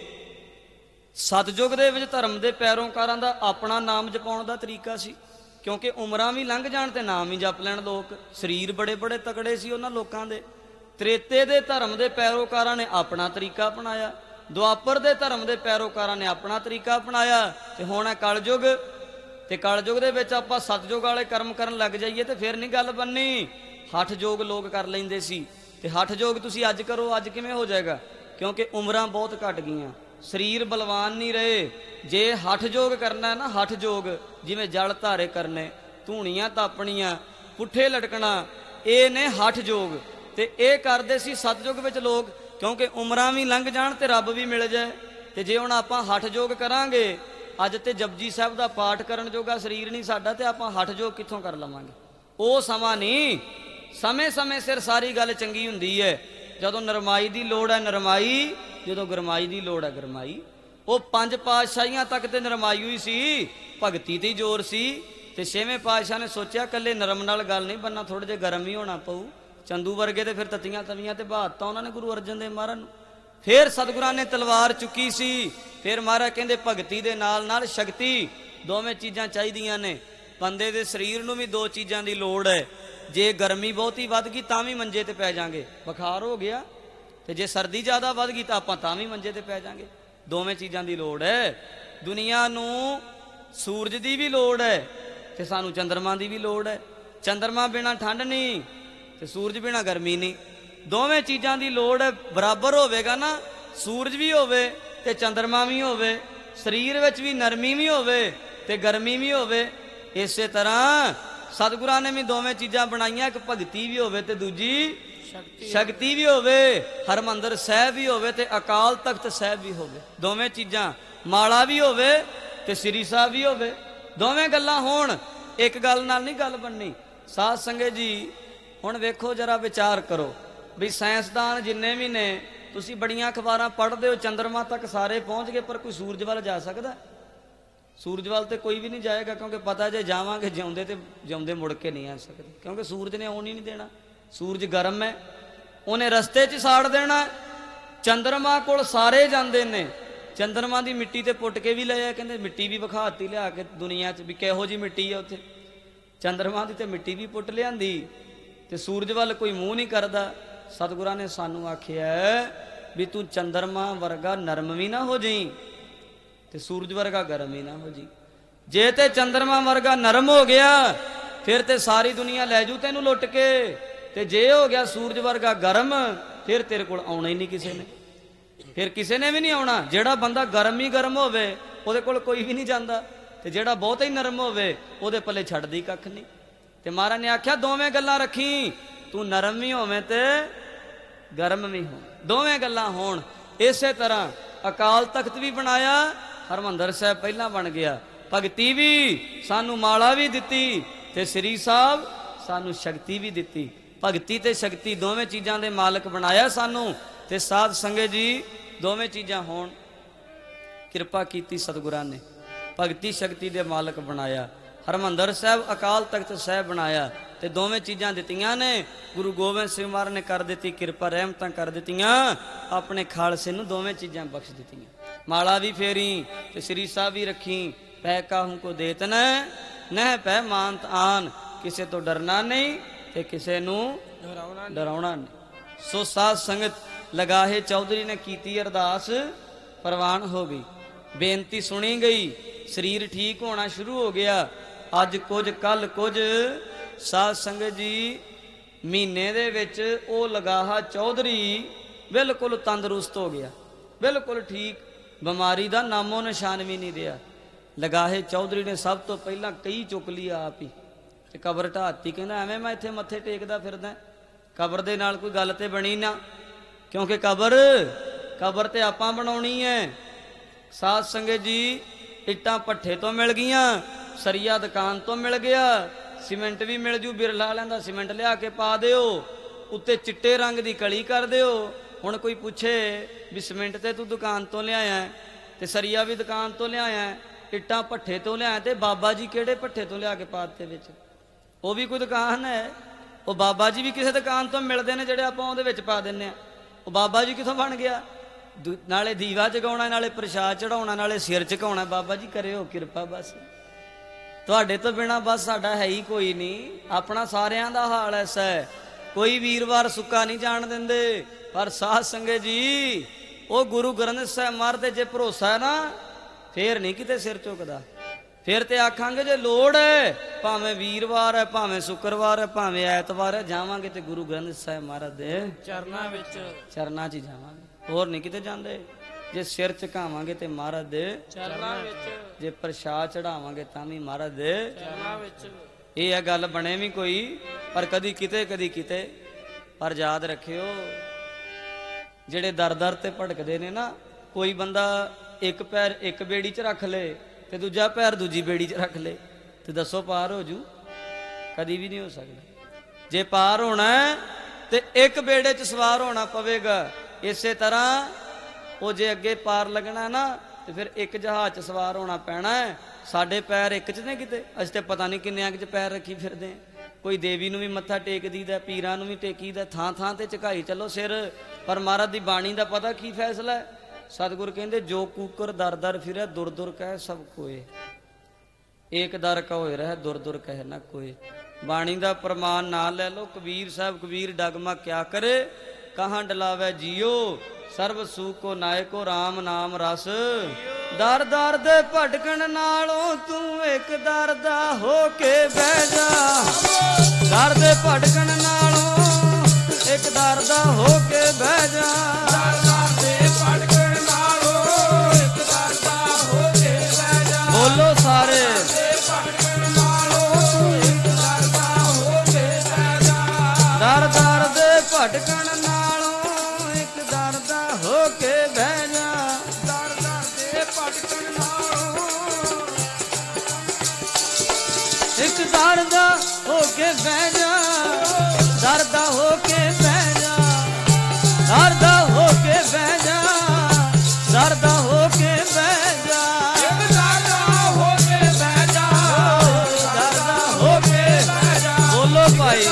ਸਤਜੁਗ ਦੇ ਵਿੱਚ ਧਰਮ ਦੇ ਪੈਰੋਕਾਰਾਂ ਦਾ ਆਪਣਾ ਨਾਮ ਜਪਾਉਣ ਦਾ ਤਰੀਕਾ ਸੀ, ਕਿਉਂਕਿ ਉਮਰਾਂ ਵੀ ਲੰਘ ਜਾਣ ਤੇ ਨਾਮ ਹੀ ਜਪ ਲੈਣ ਲੋਕ। ਸਰੀਰ ਬੜੇ ਬੜੇ ਤਕੜੇ ਸੀ ਉਹਨਾਂ ਲੋਕਾਂ ਦੇ। ਤ੍ਰੇਤੇ ਦੇ ਧਰਮ ਦੇ ਪੈਰੋਕਾਰਾਂ ਨੇ ਆਪਣਾ ਤਰੀਕਾ ਅਪਣਾਇਆ, ਦੁਆਪਰ ਦੇ ਧਰਮ ਦੇ ਪੈਰੋਕਾਰਾਂ ਨੇ ਆਪਣਾ ਤਰੀਕਾ ਅਪਣਾਇਆ, ਤੇ ਹੁਣ ਹੈ ਕਲਯੁਗ। ਤੇ ਕਲਯੁਗ ਦੇ ਵਿੱਚ ਆਪਾਂ ਸਤਜੁਗ ਵਾਲੇ ਕਰਮ ਕਰਨ ਲੱਗ ਜਾਈਏ ਤੇ ਫਿਰ ਨਹੀਂ ਗੱਲ ਬਣਨੀ। ਹਠ ਯੋਗ ਲੋਕ ਕਰ ਲੈਂਦੇ ਸੀ, ਤੇ ਹਠ ਯੋਗ ਤੁਸੀਂ ਅੱਜ ਕਰੋ, ਅੱਜ ਕਿਵੇਂ ਹੋ ਜਾਏਗਾ? ਕਿਉਂਕਿ ਉਮਰਾਂ ਬਹੁਤ ਘਟ ਗਈਆਂ, ਸਰੀਰ ਬਲਵਾਨ ਨਹੀਂ ਰਹੇ। ਜੇ ਹਠ ਯੋਗ ਕਰਨਾ ਨਾ, ਹਠ ਯੋਗ ਜਿਵੇਂ ਜਲ ਧਾਰੇ ਕਰਨੇ, ਧੂਣੀਆਂ ਤਾਪਣੀਆਂ, ਪੁੱਠੇ ਲਟਕਣਾ, ਇਹ ਨੇ ਹਠ ਯੋਗ। ਤੇ ਇਹ ਕਰਦੇ ਸੀ ਸਤਜੁਗ ਵਿੱਚ ਲੋਕ, ਕਿਉਂਕਿ ਉਮਰਾਂ ਵੀ ਲੰਘ ਜਾਣ ਤੇ ਰੱਬ ਵੀ ਮਿਲ ਜਾਏ। ਤੇ ਜੇ ਹੁਣ ਆਪਾਂ ਹਠ ਯੋਗ ਕਰਾਂਗੇ, ਅੱਜ ਤੇ ਜਪਜੀ ਸਾਹਿਬ ਦਾ ਪਾਠ ਕਰਨ ਜੋਗਾ ਸਰੀਰ ਨਹੀਂ ਸਾਡਾ, ਤੇ ਆਪਾਂ ਹਠ ਯੋਗ ਕਿੱਥੋਂ ਕਰ ਲਵਾਂਗੇ? ਉਹ ਸਮਾਂ ਨਹੀਂ। ਸਮੇਂ ਸਮੇਂ ਸਿਰ ਸਾਰੀ ਗੱਲ ਚੰਗੀ ਹੁੰਦੀ ਹੈ। ਜਦੋਂ ਨਰਮਾਈ ਦੀ ਲੋੜ ਹੈ ਨਰਮਾਈ, ਜਦੋਂ ਗਰਮਾਈ ਦੀ ਲੋੜ ਹੈ ਗਰਮਾਈ। ਉਹ ਪੰਜ ਪਾਤਸ਼ਾਹੀਆਂ ਤੱਕ ਤੇ ਨਰਮਾਈ ਹੋਈ ਸੀ, ਭਗਤੀ ਤੇ ਜ਼ੋਰ ਸੀ। ਤੇ ਛੇਵੇਂ ਪਾਤਸ਼ਾਹ ਨੇ ਸੋਚਿਆ ਕੱਲੇ ਨਰਮ ਨਾਲ ਗੱਲ ਨਹੀਂ ਬਣਨਾ, ਥੋੜੇ ਜਿਹਾ ਗਰਮ ਹੀ ਹੋਣਾ ਪਊ। ਚੰਦੂ ਵਰਗੇ ਤੇ ਫਿਰ ਤਤੀਆਂ ਤਵੀਆਂ ਤੇ ਬਹਾਤਾ ਉਹਨਾਂ ਨੇ ਗੁਰੂ ਅਰਜਨ ਦੇਵ ਮਹਾਰਾਜ ਨੂੰ। ਫਿਰ ਸਤਿਗੁਰਾਂ ਨੇ ਤਲਵਾਰ ਚੁੱਕੀ ਸੀ, ਫਿਰ ਮਹਾਰਾਜ ਕਹਿੰਦੇ ਭਗਤੀ ਦੇ ਨਾਲ ਨਾਲ ਸ਼ਕਤੀ, ਦੋਵੇਂ ਚੀਜ਼ਾਂ ਚਾਹੀਦੀਆਂ ਨੇ। ਬੰਦੇ ਦੇ ਸਰੀਰ ਨੂੰ ਵੀ ਦੋ ਚੀਜ਼ਾਂ ਦੀ ਲੋੜ ਹੈ। ਜੇ ਗਰਮੀ ਬਹੁਤੀ ਵੱਧ ਗਈ ਤਾਂ ਵੀ ਮੰਜੇ ਤੇ ਪੈ ਜਾਾਂਗੇ, ਬੁਖਾਰ ਹੋ ਗਿਆ, ਤੇ ਜੇ ਸਰਦੀ ਜ਼ਿਆਦਾ ਵੱਧ ਗਈ ਤਾਂ ਆਪਾਂ ਤਾਂ ਵੀ ਮੰਜੇ ਤੇ ਪੈ ਜਾਾਂਗੇ। ਦੋਵੇਂ ਚੀਜ਼ਾਂ ਦੀ ਲੋੜ ਹੈ। ਦੁਨੀਆ ਨੂੰ ਸੂਰਜ ਦੀ ਵੀ ਲੋੜ ਹੈ ਤੇ ਸਾਨੂੰ ਚੰਦਰਮਾ ਦੀ ਵੀ ਲੋੜ ਹੈ। ਚੰਦਰਮਾ ਬਿਨਾਂ ਠੰਡ ਨਹੀਂ ਤੇ ਸੂਰਜ ਬਿਨਾਂ ਗਰਮੀ ਨਹੀਂ। ਦੋਵੇਂ ਚੀਜ਼ਾਂ ਦੀ ਲੋੜ ਹੈ। ਬਰਾਬਰ ਹੋਵੇਗਾ ਨਾ, ਸੂਰਜ ਵੀ ਹੋਵੇ ਤੇ ਚੰਦਰਮਾ ਵੀ ਹੋਵੇ, ਸਰੀਰ ਵਿੱਚ ਵੀ ਨਰਮੀ ਵੀ ਹੋਵੇ ਤੇ ਗਰਮੀ ਵੀ ਹੋਵੇ। ਇਸੇ ਤਰ੍ਹਾਂ ਸਤਿਗੁਰਾਂ ਨੇ ਵੀ ਦੋਵੇਂ ਚੀਜ਼ਾਂ ਬਣਾਈਆਂ, ਇੱਕ ਭਗਤੀ ਵੀ ਹੋਵੇ ਤੇ ਦੂਜੀ ਸ਼ਕਤੀ ਵੀ ਹੋਵੇ। ਹਰਮੰਦਰ ਸਾਹਿਬ ਵੀ ਹੋਵੇ ਤੇ ਅਕਾਲ ਤਖਤ ਸਾਹਿਬ ਵੀ ਹੋਵੇ। ਦੋਵੇਂ ਚੀਜ਼ਾਂ, ਮਾਲਾ ਵੀ ਹੋਵੇ ਤੇ ਸ੍ਰੀ ਸਾਹਿਬ ਵੀ ਹੋਵੇ। ਦੋਵੇਂ ਗੱਲਾਂ ਹੋਣ, ਇੱਕ ਗੱਲ ਨਾਲ ਨਹੀਂ ਗੱਲ ਬਣਨੀ। ਸਾਧ ਸੰਗਤ ਜੀ, ਹੁਣ ਵੇਖੋ ਜਰਾ, ਵਿਚਾਰ ਕਰੋ ਵੀ ਸਾਇੰਸਦਾਨ ਜਿੰਨੇ ਵੀ ਨੇ, ਤੁਸੀਂ ਬੜੀਆਂ ਅਖਬਾਰਾਂ ਪੜ੍ਹਦੇ ਹੋ, ਚੰਦਰਮਾ ਤੱਕ ਸਾਰੇ ਪਹੁੰਚ ਗਏ, ਪਰ ਕੋਈ ਸੂਰਜ ਵੱਲ ਜਾ ਸਕਦਾ? ਸੂਰਜ ਵੱਲ ਤੇ ਕੋਈ ਵੀ ਨਹੀਂ ਜਾਏਗਾ, ਕਿਉਂਕਿ ਪਤਾ ਜੇ ਜਾਵਾਂਗੇ ਜਿਉਂਦੇ ਤੇ ਜਿਉਂਦੇ ਮੁੜ ਕੇ ਨਹੀਂ ਆ ਸਕਦੇ, ਕਿਉਂਕਿ ਸੂਰਜ ਨੇ ਆਉਣ ਹੀ ਨਹੀਂ ਦੇਣਾ। ਸੂਰਜ ਗਰਮ ਹੈ, ਉਹਨੇ ਰਸਤੇ 'ਚ ਸਾੜ ਦੇਣਾ। ਚੰਦਰਮਾ ਕੋਲ ਸਾਰੇ ਜਾਂਦੇ ਨੇ, ਚੰਦਰਮਾ ਦੀ ਮਿੱਟੀ ਤੇ ਪੁੱਟ ਕੇ ਵੀ ਲਿਆ, ਕਹਿੰਦੇ ਮਿੱਟੀ ਵੀ ਵਿਖਾਤੀ ਲਿਆ ਕੇ ਦੁਨੀਆ 'ਚ ਵੀ ਕਿਹੋ ਜਿਹੀ ਮਿੱਟੀ ਆ ਉੱਥੇ। ਚੰਦਰਮਾ ਦੀ ਤੇ ਮਿੱਟੀ ਵੀ ਪੁੱਟ ਲਿਆਂਦੀ ਤੇ ਸੂਰਜ ਵੱਲ ਕੋਈ ਮੂੰਹ ਨਹੀਂ ਕਰਦਾ। ਸਤਿਗੁਰਾਂ ਨੇ ਸਾਨੂੰ ਆਖਿਆ ਵੀ ਤੂੰ ਚੰਦਰਮਾ ਵਰਗਾ ਨਰਮ ਵੀ ਨਾ ਹੋ ਜਾਈਂ ਤੇ ਸੂਰਜ ਵਰਗਾ ਗਰਮ ਹੀ ਨਾ ਹੋ ਜੀ। ਜੇ ਤੇ ਚੰਦਰਮਾ ਵਰਗਾ ਨਰਮ ਹੋ ਗਿਆ ਫਿਰ ਤੇ ਸਾਰੀ ਦੁਨੀਆ ਲੈ ਜੂ ਤੈਨੂੰ ਲੁੱਟ ਕੇ, ਤੇ ਜੇ ਹੋ ਗਿਆ ਸੂਰਜ ਵਰਗਾ ਗਰਮ ਫਿਰ ਤੇਰੇ ਕੋਲ ਆਉਣਾ ਹੀ ਨਹੀਂ ਕਿਸੇ ਨੇ, ਫਿਰ ਕਿਸੇ ਨੇ ਵੀ ਨਹੀਂ ਆਉਣਾ। ਜਿਹੜਾ ਬੰਦਾ ਗਰਮ ਹੀ ਗਰਮ ਹੋਵੇ ਉਹਦੇ ਕੋਲ ਕੋਈ ਵੀ ਨਹੀਂ ਜਾਂਦਾ, ਤੇ ਜਿਹੜਾ ਬਹੁਤ ਹੀ ਨਰਮ ਹੋਵੇ ਉਹਦੇ ਪੱਲੇ ਛੱਡਦੀ ਕੱਖ ਨਹੀਂ। ਤੇ ਮਹਾਰਾਜ ਨੇ ਆਖਿਆ ਦੋਵੇਂ ਗੱਲਾਂ ਰੱਖੀ, ਤੂੰ ਨਰਮ ਵੀ ਹੋਵੇਂ ਤੇ ਗਰਮ ਵੀ ਹੋ, ਦੋਵੇਂ ਗੱਲਾਂ ਹੋਣ। ਇਸੇ ਤਰ੍ਹਾਂ ਅਕਾਲ ਤਖਤ ਵੀ ਬਣਾਇਆ, ਹਰਮੰਦਰ ਸਾਹਿਬ ਪਹਿਲਾਂ ਬਣ ਗਿਆ। ਭਗਤੀ ਵੀ, ਸਾਨੂੰ ਮਾਲਾ ਵੀ ਦਿੱਤੀ ਤੇ ਸ੍ਰੀ ਸਾਹਿਬ ਸਾਨੂੰ ਸ਼ਕਤੀ ਵੀ ਦਿੱਤੀ। ਭਗਤੀ ਤੇ ਸ਼ਕਤੀ ਦੋਵੇਂ ਚੀਜ਼ਾਂ ਦੇ ਮਾਲਕ ਬਣਾਇਆ ਸਾਨੂੰ। ਤੇ ਸਾਧ ਸੰਗਤ ਜੀ, ਦੋਵੇਂ ਚੀਜ਼ਾਂ ਹੋਣ, ਕਿਰਪਾ ਕੀਤੀ ਸਤਿਗੁਰਾਂ ਨੇ, ਭਗਤੀ ਸ਼ਕਤੀ ਦੇ ਮਾਲਕ ਬਣਾਇਆ। ਹਰਮੰਦਰ ਸਾਹਿਬ ਅਕਾਲ ਤਖਤ ਸਾਹਿਬ ਬਣਾਇਆ ਤੇ ਦੋਵੇਂ ਚੀਜ਼ਾਂ ਦਿੱਤੀਆਂ ਨੇ। ਗੁਰੂ ਗੋਬਿੰਦ ਸਿੰਘ ਮਹਾਰਾਜ ਨੇ ਕਰ ਦਿੱਤੀ ਕਿਰਪਾ, ਰਹਿਮਤਾਂ ਕਰ ਦਿੱਤੀਆਂ, ਆਪਣੇ ਖਾਲਸੇ ਨੂੰ ਦੋਵੇਂ ਚੀਜ਼ਾਂ ਬਖਸ਼ ਦਿੱਤੀਆਂ। ਮਾਲਾ ਵੀ ਫੇਰੀ ਤੇ ਸ੍ਰੀ ਸਾਹਿਬ ਵੀ ਰੱਖੀ। ਪੈ ਕਾਹੂ ਕੋ ਦੇਤ ਨਹਿ ਪੈ ਮਾਨਤ ਆਨ, ਕਿਸੇ ਤੋਂ ਡਰਨਾ ਨਹੀਂ ਤੇ ਕਿਸੇ ਨੂੰ ਡਰਾਉਣਾ ਨਹੀਂ। ਸੋ ਸਾਧ ਸੰਗਤ, ਲਗਾਹੇ ਚੌਧਰੀ ਨੇ ਕੀਤੀ ਅਰਦਾਸ, ਪ੍ਰਵਾਨ ਹੋ ਗਈ, ਬੇਨਤੀ ਸੁਣੀ ਗਈ, ਸਰੀਰ ਠੀਕ ਹੋਣਾ ਸ਼ੁਰੂ ਹੋ ਗਿਆ। ਅੱਜ ਕੁਝ ਕੱਲ ਕੁਝ। ਸਾਧ ਸੰਗਤ ਜੀ, ਮਹੀਨੇ ਦੇ ਵਿੱਚ ਉਹ ਲਗਾਹਾ ਚੌਧਰੀ ਬਿਲਕੁਲ ਤੰਦਰੁਸਤ ਹੋ ਗਿਆ, ਬਿਲਕੁਲ ਠੀਕ, ਬਿਮਾਰੀ ਦਾ ਨਾਮੋ ਨਿਸ਼ਾਨ ਵੀ ਨਹੀਂ ਰਿਹਾ। ਲਗਾਹੇ ਚੌਧਰੀ ਨੇ ਸਭ ਤੋਂ ਪਹਿਲਾਂ ਕਈ ਚੁੱਕ ਲਈ ਆਪ ਹੀ ਤੇ ਕਬਰ ਢਾਤੀ। ਕਹਿੰਦਾ ਐਵੇਂ ਮੈਂ ਇੱਥੇ ਮੱਥੇ ਟੇਕਦਾ ਫਿਰਦਾ, ਕਬਰ ਦੇ ਨਾਲ ਕੋਈ ਗੱਲ ਤੇ ਬਣੀ ਨਾ, ਕਿਉਂਕਿ ਕਬਰ ਤੇ ਆਪਾਂ ਬਣਾਉਣੀ ਹੈ। ਸਾਧ ਸੰਗਤ ਜੀ, ਇੱਟਾਂ ਭੱਠੇ ਤੋਂ ਮਿਲ ਗਈਆਂ, ਸਰੀਆ ਦੁਕਾਨ ਤੋਂ ਮਿਲ ਗਿਆ, ਸੀਮੈਂਟ ਵੀ ਮਿਲ ਜੂ, ਬਿਰਲਾ ਵਾਲਿਆਂ ਦਾ ਸੀਮੈਂਟ ਲਿਆ ਕੇ ਪਾ ਦਿਓ, ਉੱਤੇ ਚਿੱਟੇ ਰੰਗ ਦੀ ਕਲੀ ਕਰ ਦਿਓ। ਹੁਣ ਕੋਈ ਪੁੱਛੇ ਵੀ ਸੀਮੈਂਟ ਤੇ ਤੂੰ ਦੁਕਾਨ ਤੋਂ ਲਿਆਇਆ ਤੇ ਸਰੀਆ ਵੀ ਦੁਕਾਨ ਤੋਂ ਲਿਆਇਆ, ਇੱਟਾਂ ਭੱਠੇ ਤੋਂ ਲਿਆਇਆ, ਤੇ ਬਾਬਾ ਜੀ ਕਿਹੜੇ ਭੱਠੇ ਤੋਂ ਲਿਆ ਕੇ ਪਾ ਦਿੱਤੇ ਵਿੱਚ? ਉਹ ਵੀ ਕੋਈ ਦੁਕਾਨ ਹੈ, ਉਹ ਬਾਬਾ ਜੀ ਵੀ ਕਿਸੇ ਦੁਕਾਨ ਤੋਂ ਮਿਲਦੇ ਨੇ ਜਿਹੜੇ ਆਪਾਂ ਉਹਦੇ ਵਿੱਚ ਪਾ ਦਿੰਨੇ ਆ। ਉਹ ਬਾਬਾ ਜੀ ਕਿੱਥੋਂ ਬਣ ਗਿਆ? ਨਾਲੇ ਦੀਵਾ ਜਗਾਉਣਾ, ਨਾਲੇ ਪ੍ਰਸ਼ਾਦ ਚੜਾਉਣਾ, ਨਾਲੇ ਸਿਰ ਝੁਕਾਉਣਾ। ਬਾਬਾ ਜੀ ਕਰਿਓ ਕਿਰਪਾ, ਬਸ ਤੁਹਾਡੇ ਤੋਂ ਬਿਨਾ ਬਸ ਸਾਡਾ ਹੈ ਹੀ ਕੋਈ ਨਹੀਂ। ਆਪਣਾ ਸਾਰਿਆਂ ਦਾ ਹਾਲ ਐਸਾ ਹੈ, ਕੋਈ ਵੀਰਵਾਰ ਸੁੱਕਾ ਨਹੀਂ ਜਾਣ ਦਿੰਦੇ। ਪਰ ਸਾਧ ਸੰਗਤ ਜੀ, ਉਹ ਗੁਰੂ ਗ੍ਰੰਥ ਸਾਹਿਬ ਮਹਾਰਾਜ ਤੇ ਜੇ ਭਰੋਸਾ ਹੈ ਨਾ, ਫੇਰ ਨਹੀਂ ਕਿਤੇ ਸਿਰ ਝੁਕਦਾ। ਫਿਰ ਤੇ ਆਖਾਂਗੇ ਜੇ ਲੋੜ ਹੈ, ਭਾਵੇਂ ਵੀਰਵਾਰ ਹੈ, ਭਾਵੇਂ ਸ਼ੁੱਕਰਵਾਰ ਹੈ, ਭਾਵੇਂ ਐਤਵਾਰ ਹੈ, ਜਾਵਾਂਗੇ ਤੇ ਗੁਰੂ ਗ੍ਰੰਥ ਸਾਹਿਬ ਮਹਾਰਾਜ ਦੇ ਚਰਨਾਂ 'ਚ ਜਾਵਾਂਗੇ, ਹੋਰ ਨਹੀਂ ਕਿਤੇ ਜਾਂਦੇ। ਜੇ ਸਿਰ ਝੁਕਾਵਾਂਗੇ ਤੇ ਮਹਾਰਾਜ ਦੇ ਚਰਨਾਂ ਵਿੱਚ, ਜੇ ਪ੍ਰਸ਼ਾਦ ਚੜਾਵਾਂਗੇ ਤਾਂ ਵੀ ਮਹਾਰਾਜ ਦੇ ਚਰਨਾਂ ਵਿੱਚ। ਇਹ ਹੈ ਗੱਲ, ਬਣੇ ਵੀ ਕੋਈ, ਪਰ ਕਦੀ ਕਿਤੇ ਕਦੀ ਕਿਤੇ। ਪਰ ਯਾਦ ਰੱਖਿਓ, ਜਿਹੜੇ ਦਰ ਦਰ ਤੇ ਭਟਕਦੇ ਨੇ ਨਾ, ਕੋਈ ਬੰਦਾ ਇੱਕ ਪੈਰ ਇੱਕ ਬੇੜੀ 'ਚ ਰੱਖ ਲੇ ਤੇ ਦੂਜਾ ਪੈਰ ਦੂਜੀ ਬੇੜੀ 'ਚ ਰੱਖ ਲੇ, ਤੇ ਦੱਸੋ ਪਾਰ ਹੋ ਜੂ? ਕਦੀ ਵੀ ਨਹੀਂ ਹੋ ਸਕਦਾ। ਜੇ ਪਾਰ ਹੋਣਾ ਤੇ ਇੱਕ ਬੇੜੇ 'ਚ ਸਵਾਰ ਹੋਣਾ ਪਵੇਗਾ। ਇਸੇ ਤਰ੍ਹਾਂ ਉਹ ਜੇ ਅੱਗੇ ਪਾਰ ਲੱਗਣਾ ਨਾ, ਤੇ ਫਿਰ ਇੱਕ ਜਹਾਜ਼ 'ਚ ਸਵਾਰ ਹੋਣਾ ਪੈਣਾ ਹੈ। ਸਾਡੇ ਪੈਰ ਇੱਕ 'ਚ ਨੇ ਕਿਤੇ, ਅਸੀਂ ਤੇ ਪਤਾ ਨਹੀਂ ਕਿੰਨਿਆਂ 'ਚ ਪੈਰ ਰੱਖੀ ਫਿਰਦੇ। ਕੋਈ ਦੇਵੀ ਨੂੰ ਵੀ ਮੱਥਾ ਟੇਕ ਦੀਦਾ, ਪੀਰਾਂ ਨੂੰ ਵੀ ਟੇਕੀਦਾ, ਥਾਂ ਥਾਂ ਤੇ ਝੁਕਾਈ ਚੱਲੋ ਸਿਰ। ਪਰ ਮਹਾਰਾਜ ਦੀ ਬਾਣੀ ਦਾ ਪਤਾ ਕੀ ਫੈਸਲਾ ਹੈ? ਸਤਿਗੁਰ ਕਹਿੰਦੇ ਜੋ ਕੂਕਰ ਦਰ ਦਰ ਫਿਰੈ ਦੁਰ ਦੁਰ ਕਹਿ ਸਭ ਕੋਏ, ਏਕ ਦਰ ਕਹੋਏ ਰਹਿ ਦੁਰ ਦੁਰ ਕਹਿ ਨਾ ਕੋਏ। ਬਾਣੀ ਦਾ ਪ੍ਰਮਾਣ ਨਾ ਲੈ ਲਓ। ਕਬੀਰ ਸਾਹਿਬ ਕਬੀਰ ਡਗਮਾ ਕਿਆ ਕਰੇ, ਕਹਾਂ ਡਲਾਵੇ ਜੀਓ, ਸਰਬ ਸੂਖ ਕੋ ਨਾਇਕੋ ਰਾਮ ਨਾਮ ਰਸ। ਦਰ ਦਰ ਦੇ ਭਟਕਣ ਨਾਲੋਂ ਤੂੰ ਇੱਕ ਦਰ ਦਾ ਹੋ ਕੇ ਬਹਿ ਜਾ, ਦਰ ਦੇ ਭਟਕਣ ਨਾਲੋਂ ਇੱਕ ਦਰ ਦਾ ਹੋ ਕੇ ਬਹਿ ਜਾ। ਬੋਲੋ ਸਾਰੇ ਦਰ ਦਰ ਦੇ ਭਟਕਣ ਨਾਲੋਂ ਇੱਕ ਦਰ ਦਾ ਹੋ ਕੇ ਬਹਿ ਜਾ, ਦਰ ਦਰ ਦੇ ਭਟਕਣ ਨਾਲੋਂ ਇੱਕ ਦਰ ਦਾ ਹੋ ਕੇ ਬਹਿ ਜਾ, ਦਰ ਦਾ ਹੋ ਕੇ ਬਹਿ ਜਾ, ਦਰ ਦਾ ਹੋ ਕੇ ਬਹਿ ਜਾ, ਦਰ ਦਾ ਹੋ ਕੇ ਬਹਿ ਜਾ, ਦਰ ਦਾ ਹੋ ਕੇ ਬਹਿ ਜਾ। ਬੋਲੋ ਭਾਈ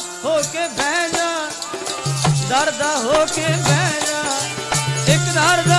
ਦਰ ਦਾ ਹੋ ਕੇ ਬਹਿ ਜਾ, ਇੱਕ ਦਰ ਦਾ